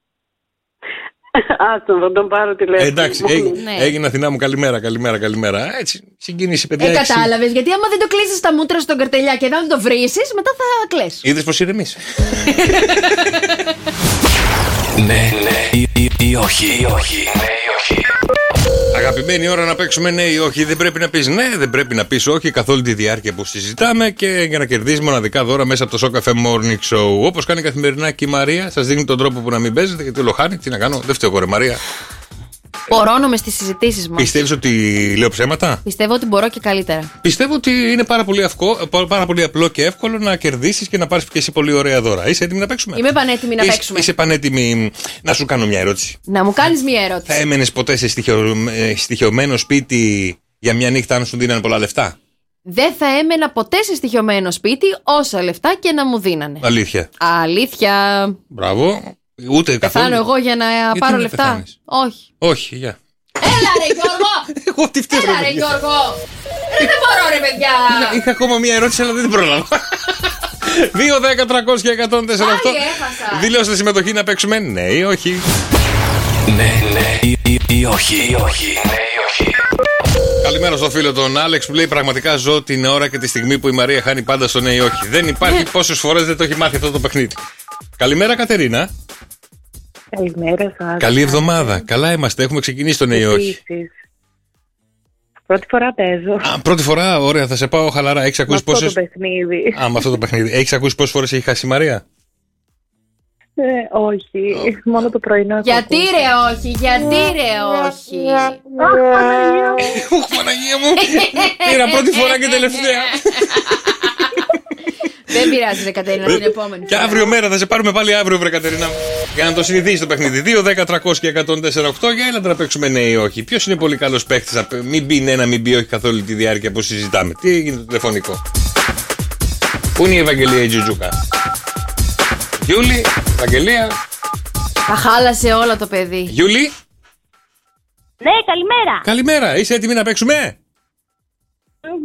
Άστον, θα τον πάρω τηλέφωνο. Ε, εντάξει, έγινε, Ναι. έγινε Αθηνά μου, καλημέρα, καλημέρα, καλημέρα. Έτσι, συγκίνηση, παιδιά. Ε, έξι. κατάλαβες, γιατί άμα δεν το κλείσεις στα μούτρα στον καρτελιά και δεν το βρήσεις, μετά θα κλαις. Είδες πως ηρεμείς. Ναι, ναι ή, ή, ή όχι. Ή όχι. Ναι ή όχι. Αγαπημένη ώρα να παίξουμε ναι ή όχι. Δεν πρέπει να πεις ναι, δεν πρέπει να πεις όχι καθ' όλη τη διάρκεια που συζητάμε και για να κερδίσεις μοναδικά δώρα μέσα από το Show Cafe Morning Show. Όπως κάνει καθημερινά και η Μαρία, σας δίνει τον τρόπο που να μην παίζετε γιατί λοχάνει. Τι να κάνω, δεν φταίω εγώ, ρε Μαρία. Πορώνομαι στις συζητήσεις μας. Πιστεύεις ότι λέω ψέματα? Πιστεύω ότι μπορώ και καλύτερα. Πιστεύω ότι είναι πάρα πολύ, αυκό, πάρα πολύ απλό και εύκολο να κερδίσεις και να πάρεις και εσύ πολύ ωραία δώρα. Είσαι έτοιμη να παίξουμε? Είμαι πανέτοιμη να Είσαι, παίξουμε. είσαι πανέτοιμη να σου κάνω μια ερώτηση. Να μου κάνεις μια ερώτηση. Θα έμενες ποτέ σε στοιχεω, ε, στοιχειωμένο σπίτι για μια νύχτα αν σου δίνανε πολλά λεφτά? Δεν θα έμενα ποτέ σε στοιχειωμένο σπίτι όσα λεφτά και να μου δίνανε. Αλήθεια. Αλήθεια. Μπράβο. Ούτε καθόλου. Πεθάνω εγώ για να Γιατί πάρω να λεφτά? πεθάνεις? Όχι. Όχι, γεια. Έλα ρε Γιώργο! Εγώ τι φταίω, Έλα ρε ρε παιδιά. Γιώργο! Ρε, δεν μπορώ ρε παιδιά! Είχα- Είχα ακόμα μια ερώτηση, αλλά δεν την πρόλαβα. δύο, δέκα, τριακόσια, εκατόν τέσσερα οκτώ. Πάλι έχασα. Δηλώστε συμμετοχή να παίξουμε ναι ή όχι. Ναι, ναι ή, ή, ή όχι. Ή όχι. Ναι ή όχι. Καλημέρα στο φίλο τον Άλεξ που λέει: πραγματικά ζω την ώρα και τη στιγμή που η Μαρία χάνει πάντα στο ναι ή όχι. Δεν υπάρχει πόσες φορές δεν το έχει μάθει αυτό το παιχνίδι. Καλημέρα Κατερίνα. Καλημέρα σας. Καλή εβδομάδα. Καλά είμαστε. Έχουμε ξεκινήσει το ναι ή όχι. Επίσης. Πρώτη φορά παίζω. Α, πρώτη φορά, ωραία, θα σε πάω χαλαρά. Έχεις Με ακούσει αυτό πόσες. το παιχνίδι. Α, με αυτό το παιχνίδι. Έχεις ακούσει πόσες φορές έχει χάσει η Μαρία? Ε, όχι, μόνο το πρωινό έχω Γιατί ακούσει. ρε όχι, γιατί ρε όχι. Αχ, Παναγία μου. Οχ, Παναγία μου. Πήρα πρώτη φορά και τελευταία. Δεν πειράζει ρε Κατερίνα, την επόμενη Και φορά. αύριο μέρα θα σε πάρουμε πάλι αύριο, βρε Κατερίνα. Για να το συνηθίσει το παιχνίδι. δύο, δέκα, τριακόσια, εκατόν τέσσερα οκτώ. Για έλα να παίξουμε ναι ή όχι. Ποιος είναι πολύ καλός παίχτης? να π- Μην μπει ναι, να μην μπει όχι καθ' όλη τη διάρκεια που συζητάμε. Τι έγινε το τηλεφωνικό? Πού είναι η Ευαγγελία η Τζουτζούκα? Γιούλη, Ευαγγελία. Τα χάλασε όλα το παιδί. Γιούλη, Ναι, καλημέρα. καλημέρα. Είσαι έτοιμη να παίξουμε?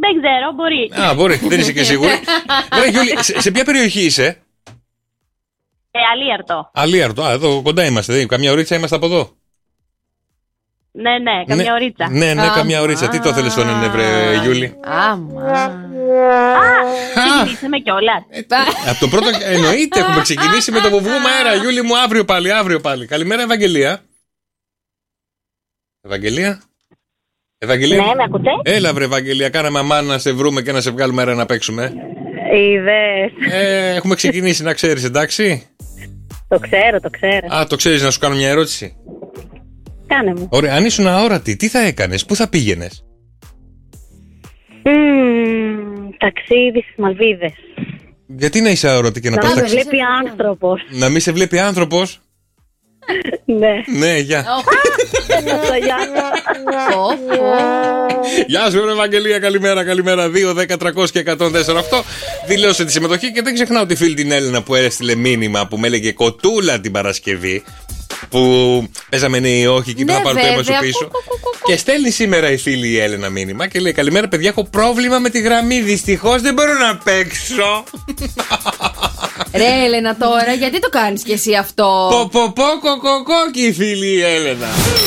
Δεν ξέρω, μπορεί. Α, μπορεί, δεν είσαι και σίγουρη. Ρε Γιούλη, σε, σε ποια περιοχή είσαι? Ε, Αλίαρτο. Αλίαρτο, α, εδώ κοντά είμαστε. Δεν, καμιά ωρίτσα είμαστε από εδώ. Ναι, ναι, καμιά ναι, ωρίτσα. Ναι, ναι, καμιά ωρίτσα. Τι το θέλεις τον ναι, βρε Γιούλη? Άμα. Α, ξεκινήσαμε κιόλας. Από το πρώτο εννοείται, έχουμε ξεκινήσει με το που βγούμε αέρα. Γιούλη μου, αύριο πάλι, αύριο πάλι. Καλημέρα, Ευαγγελία. Ευαγγελία. Ευαγγελία. Ναι, με ακούτε? Έλα βρε Ευαγγελία, κάναμε αμά να σε βρούμε και να σε βγάλουμε αέρα να παίξουμε. Είδες. Ε, έχουμε ξεκινήσει, να ξέρεις, εντάξει. Το ξέρω, το ξέρω. Α, το ξέρεις, να σου κάνω μια ερώτηση. Κάνε μου. Ωραία, αν ήσουν αόρατη, τι θα έκανες, πού θα πήγαινες? Mm, ταξίδι στις Μαλβίδες. Γιατί να είσαι αόρατη και να, να πας ταξίδι? Να με βλέπει άνθρωπος. Να μην σε βλέπει άνθρωπος. Ναι. Ναι, γεια. Γεια. Γεια σου, Ευαγγελία, καλημέρα, καλημέρα. δύο, δέκα, τριακόσια και εκατόν τέσσερα οκτώ. Δηλώσε τη συμμετοχή και δεν ξεχνάω τη φίλη την Έλληνα που έστειλε μήνυμα που με έλεγε κοτούλα την Παρασκευή. Που παίζαμε ναι ή όχι και ναι, να πάρω το αίμα σου πίσω. Κου, κου, κου, κου. Και στέλνει σήμερα η φίλη η Έλενα μήνυμα και λέει: καλημέρα, παιδιά, έχω πρόβλημα με τη γραμμή. Δυστυχώς δεν μπορώ να παίξω. Ρε Έλενα, τώρα γιατί το κάνεις κι εσύ αυτό? Πο πο πο κο κο κο και η φίλη η Έλενα.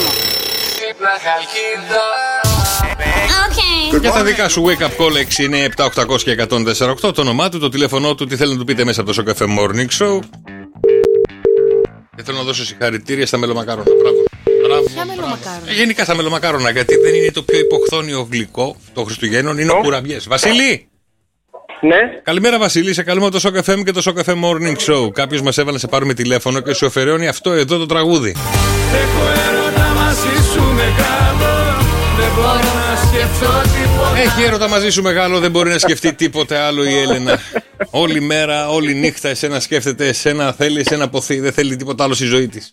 Okay. Για τα δικά σου wake up call έξι εννιά επτά οκτακόσια και εκατόν τέσσερα οκτώ. Το όνομά του, το τηλέφωνό του, τι θέλει να του πείτε μέσα από το Σοκαφέ Morning Show. Και θέλω να δώσω συγχαρητήρια στα μελομακάρονα. Μπράβο. Μπράβο, Ποια μελομακάρονα? Γενικά στα μελομακάρονα, γιατί δεν είναι το πιο υποχθόνιο γλυκό των Χριστουγέννων, είναι ο κουραμπιές. Βασίλη! Ναι. Καλημέρα, Βασίλη. Σε καλούμε το Σοκ εφ εμ και το Σοκ εφ εμ Morning Show. Κάποιος μας έβαλε να σε πάρουμε τηλέφωνο και σου αφαιρώνει αυτό εδώ το τραγούδι. Έχω έρωτα μαζί σου μεγάλο, δεν μπορώ να σκεφτώ τίποτα. Έχει έρωτα μαζί σου μεγάλο, δεν μπορεί να σκεφτεί τίποτε άλλο η Έλενα. Όλη μέρα, όλη νύχτα εσένα σκέφτεται, εσένα θέλει, εσένα ποθεί, δεν θέλει τίποτα άλλο στη ζωή της.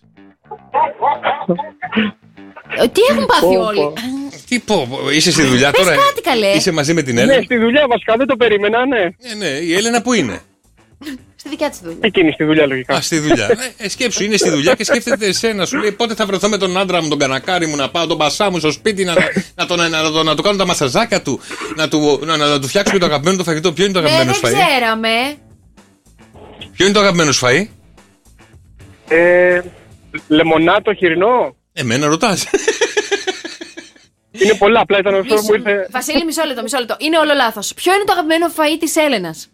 Τι έχουν πάθει όλοι? Τι πω, είσαι στη δουλειά τώρα? Πες κάτι καλέ. Είσαι μαζί με την Έλενα? Ναι, στη δουλειά βασικά, δεν το περίμενα, ναι. Ναι, ναι, η Έλενα που είναι? Στη δικιά της δουλειά. Εκείνη στη δουλειά λογικά. Α, στη δουλειά. ε, σκέψου, είναι στη δουλειά και σκέφτεται εσένα. Σου λέει πότε θα βρεθώ με τον άντρα μου, τον κανακάρι μου, να πάω τον μπασά μου στο σπίτι, να, να, το, να, να, να, να του κάνω τα μασαζάκια του, να του, να, να, να του φτιάξουμε το αγαπημένο του φαγητό. Ποιο είναι το αγαπημένο σου φαΐ? Δεν ξέραμε. Ποιο είναι το αγαπημένο σου φαΐ? Ε, λεμονάτο χοιρινό. Εμένα ρωτάς. Είναι πολλά, απλά ήταν αυτό που μου ήρθε. Βασίλη, μισό λεπτό, μισό λεπτό. Είναι όλο λάθος. Ποιο είναι το αγαπημένο φαΐ της Έλενας?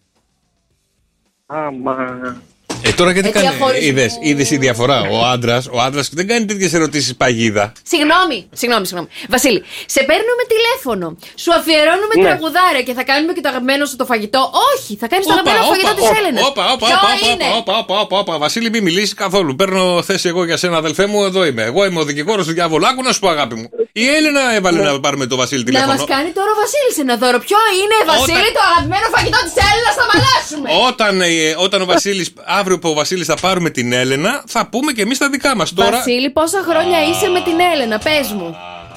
Άμα. Ε, τώρα γιατί κάνει. Είδες, είδες η διαφορά. Ο άντρας, ο άντρας δεν κάνει τέτοιες ερωτήσεις παγίδα. Συγγνώμη, συγγνώμη, συγγνώμη. Βασίλη, σε παίρνουμε τηλέφωνο. Σου αφιερώνουμε ναι. τραγουδάρια και θα κάνουμε και το αγαπημένο σου το φαγητό. Όχι, θα κάνεις το αγαπημένο φαγητό της Έλενας. Όπα, όπα, όπα, όπα, όπα, Βασίλη, μην μιλήσει καθόλου. Παίρνω θέση εγώ για σένα, αδελφέ μου, εδώ είμαι. Εγώ είμαι ο δικηγόρος του διαβολάκου, να σου πω αγάπη μου. Η Έλενα έβαλε να πάρουμε το Βασίλη τηλέφωνο. Να μας κάνει τώρα ο Βασίλης ένα δώρο. Ποιο είναι, Βασίλη, το αγαπημένο φαγητό της Έλενας, θα μαλάσουμε. Όταν, όταν ο Βασίλης, αύριο που ο Βασίλης θα πάρουμε την Έλενα, θα πούμε και εμείς τα δικά μας. Τώρα... Βασίλη, πόσα χρόνια ah. είσαι με την Έλενα, πες μου.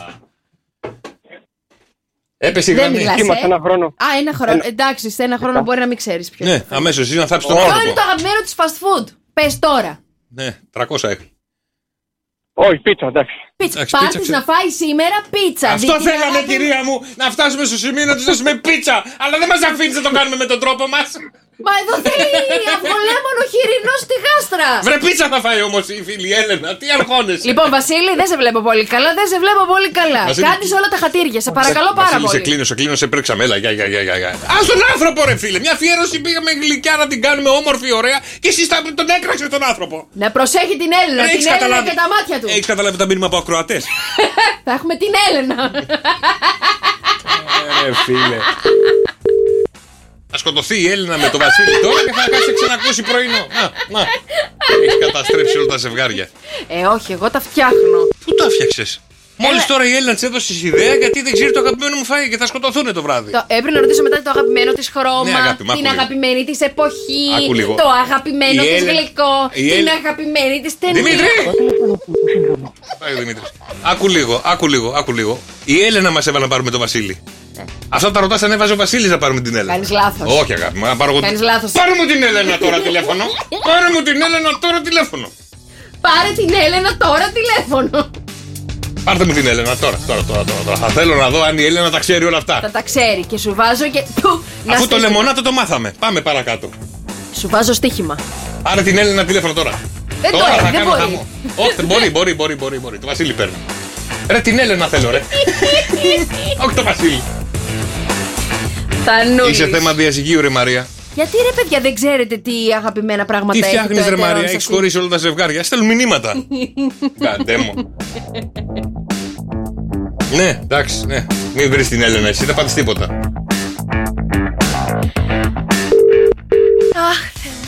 Έπεσε η γραμμή. Είμαστε ένα χρόνο. Α, ένα χρόνο. Ένα... Εντάξει, σε ένα χρόνο μπορεί να μην ξέρεις ποιο. Ναι, αμέσως εσύ να θάψεις τον άνθρωπο. Ποιο είναι το αγαπημένο της fast food? Πες τώρα. Ναι, τριακόσια έχει. Όχι, πίτσα, εντάξει. Πίτσα. Πάτης να φάει σήμερα πίτσα. Αυτό θέλαμε, κυρία μου, να φτάσουμε στο σημείο να του δώσουμε πίτσα. Αλλά δεν μας αφήνεις να το κάνουμε με τον τρόπο μας. Μα εδώ θέλει αυγολέμονο χοιρινό στη γάστρα. Βρε πίτσα θα φάει όμως η φίλη Έλενα. Τι αρχώνεσαι? Λοιπόν, Βασίλη, δεν σε βλέπω πολύ καλά. Δεν σε βλέπω πολύ καλά. Κάνεις όλα τα χατήρια. Σε παρακαλώ πάρα Βασίλη, πολύ. σε κλείνω, σε κλείνω, σε πρίξαμε. Έλα, γεια, γεια, γεια, γεια. Α, στον άνθρωπο, ρε φίλε. Μια αφιέρωση πήγαμε γλυκιά να την κάνουμε όμορφη, ωραία. Και εσύ τον έκραξε τον άνθρωπο. Να προσέχει την Έλενα. Την Έλενα και τα μάτια του. Έχεις καταλάβει τα μήνυμα από ακροατές? Θα έχουμε την Έλενα. Ε, φίλε. Θα σκοτωθεί η Έλληνα με το Βασίλη τώρα και θα κάτσει ξανακούσει πρωινό. Να, να. Έχει καταστρέψει όλα τα ζευγάρια. Ε, όχι, εγώ τα φτιάχνω. Πού τα φτιάξες? Μόλις τώρα η Έλληνα της έδωσε ιδέα γιατί δεν ξέρει το αγαπημένο μου φαΐ και θα σκοτωθούν το βράδυ. Το, έπρεπε να ρωτήσω μετά το αγαπημένο της χρώμα, ναι, αγάπη, την αγαπημένη της εποχή, το αγαπημένο της Έλλη... γλυκό, η την Έλλη... αγαπημένη της ταινία. Δημήτρη! Πάει ο Δημήτρης. Άκου λίγο, άκου λίγο, άκου λίγο. Η Έλενα μας έβαλε να πάρουμε το Βασίλη. Αυτά τα ρωτάς αν έβαζε ο Βασίλης να πάρουμε την Έλενα. Κάνεις λάθος. Όχι, αγάπη μου, να πάρω εγώ. Κάνεις λάθος. Πάρε μου την Έλενα τώρα τηλέφωνο. Πάρε μου την Έλενα τώρα τηλέφωνο. Πάρε την Έλενα τώρα τηλέφωνο. Πάρτε μου την Έλενα τώρα, τώρα, τώρα, τώρα, τώρα. Θα θέλω να δω αν η Έλενα τα ξέρει όλα αυτά. Θα τα ξέρει και σου βάζω και. Αφού το λεμονάτο το μάθαμε. Πάμε παρακάτω. Σου βάζω στοίχημα. Άρα την Έλενα τηλέφωνο τώρα. Δεν τώρα τώρα, θα δεν κάνω μπορεί. χαμό. Όχι, μπορεί, μπορεί, μπορεί, μπορεί, μπορεί. Το Βασίλη παίρνει. Ρε την Έλενα θέλω, ρε. Όχι το Βασίλη. Θανούλης. Είσαι θέμα διαζυγίου, ρε Μαρία. Γιατί ρε παιδιά δεν ξέρετε τι αγαπημένα πράγματα Τι έχετε. φτιάχνεις ρε Μαρία, έχεις χωρίσει όλα τα ζευγάρια. Στέλνουν μηνύματα. Κάντε μου. Ναι, εντάξει, ναι. Μην βρεις την Έλενα, εσύ δεν πάτης τίποτα. Αχ,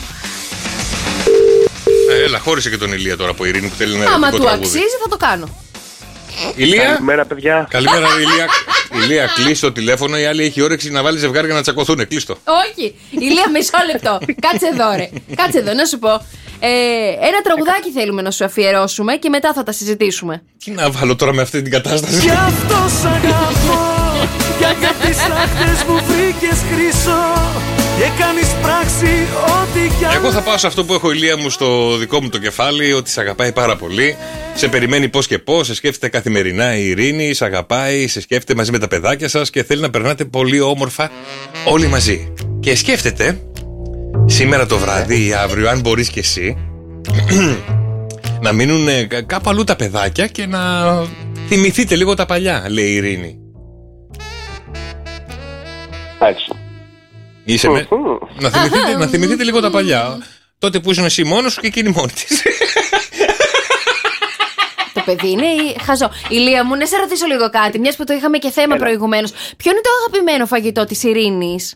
Ε, έλα, χώρισε και τον Ηλία τώρα από Ειρήνη που θέλει να άμα ερωτικό του τραγούδι. αξίζει θα το κάνω. Ηλία. Καλημέρα, παιδιά. Καλημέρα, ρε, Ηλία. Ηλία, κλείσει το τηλέφωνο. Η άλλη έχει όρεξη να βάλει ζευγάρια να τσακωθούν. Κλείστο. Όχι, Ηλία, μισό λεπτό. Κάτσε εδώ, ρε. Κάτσε εδώ, να σου πω. Ε, ένα τραγουδάκι θέλουμε να σου αφιερώσουμε και μετά θα τα συζητήσουμε. Τι να βάλω τώρα με αυτή την κατάσταση. Γι' αυτό σ' αγαπώ, για τις άχτες μου βρήκες χρυσό και κάνεις πράξη ό,τι κι αν. Εγώ θα πάω σε αυτό που έχω, Ηλία μου, στο δικό μου το κεφάλι, ότι σε αγαπάει πάρα πολύ. Σε περιμένει πώς και πώς, σε σκέφτεται καθημερινά η Ειρήνη, σε αγαπάει, σε σκέφτεται μαζί με τα παιδάκια σας και θέλει να περνάτε πολύ όμορφα όλοι μαζί. Και σκέφτεται σήμερα το βράδυ ή αύριο, αν μπορείς και εσύ, να μείνουν κάπου αλλού τα παιδάκια και να θυμηθείτε λίγο τα παλιά, λέει η Ειρήνη. Εντάξει. Είσαι με... να, θυμηθείτε, να θυμηθείτε λίγο τα παλιά. Τότε που ήσουν εσύ μόνος σου και εκείνη μόνη της. Το παιδί είναι χαζό. Ηλία μου, να σε ρωτήσω λίγο κάτι, μιας που το είχαμε και θέμα προηγουμένως. Ποιο είναι το αγαπημένο φαγητό της Ειρήνης?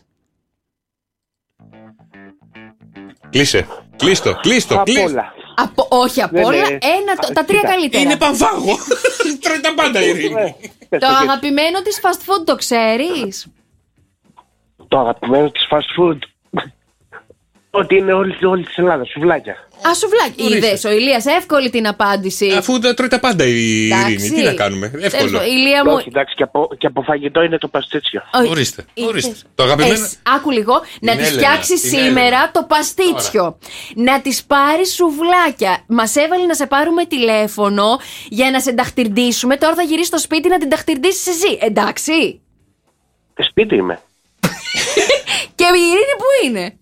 Κλείσε. Κλείστο, κλείστο, Από κλείστο. όλα. Από, όχι απ' Δεν όλα, είναι. ένα, το- τα τρία καλύτερα. Είναι πανφάγο. Τρώει τα πάντα η Ειρήνη. Το αγαπημένο της fast food το ξέρεις? Το αγαπημένο της fast food. Ότι είναι όλη, όλη της Ελλάδας, σουβλάκια. Α, σουβλάκι. Ορίστε. Είδες, ο Ηλίας, εύκολη την απάντηση. Αφού τα τρώει τα πάντα η Εντάξει. Ειρήνη, τι να κάνουμε. Εύκολο. Τέλος, Ηλία μου. Όχι, εντάξει, και από, και από φαγητό είναι το παστίτσιο. Όχι. Ορίστε, Είδες. ορίστε. Το αγαπημένο. Εσ, άκου λίγο, να τη Έλενα, φτιάξει την σήμερα Έλενα. το παστίτσιο. Να τη πάρει σουβλάκια. Μας έβαλε να σε πάρουμε τηλέφωνο για να σε ταχτυρντήσουμε. Τώρα θα γυρίσει στο σπίτι να την ταχτυρντήσεις εσύ. Εντάξει. Ε, σπίτι είμαι. Και η Ειρήνη που είναι?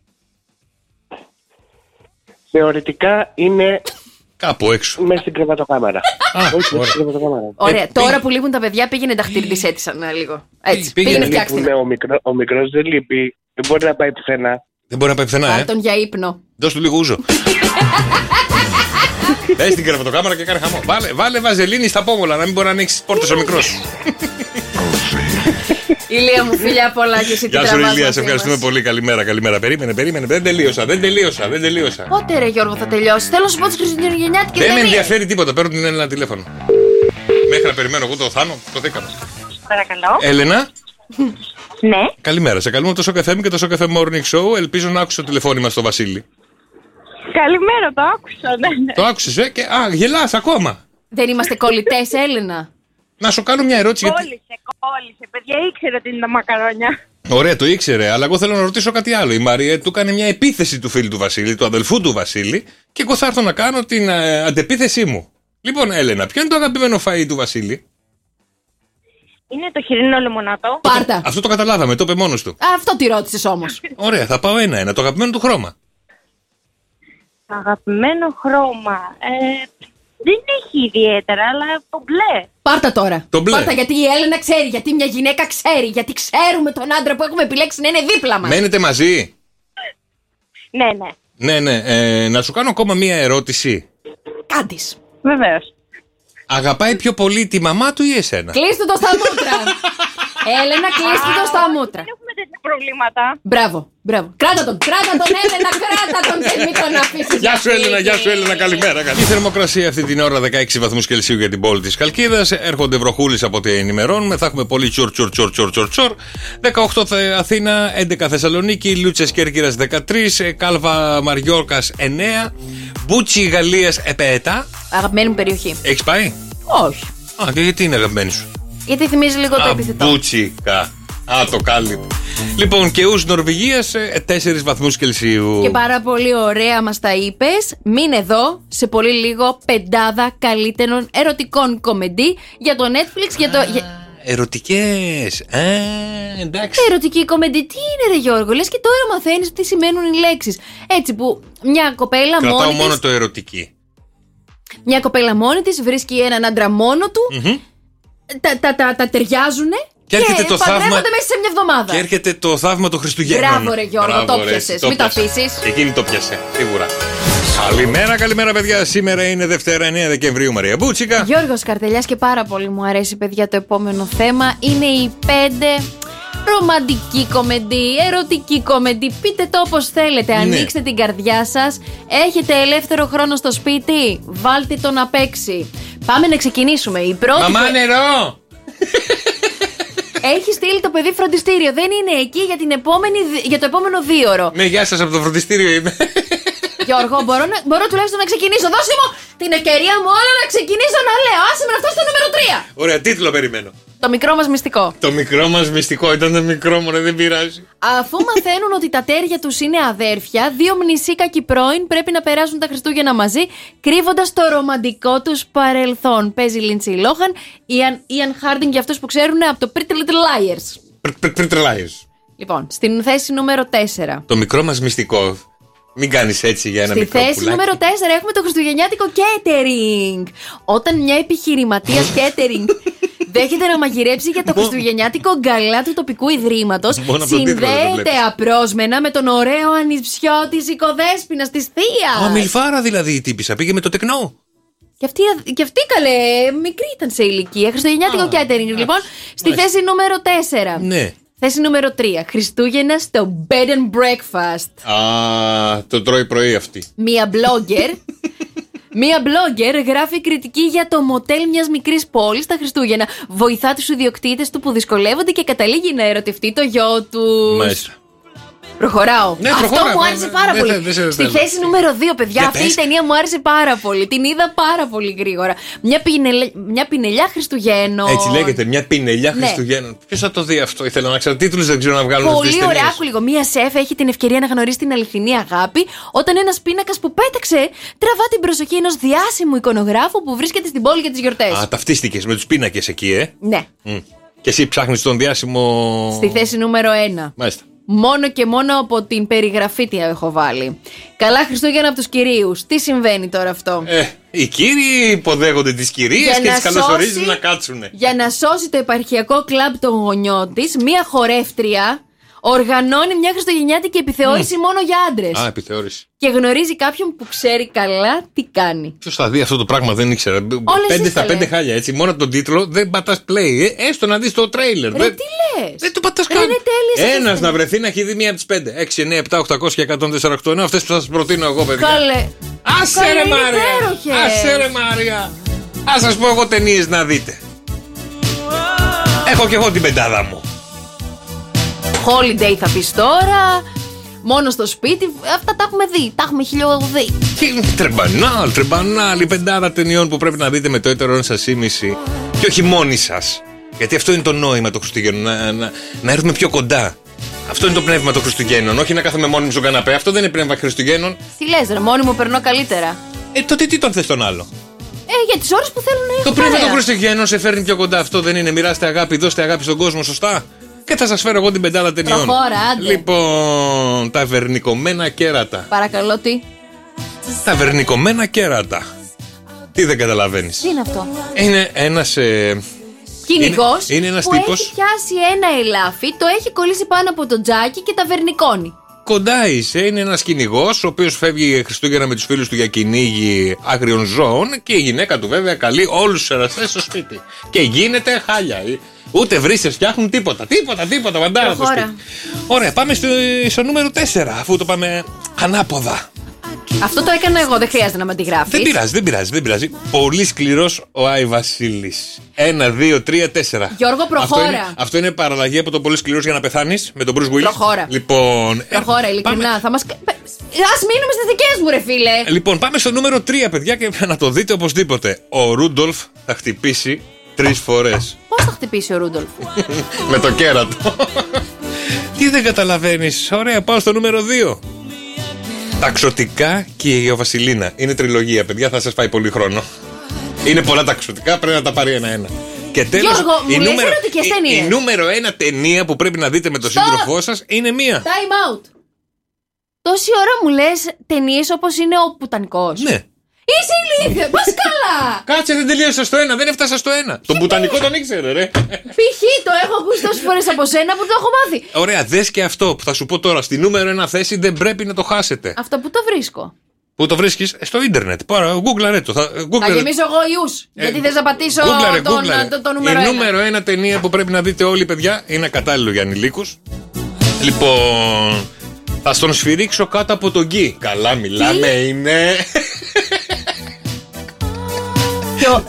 Θεωρητικά είναι κάπου έξω. μέσα στην κρεβατοκάμαρα. Όχι, μέσα στην κρεβατοκάμαρα. Ωραία, τώρα που λείπουν τα παιδιά πήγαινε ταχτυρντήσέ της ένα λίγο. Έτσι, Πήγαινε. πήγαινε φτιάξτε. Λείπουνε, ο, μικρό, ο μικρός δεν λείπει. Δεν μπορεί να πάει πουθενά. Δεν μπορεί να πάει πουθενά, Πάρ' ε. τον για ύπνο. Δώσ' του λίγο ούζο. Μπες στην κρεβατοκάμαρα και κάνε χαμό. Βάλε, βάλε βαζελίνη στα πόμολα, να μην μπορεί να ανοίξει τις πόρτες ο μικρός. Ηλία μου, φιλιά πολλά και εσύ τι Γεια σου, τραβάς Ηλία, μαζί σε ευχαριστούμε μας. πολύ. Καλημέρα, καλημέρα. Περίμενε, περίμενε. Δεν τελείωσα, δεν τελείωσα, δεν τελείωσα. Πότε ρε Γιώργο θα τελειώσει? Θέλω να σου πω τις χριστουγεννιάτικες Δεν με ταινίες. ενδιαφέρει τίποτα. Παίρνω την Έλενα τηλέφωνο. Μέχρι να περιμένω εγώ το Θάνο, το δίκαμε. Παρακαλώ. Έλενα. Ναι. Καλημέρα. Σε καλούμε το Σοκ εφ εμ και το Σοκ εφ εμ Morning Show. Ελπίζω να άκουσε το τηλεφώνημα στο Βασίλη. Καλημέρα, το άκουσα, ναι, ναι. Το άκουσες, ε? Και... Α, γελάς ακόμα. Δεν είμαστε κολλητές, Έλενα? Να σου κάνω μια ερώτηση. Γιατί... Κόλλησε, κόλλησε. Παιδιά, ήξερα ότι είναι τα μακαρόνια. Ωραία, το ήξερε, αλλά εγώ θέλω να ρωτήσω κάτι άλλο. Η Μαρία του έκανε μια επίθεση του φίλου του Βασίλη, του αδελφού του Βασίλη, και εγώ θα έρθω να κάνω την ε, αντεπίθεσή μου. Λοιπόν, Έλενα, ποιο είναι το αγαπημένο φαΐ του Βασίλη? Είναι το χοιρινό λεμονάτο. Πάρτα. Αυτό το καταλάβαμε, το είπε μόνος του. Αυτό τη ρώτησες όμως. Ωραία, θα πάω ένα-ένα. Το αγαπημένο του χρώμα. Αγαπημένο χρώμα. Ε, δεν έχει ιδιαίτερα, αλλά το μπλε. Πάρτα τώρα. Το μπλε. Πάρτα, γιατί η Έλενα ξέρει, γιατί μια γυναίκα ξέρει, γιατί ξέρουμε τον άντρα που έχουμε επιλέξει να είναι δίπλα μας. Μένετε μαζί? Ναι, ναι. Ναι, ναι. Ε, να σου κάνω ακόμα μία ερώτηση. Κάντης. Βεβαίως. Αγαπάει πιο πολύ τη μαμά του ή εσένα? Κλείστο το στα μούτρα. Έλενα, κλείστο το στα μούτρα. Δεν έχουμε τέτοια προβλήματα. Μπράβο, μπράβο. Κράτα τον, κράτα τον, Έλενα, κράτα τον και μην τον αφήσεις. Γεια σου, Έλενα, γεια σου, Έλενα, καλημέρα. Η θερμοκρασία αυτή την ώρα δεκαέξι βαθμούς Κελσίου για την πόλη της Χαλκίδας. Έρχονται βροχούλες από ό,τι ενημερώνουμε. Θα έχουμε πολύ τσορ, τσορ, τσορ, τσορ, τσορ, τσορ. δεκαοκτώ Αθήνα, έντεκα Θεσσαλονίκη, Λούτσες Κέρκυρας δεκατρείς, Κάλβα Μαριόρκας εννέα, Μπούτσι Γαλλίας επέτα. Αγαπημένη μου περιοχή. Έχεις πάει? Όχι. Α, και γιατί είναι αγαπημένη σου? Γιατί θυμίζει λίγο το Α, επιθετό. Μπούτσικα. Α, το κάλυπ. Λοιπόν, καιούς Νορβηγίας, τέσσερις βαθμούς Κελσίου. Και πάρα πολύ ωραία μας τα είπες. Μείνε εδώ, σε πολύ λίγο πεντάδα καλύτερων ερωτικών κομεντί για το Netflix, για το... Ερωτικές. Α, εντάξει. Ερωτική κομεντί, τι είναι, ρε Γιώργο? Λες και τώρα μαθαίνεις τι σημαίνουν οι λέξεις. Έτσι που μια κοπέλα Κρατάω μόνη μόνο της, το ερωτική. μια κοπέλα μόνη της βρίσκει έναν άντρα μόνο του, Mm-hmm. τα, τα, τα, τα ταιριάζουνε και, και το παντρεύονται θαύμα... μέσα σε μια εβδομάδα. Και έρχεται το θαύμα των Χριστουγέννων. Μπράβο, ρε Γιώργο, Μπράβο, το ρε, πιασες, το μην το πιάσε. αφήσεις. Εκείνη το πιάσε, σίγουρα. Καλημέρα, καλημέρα, παιδιά. Σήμερα είναι Δευτέρα, εννέα Δεκεμβρίου, Μαρία Μπούτσικα. Γιώργος Καρτελιάς, και πάρα πολύ μου αρέσει, παιδιά, το επόμενο θέμα. Είναι οι πέντε ρομαντική κομεντή, ερωτική κομεντή. Πείτε το όπως θέλετε. Ναι. Ανοίξτε την καρδιά σας. Έχετε ελεύθερο χρόνο στο σπίτι. Βάλτε το να παίξει. Πάμε να ξεκινήσουμε. Η πρώτη. Μαμά, νερό! Έχει στείλει το παιδί φροντιστήριο. Δεν είναι εκεί για, την επόμενη, για το επόμενο δίωρο. Ναι, γεια σας, από το φροντιστήριο είμαι. Γιώργο, μπορώ, να, μπορώ τουλάχιστον να ξεκινήσω. Δώσε μου την ευκαιρία μου όλα να ξεκινήσω να λέω. Άσε με να φτάσω στο νούμερο τρία. Ωραία, τίτλο περιμένω. Το μικρό μας μυστικό. Το μικρό μας μυστικό, ήταν το μικρό μου, δεν πειράζει. Αφού μαθαίνουν ότι τα τέρια τους είναι αδέρφια, δύο μνησίκακοι πρώην πρέπει να περάσουν τα Χριστούγεννα μαζί, κρύβοντας το ρομαντικό τους παρελθόν. Παίζει Λίντσι Λόχαν, Ιαν Χάρντινγκ για αυτούς που ξέρουν από το Pretty Little Liars. Pretty Liars. Λοιπόν, στην θέση νούμερο τέσσερα. Το μικρό μας μυστικό. Μην κάνεις έτσι για ένα Στη μικρό θέση πουλάκι. νούμερο τέσσερα έχουμε το χριστουγεννιάτικο catering. Όταν μια επιχειρηματίας catering δέχεται να μαγειρέψει για το χριστουγεννιάτικο γκαλά του τοπικού ιδρύματος, Μόνο από τον τίτλο δεν το συνδέεται βλέπεις. απρόσμενα με τον ωραίο ανιψιό της οικοδέσποινας της θείας. Α, Μιλφάρα δηλαδή η τύπισσα, πήγε με το τεκνό. Και αυτή, και αυτή καλέ, μικρή ήταν σε ηλικία. Χριστουγεννιάτικο catering, λοιπόν. Στη Μάλιστα. θέση νούμερο τέσσερα. Ναι. Θέση νούμερο τρία. Χριστούγεννα στο bed and breakfast. Α, το τρώει πρωί αυτή. Μία blogger. Μία blogger γράφει κριτική για το μοτέλ μιας μικρής πόλης τα Χριστούγεννα. Βοηθά τους ιδιοκτήτες του που δυσκολεύονται και καταλήγει να ερωτευτεί το γιο του. Μάλιστα. Προχωράω. Ναι, Αυτό προχώρα, μου ναι, άρεσε ναι, πάρα ναι, πολύ. ναι, ναι, ναι, ναι, Στη ναι. θέση νούμερο δύο, παιδιά, Για αυτή πες. η ταινία μου άρεσε πάρα πολύ. Την είδα πάρα πολύ γρήγορα. Μια, πινελε... μια πινελιά Χριστουγέννων. Έτσι λέγεται, μια πινελιά Ναι. Χριστουγέννων. Ποιος θα το δει αυτό, ήθελα να ξέρω. Τίτλους δεν ξέρω να βγάλουν αυτές τις Πολύ ωραία, ταινίες. άκου λίγο. Μία σεφ έχει την ευκαιρία να γνωρίσει την αληθινή αγάπη όταν ένας πίνακας που πέταξε τραβά την προσοχή ενός διάσημου εικονογράφου που βρίσκεται στην πόλη για τις γιορτές. Α, ταυτίστηκες με τους πίνακες εκεί, ε. Ναι. Μμ. Και εσύ ψάχνεις τον διάσημο. Στη θέση νούμερο ένα. Μάλιστα. Μόνο και μόνο από την περιγραφή τι έχω βάλει. Καλά Χριστούγεννα από τους κυρίους. Τι συμβαίνει τώρα αυτό? Ε, οι κύριοι υποδέχονται τις κυρίες Για και να τις καλωσορίζουν σώσει- να κάτσουνε. Για να σώσει το επαρχιακό κλαμπ των γονιών της, μία χορεύτρια οργανώνει μια χριστουγεννιάτικη επιθεώρηση μόνο για άντρες. Α, επιθεώρηση. Και γνωρίζει κάποιον που ξέρει καλά τι κάνει. Ποιος θα δει αυτό το πράγμα, δεν ήξερα. Όλες Πέντε εσείς στα τα πέντε λέτε. χάλια, έτσι. Μόνο τον τίτλο δεν πατάς play. Ε, έστω να δεις το τρέιλερ. Ρε, Δεν, τι λες? δεν το πατάς Ρε, καν. είναι τέλειες αυτές Ένας τις να βρεθεί να έχει δει μία από τις πέντε. έξι, εννέα, επτά, οκτακόσια και εκατόν τέσσερα οκτώ εννέα. Αυτές που θα σας προτείνω εγώ, παιδιά. Καλέ. Άσε Καλέ, ρε είναι Μάρια. υπέροχες. Άσε ρε Μάρια. Ας σας πω εγώ ταινίες να δείτε. Έχω και εγώ την πεντάδα μου. Holiday θα πεις τώρα. Μόνο στο σπίτι. Αυτά τα έχουμε δει. Τα έχουμε χιλιοδεί. Τρεμπανάλ, τρεμπανάλ. Η πεντάδα ταινιών που πρέπει να δείτε με το έτερον σας ήμιση. Και όχι μόνοι σας. Γιατί αυτό είναι το νόημα των Χριστουγέννων. Να, να, να έρθουμε πιο κοντά. Αυτό είναι το πνεύμα των Χριστουγέννων. Όχι να κάθομαι μόνοι μου στον καναπέ. Αυτό δεν είναι πνεύμα Χριστουγέννων. Τι λες ρε, μόνοι μου περνώ καλύτερα. Ε, τότε τι τον θες τον άλλο. Ε, για τις ώρες που θέλουν να Το έχουν πνεύμα παρέα. των Χριστουγέννων σε φέρνει πιο κοντά. Αυτό δεν είναι. Μοιράστε αγάπη, δώστε αγάπη στον κόσμο, σωστά. Και θα σας φέρω εγώ την πεντάδα ταινιών. Προχώρα, άντε. Λοιπόν, τα βερνικωμένα κέρατα. Παρακαλώ, τι. Τα βερνικωμένα κέρατα. Τι δεν καταλαβαίνεις. Τι είναι αυτό? Είναι ένας. Ε, Κυνηγός είναι- είναι ένας που τύπος- έχει πιάσει ένα ελάφι, το έχει κολλήσει πάνω από το τζάκι και τα βερνικώνει. Κοντά είσαι, είναι ένας κυνηγός ο οποίος φεύγει Χριστούγεννα με τους φίλους του για κυνήγι άγριων ζώων και η γυναίκα του βέβαια καλεί όλους τους εραστές στο σπίτι. Και γίνεται χάλια. Ούτε βρύσες φτιάχνουν τίποτα. Τίποτα, τίποτα. Βαντάρα το Προχώρα. σπίτι. Ωραία, πάμε στο, στο νούμερο τέσσερα, αφού το πάμε ανάποδα. Αυτό το έκανα εγώ, δεν χρειάζεται να με αντιγράφεις. Δεν πειράζει, δεν πειράζει, δεν πειράζει. Πολύ σκληρός ο Άι Βασίλης. Ένα, δύο, τρία, τέσσερα. Γιώργο, προχώρα. Αυτό είναι, αυτό είναι παραλλαγή από το πολύ σκληρός για να πεθάνεις με τον Bruce Willis. Προχώρα. Λοιπόν, Προχώρα, ειλικρινά. Θα μας... Ας μείνουμε στις δικές μου, ρε φίλε. Λοιπόν, πάμε στο νούμερο τρία, παιδιά, και να το δείτε οπωσδήποτε. Ο Ρούντολφ θα χτυπήσει τρεις φορές. Πώς θα χτυπήσει ο Ρούντολφ? Με το κέρατο. Τι δεν καταλαβαίνεις? Ωραία, πάω στο νούμερο δύο. Τα ξωτικά και η Ιωβασιλίνα. Είναι τριλογία, παιδιά, θα σας φάει πολύ χρόνο. Είναι πολλά τα ξωτικά, πρέπει να τα πάρει ένα-ένα. Και τέλος, Γιώργο, η, μου νούμερο, η, η νούμερο ένα ταινία που πρέπει να δείτε με τον Stop. σύντροφό σας είναι μία. Time out. Τόση ώρα μου λες ταινίες όπως είναι ο Πουτανικός. Ναι. Είσαι ηλίθιο, πας καλά. Κάτσε, δεν τελείωσα στο ένα, δεν έφτασα στο ένα. Τον Πουτανικό τον ήξερε, ρε. Π.χ. το έχω ακούσει τόσες φορές από σένα που το έχω μάθει. Ωραία, δες και αυτό που θα σου πω τώρα. Στη νούμερο ένα θέση δεν πρέπει να το χάσετε. Αυτό που το βρίσκω. Πού το βρίσκεις? Στο ίντερνετ. Πάρα, γκούγκλαρε το. Θα, θα γεμίσω εγώ ιούς. Ε, γιατί θες να πατήσω γκούγκλαρε, τον, γκούγκλαρε. το, το νούμερο Η ένα. νούμερο ένα ταινία που πρέπει να δείτε όλοι, παιδιά, είναι κατάλληλο για ανηλίκους. Λοιπόν, θα στον σφυρίξω κάτω από τον γκί. Καλά μιλάμε, τι? Είναι... Ποιο...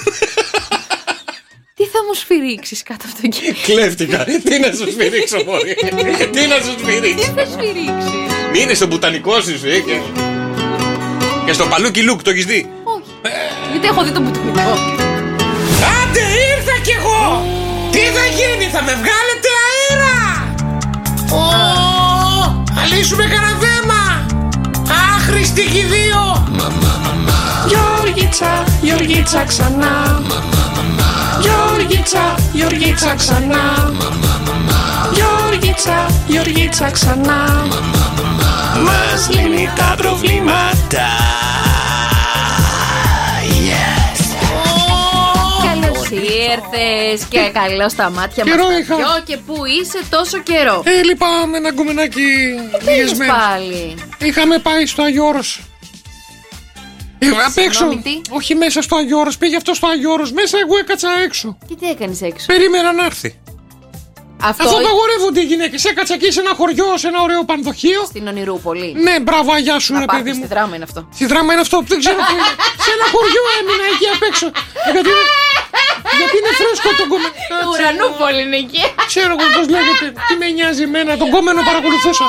Τι θα μου σφυρίξεις κάτω από τον γκί? Κλέφτηκα. Τι να σου σφυρίξω, μωρή? Τι να σου σφυρίξω? Τι θα σφυρίξεις? Είναι στο Μπουτανικό σου, ε, και... και στο Παλούκι Λουκ, το έχεις δει? Όχι. Ε... Γιατί έχω δει το Μπουτανικό. Άντε, ήρθα κι εγώ! Τι θα γίνει, θα με βγάλετε αέρα! Ω, θα λύσουμε κανένα θέμα! Άχρηστη κι οι δύο! Γιώργιτσα, Γιώργιτσα ξανά. Γιώργιτσα, Γιώργιτσα ξανά. Γιώργιτσα, Γιώργιτσα ξανά. Μας λύνει τα προβλήματα. Yes. Καλώς ήρθες και καλό στα μάτια μας τα δυο. Και πού είσαι τόσο καιρό? Ε, λυπάμαι ένα γκομενάκι λίγες μέρες. Πάλι. Είχαμε πάει στο Άγιο Όρος. Ε, απ' έξω. Όχι μέσα στο Άγιο Όρος. Πήγε αυτό στο Άγιο Όρος. Μέσα εγώ έκατσα έξω. Και τι έκανες έξω? Περίμενα να έρθει. Αυτό Αφού απαγορεύονται οι γυναίκες. Έκατσα εκεί σε ένα χωριό, σε ένα ωραίο πανδοχείο. Στην Ονειρούπολη. Ναι, μπράβο, αγιά σου, ρε παιδί μου. Στη Δράμα είναι αυτό. Στη Δράμα είναι αυτό, δεν ξέρω τι είναι. Σε ένα χωριό έμεινα εκεί απ' έξω. Γιατί είναι, γιατί είναι φρέσκο τον κόμενο. Ουρανούπολη είναι εκεί. Ξέρω εγώ πώς λέγεται. Τι με νοιάζει εμένα, τον κόμενο παρακολουθούσα.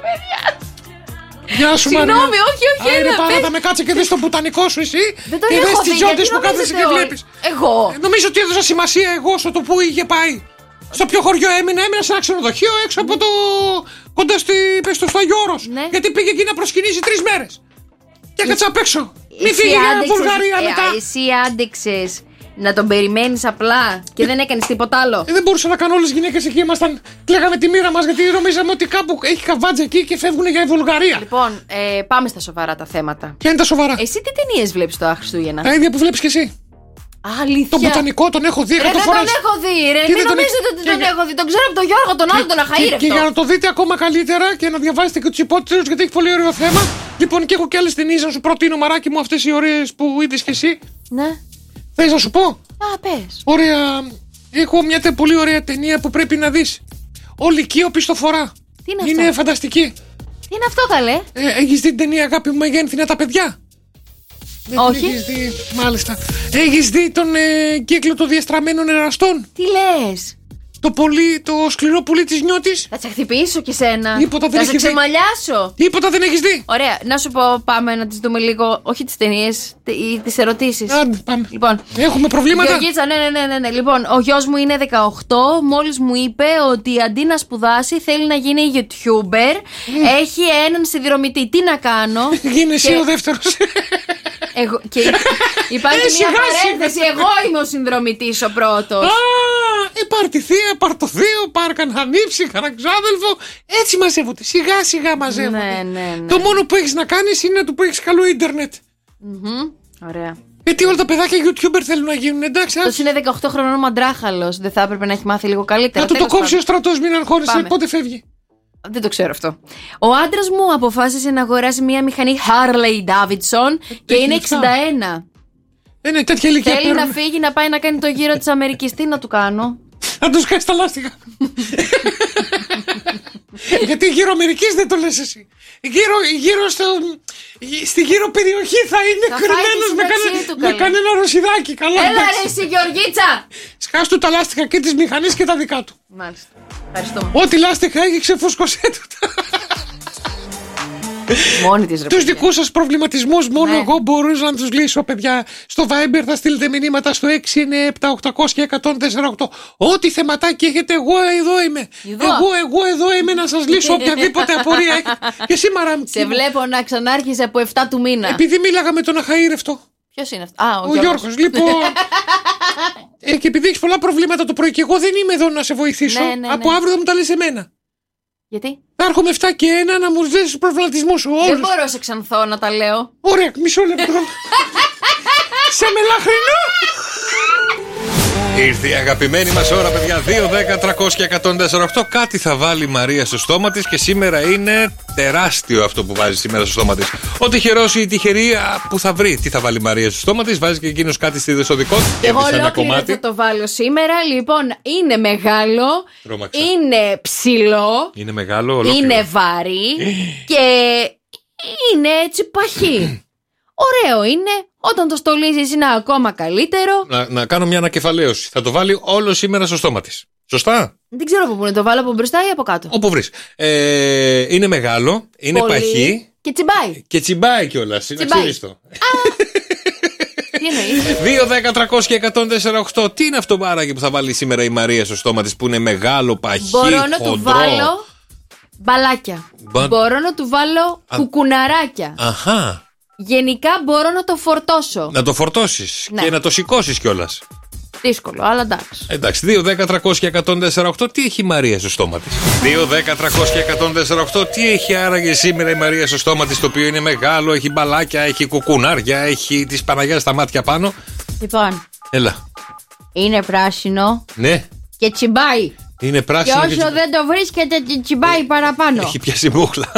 Γεια σου, Μαρία. Συγγνώμη, όχι, όχι. Άρα πάρα θα με κάτσε και δεις τον πουτανικό σου εσύ. Δεν τον και έχω δεις τις δει, γιώτες γιατί που κάθεσαι και νομίζετε βλέπεις. Εγώ. Νομίζω ότι έδωσα σημασία εγώ στο το που είχε πάει. Στο ποιο χωριό έμεινα, έμεινα σε ένα ξενοδοχείο έξω από το. Κοντά στη. Πες το στο Άγιο Όρος. Ναι. Γιατί πήγε εκεί να προσκυνήσει τρεις μέρες. Και έκατσα απ' έξω. Μη φύγει για Βουλγαρία μετά. Εσύ άντεξες να τον περιμένεις απλά και δεν έκανες τίποτα άλλο? Ε, δεν μπορούσα να κάνω, όλες οι γυναίκες εκεί ήμασταν. Κλαίγαμε τη μοίρα μας γιατί νομίζαμε ότι κάπου έχει καβάτζα εκεί και φεύγουν για η Βουλγαρία. Λοιπόν, ε, πάμε στα σοβαρά τα θέματα. Ποια είναι τα σοβαρά? Εσύ τι ταινίες βλέπεις το Χριστούγεννα? Τα ίδια που βλέπεις κι εσύ. Αλήθεια. Τον Μπουτανικό τον έχω δει εκατό φορές. φορές. Δεν τον έχω δει, ρε. Και Μην δεν τον νομίζετε ότι τον και... έχω δει. Τον ξέρω από τον Γιώργο, τον άλλο, τον αχαήρευτο. Και, και για να το δείτε ακόμα καλύτερα και να διαβάσετε και τους υπότιτλους, γιατί έχει πολύ ωραίο θέμα. Λοιπόν, και έχω και άλλες ταινίες να σου προτείνω, μαράκι μου, αυτές οι ωραίες που είδες κι εσύ. Ναι. Θες να σου πω? Α, πες. Ωραία. Έχω μια τε, πολύ ωραία ταινία που πρέπει να δεις. Όλη εκεί ο πιστοφορά. Τι είναι Είναι αυτό? φανταστική. Τι είναι αυτό, καλέ? Ε, έχεις δει την ταινία Αγάπη μου Μεγένθηνα τα παιδιά? Όχι. Έχεις δει, μάλιστα. Έχεις δει τον ε, κύκλο των διαστραμμένων εραστών? Τι λες? Το, πολύ, το σκληρό πουλί της Νιώτης. Θα σε χτυπήσω κι σένα. Τίποτα δεν θα σε έχεις δει. ξεμαλιάσω. Τίποτα δεν έχεις δει. Ωραία, να σου πω, πάμε να τις δούμε λίγο. Όχι τις ταινίες, τις ερωτήσεις. Άντε, πάμε. Λοιπόν, έχουμε προβλήματα. Γεωργίτσα, ναι, ναι, ναι, ναι, ναι. Λοιπόν, ο γιος μου είναι δεκαοκτώ. Μόλις μου είπε ότι αντί να σπουδάσει θέλει να γίνει YouTuber. Mm. Έχει έναν συνδρομητή. Τι να κάνω? Γίνε εσύ ο δεύτερος. Εγώ, και υπάρχει ε, μια παρένθεση. Εγώ είμαι ο συνδρομητής ο πρώτος. Α, ε, πάρ' τη θεία, πάρ' το θείο, πάρ' κανένα νύψη, κανένα ξάδελφο. Έτσι μαζεύονται. Σιγά σιγά μαζεύονται. Ναι, ναι, ναι. Το μόνο που έχεις να κάνεις είναι να του που έχεις καλό ίντερνετ. Mm-hmm. Ωραία. Γιατί όλα τα παιδάκια YouTuber θέλουν να γίνουν, εντάξει. Αυτό είναι δεκαοκτώ χρονών μαντράχαλος. Δεν θα έπρεπε να έχει μάθει λίγο καλύτερα? Να του το κόψει ο στρατός, μην αγχώνεσαι. Πότε φεύγει? Δεν το ξέρω αυτό. Ο άντρας μου αποφάσισε να αγοράσει μια μηχανή Harley Davidson και είναι εξήντα ένα. Είναι τέτοια ηλικία. Θέλει να φύγει να πάει να κάνει το γύρο της Αμερικής. Τι να του κάνω? Να του σκάσει τα λάστιχα. Γιατί γύρω Αμερικής δεν το λες εσύ. Γύρω, γύρω στο, στη γύρω περιοχή θα είναι κρυμμένος με, κανε, με κανένα ρωσιδάκι. Καλά, έλα ρε εσύ Γεωργίτσα. Σκάς του τα λάστιχα και της μηχανής και τα δικά του. Μάλιστα. Ευχαριστούμε. Ό,τι λάστιχα έχει ξεφούσκωσέ του. Μόνη της ρε. Τους δικούς σας προβληματισμούς μόνο Ναι. εγώ μπορούσα να τους λύσω, παιδιά. Στο Viber θα στείλετε μηνύματα στο έξι εννιά επτά οκτώ μηδέν μηδέν ένα τέσσερα οκτώ. Ό,τι θεματάκι έχετε, εγώ εδώ είμαι. Εδώ. Εγώ, εγώ εδώ είμαι να σας λύσω οποιαδήποτε απορία έχετε. Και εσύ, Μαράμ. Σε βλέπω να ξανάρχισε από επτά του μήνα. Επειδή μίλαγα με τον αχαήρευτο. Ποιος είναι αυτό? Α, ο, Ο Γιώργος, λοιπόν. ε, και επειδή έχεις πολλά προβλήματα το πρωί και εγώ δεν είμαι εδώ να σε βοηθήσω. Ναι, ναι, από ναι. αύριο θα μου τα λες εμένα. Γιατί? Θα έρχομαι επτά και ένα να μου δεις τους προβληματισμούς σου. Δεν Όλους. μπορώ σε ξανθώ να τα λέω. Ωραία, μισό λεπτό. Σε μελαχρινό. Ήρθε η αγαπημένη μας ώρα, παιδιά. δύο, δέκα, τριακόσια, εκατόν τέσσερα οκτώ. Κάτι θα βάλει η Μαρία στο στόμα της και σήμερα είναι τεράστιο αυτό που βάζει σήμερα στο στόμα της. Ο τυχερός ή η τυχερή α, που θα βρει τι θα βάλει η Μαρία στο στόμα της, βάζει και εκείνος κάτι στη δεσοδικό της. Εγώ Κέρδισε ένα ολόκληρο κομμάτι. θα το βάλω σήμερα. Λοιπόν, είναι μεγάλο, Τρόμαξα. είναι ψηλό, Είναι μεγάλο, ολόκληρο. είναι βαρύ και είναι έτσι παχύ. Ωραίο είναι. Όταν το στολίζεις είναι ακόμα καλύτερο. Να, να κάνω μια ανακεφαλαίωση. Θα το βάλει όλο σήμερα στο στόμα της. Σωστά. Δεν ξέρω από πού να το βάλω, από μπροστά ή από κάτω. Όπου βρεις. Ε, είναι μεγάλο, είναι Πολύ. παχύ Και τσιμπάει. και τσιμπάει κιόλας. Είναι Τσιμπάει. αξίριστο. Τι εννοείς? δύο, δέκα, τριακόσια, εκατόν τέσσερα οκτώ. Τι είναι αυτό μπάρακι που θα βάλει σήμερα η Μαρία στο στόμα της που είναι μεγάλο, παχύ, Μπορώ να του χοντρό. βάλω μπαλάκια. Μπα- Μπορώ να του βάλω Α. κουκουναράκια. Αχα. Γενικά μπορώ να το φορτώσω. Να το φορτώσεις Ναι. και να το σηκώσεις κιόλας. Δύσκολο, αλλά εντάξει. Εντάξει, δύο, δέκα, τριακόσια, εκατόν τέσσερα οκτώ. Τι έχει η Μαρία στο στόμα της? δύο, δέκα, τριακόσια, εκατόν τέσσερα οκτώ. Τι έχει άραγε σήμερα η Μαρία στο στόμα της, το οποίο είναι μεγάλο, έχει μπαλάκια, έχει κουκουνάρια, έχει της Παναγιάς στα μάτια πάνω. Λοιπόν, Έλα. είναι πράσινο Ναι, και τσιμπάει. είναι Και πράσινο. όσο και τσι- δεν το βρίσκεται, τσι- τσιμπάει παραπάνω. Έχει πιάσει μούχλα.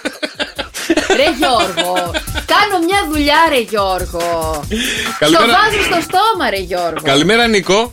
Ρε Γιώργο, κάνω μια δουλειά, ρε Γιώργο. Καλημέρα. Στο βάζω στο στόμα, ρε Γιώργο. Καλημέρα, Νίκο.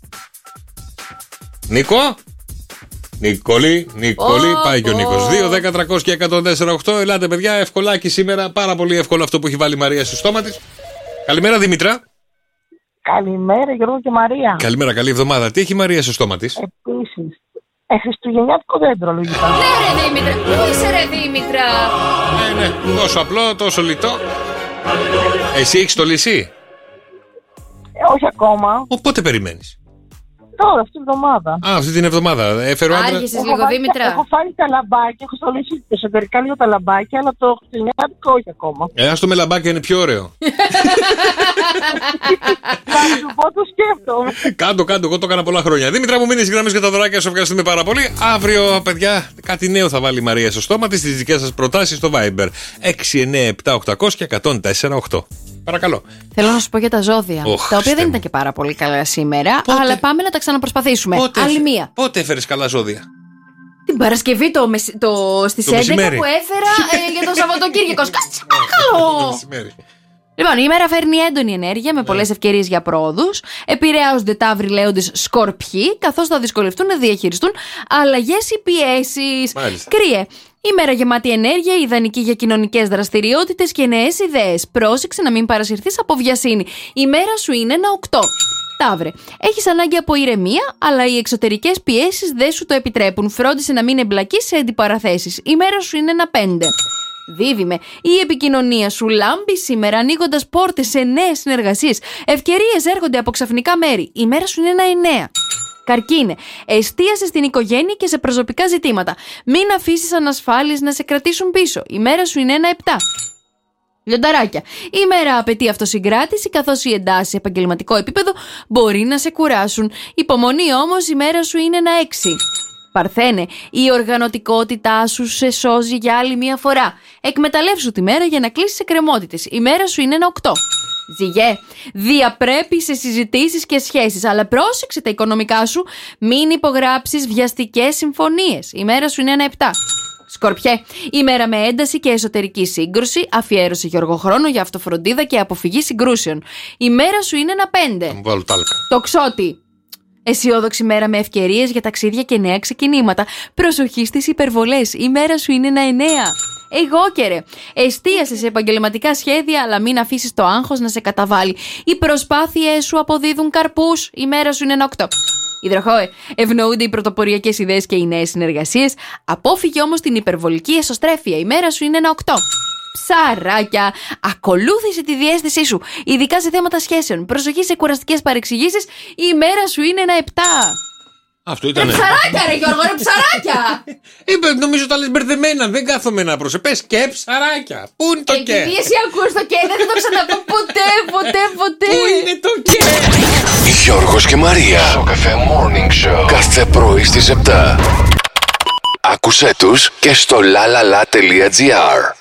Νίκο. Νικόλη, Νικόλη, Ω, πάει και ο ω. Νίκος. δύο, δέκα, τριακόσια, εκατόν τέσσερα οκτώ. Ελάτε, παιδιά, ευκολάκι σήμερα. Πάρα πολύ εύκολο αυτό που έχει βάλει η Μαρία στο στόμα της. Καλημέρα, Δήμητρα. Καλημέρα Γιώργο και Μαρία. Καλημέρα, καλή εβδομάδα. Τι έχει η Μαρία στο στόμα της? Επίσης, ε, χριστουγεννιάτικο δέντρο λογικά. Ναι, ρε Δήμητρα, πού είσαι, ρε Δήμητρα? Ναι, ναι, τόσο απλό, τόσο λιτό. Εσύ έχεις το λύσει? Ε, όχι ακόμα. Οπότε περιμένεις? Τώρα, αυτή τη βδομάδα. Α, αυτή την εβδομάδα. Έφερε ο άντρας. Άργησες Έχω λίγο, βάλει- Δήμητρα. Έχω φάει τα λαμπάκια, έχω στολίσει εσωτερικά λίγο τα λαμπάκια, αλλά το χριστουγεννιάτικο όχι ακόμα. Ε, ας το με λαμπάκια είναι πιο ωραίο. Θα σου πω, το σκέφτομαι. Κάντο, κάντο, εγώ το έκανα πολλά χρόνια. Δήμητρα μου, μείνεις γραμμές για τα δωράκια, σου ευχαριστούμε πάρα πολύ. Αύριο, παιδιά, κάτι νέο θα βάλει η Μαρία στο στόμα της, τις δικές σας προτάσεις στο Viber. έξι εννιά επτά οκτώ μηδέν μηδέν ένα μηδέν τέσσερα οκτώ. Παρακαλώ. Θέλω να σου πω για τα ζώδια. Ωχ, τα οποία Χριστέ δεν μου. ήταν και πάρα πολύ καλά σήμερα, Πότε? αλλά πάμε να τα ξαναπροσπαθήσουμε. Πότε, Άλλη έφε- μία. πότε έφερες καλά ζώδια? Την Παρασκευή το, μεσ- το, στις Το έντεκα μεσημέρι. που έφερα ε, για το Σαββατοκύριακο. Κάτσε, παρακαλώ. Μεσημέρι. Λοιπόν, η ημέρα φέρνει έντονη ενέργεια με πολλές ευκαιρίες για πρόοδους. Επηρεάζονται ταύροι, λέοντες, σκορπιοί, καθώς θα δυσκολευτούν να διαχειριστούν αλλαγές ή πιέσεις. Μάλιστα. Κρύε. Ημέρα γεμάτη ενέργεια, ιδανική για κοινωνικές δραστηριότητες και νέες ιδέες. Πρόσεξε να μην παρασυρθείς από βιασύνη. Η μέρα σου είναι ένα οκτώ. Ταύρε. Έχεις ανάγκη από ηρεμία, αλλά οι εξωτερικές πιέσεις δεν σου το επιτρέπουν. Φρόντισε να μην εμπλακείς σε αντιπαραθέσεις. Η μέρα σου είναι ένα πέντε. Δίδυμε, η επικοινωνία σου λάμπει σήμερα, ανοίγοντας πόρτες σε νέες συνεργασίες. Ευκαιρίες έρχονται από ξαφνικά μέρη. Η μέρα σου είναι ένα εννέα. Καρκίνε, εστίασε στην οικογένεια και σε προσωπικά ζητήματα. Μην αφήσεις ανασφάλειες να σε κρατήσουν πίσω. Η μέρα σου είναι ένα επτά. Λιονταράκια. Η μέρα απαιτεί αυτοσυγκράτηση, καθώς οι εντάσεις σε επαγγελματικό επίπεδο μπορεί να σε κουράσουν. Υπομονή όμως, η μέρα σου είναι ένα έξι. Παρθένε, η οργανωτικότητά σου σε σώζει για άλλη μία φορά. Εκμεταλλεύσου τη μέρα για να κλείσεις εκκρεμότητες. Η μέρα σου είναι ένα οκτώ. Ζυγέ, διαπρέπει σε συζητήσεις και σχέσεις, αλλά πρόσεξε τα οικονομικά σου, μην υπογράψεις βιαστικές συμφωνίες. Η μέρα σου είναι ένα επτά. Σκορπιέ, ημέρα με ένταση και εσωτερική σύγκρουση, αφιέρωσε Γιώργο χρόνο για αυτοφροντίδα και αποφυγή συγκρούσεων. Η μέρα σου είναι ένα πέντε. Θα μου βάλω τάλκα. Τοξότη, αισιόδοξη μέρα με ευκαιρίες για ταξίδια και νέα ξεκινήματα. Προσοχή στις υπερβολές, η μέρα σου είναι ένα εννέα. Εγώ και ρε, εστίασε σε επαγγελματικά σχέδια, αλλά μην αφήσεις το άγχος να σε καταβάλει. Οι προσπάθειές σου αποδίδουν καρπούς, η μέρα σου είναι ένα οκτώ. Υδροχόε, ευνοούνται οι πρωτοποριακές ιδέες και οι νέες συνεργασίες. Απόφυγε όμως την υπερβολική εσωστρέφεια. Η μέρα σου είναι ένα οκτώ. Ψαράκια, ακολούθησε τη διαίσθησή σου, ειδικά σε θέματα σχέσεων. Προσοχή σε κουραστικές παρεξηγήσεις. Η μέρα σου είναι ένα επτά. Αυτό ήταν. Ρε ψαράκια, ρε Γιώργο, ρε ψαράκια! Είπε, νομίζω τα λες μπερδεμένα. Δεν κάθομαι να προσεπές και ψαράκια. Πού είναι το και? Επειδή εσύ ακούς το και, δεν θα το ξαναπώ ποτέ, ποτέ, ποτέ. Πού είναι το και? Γιώργος και Μαρία. Στο Καφέ Morning Show. Κάθε πρωί στις επτά. Άκουσέ τους και στο lalala.gr.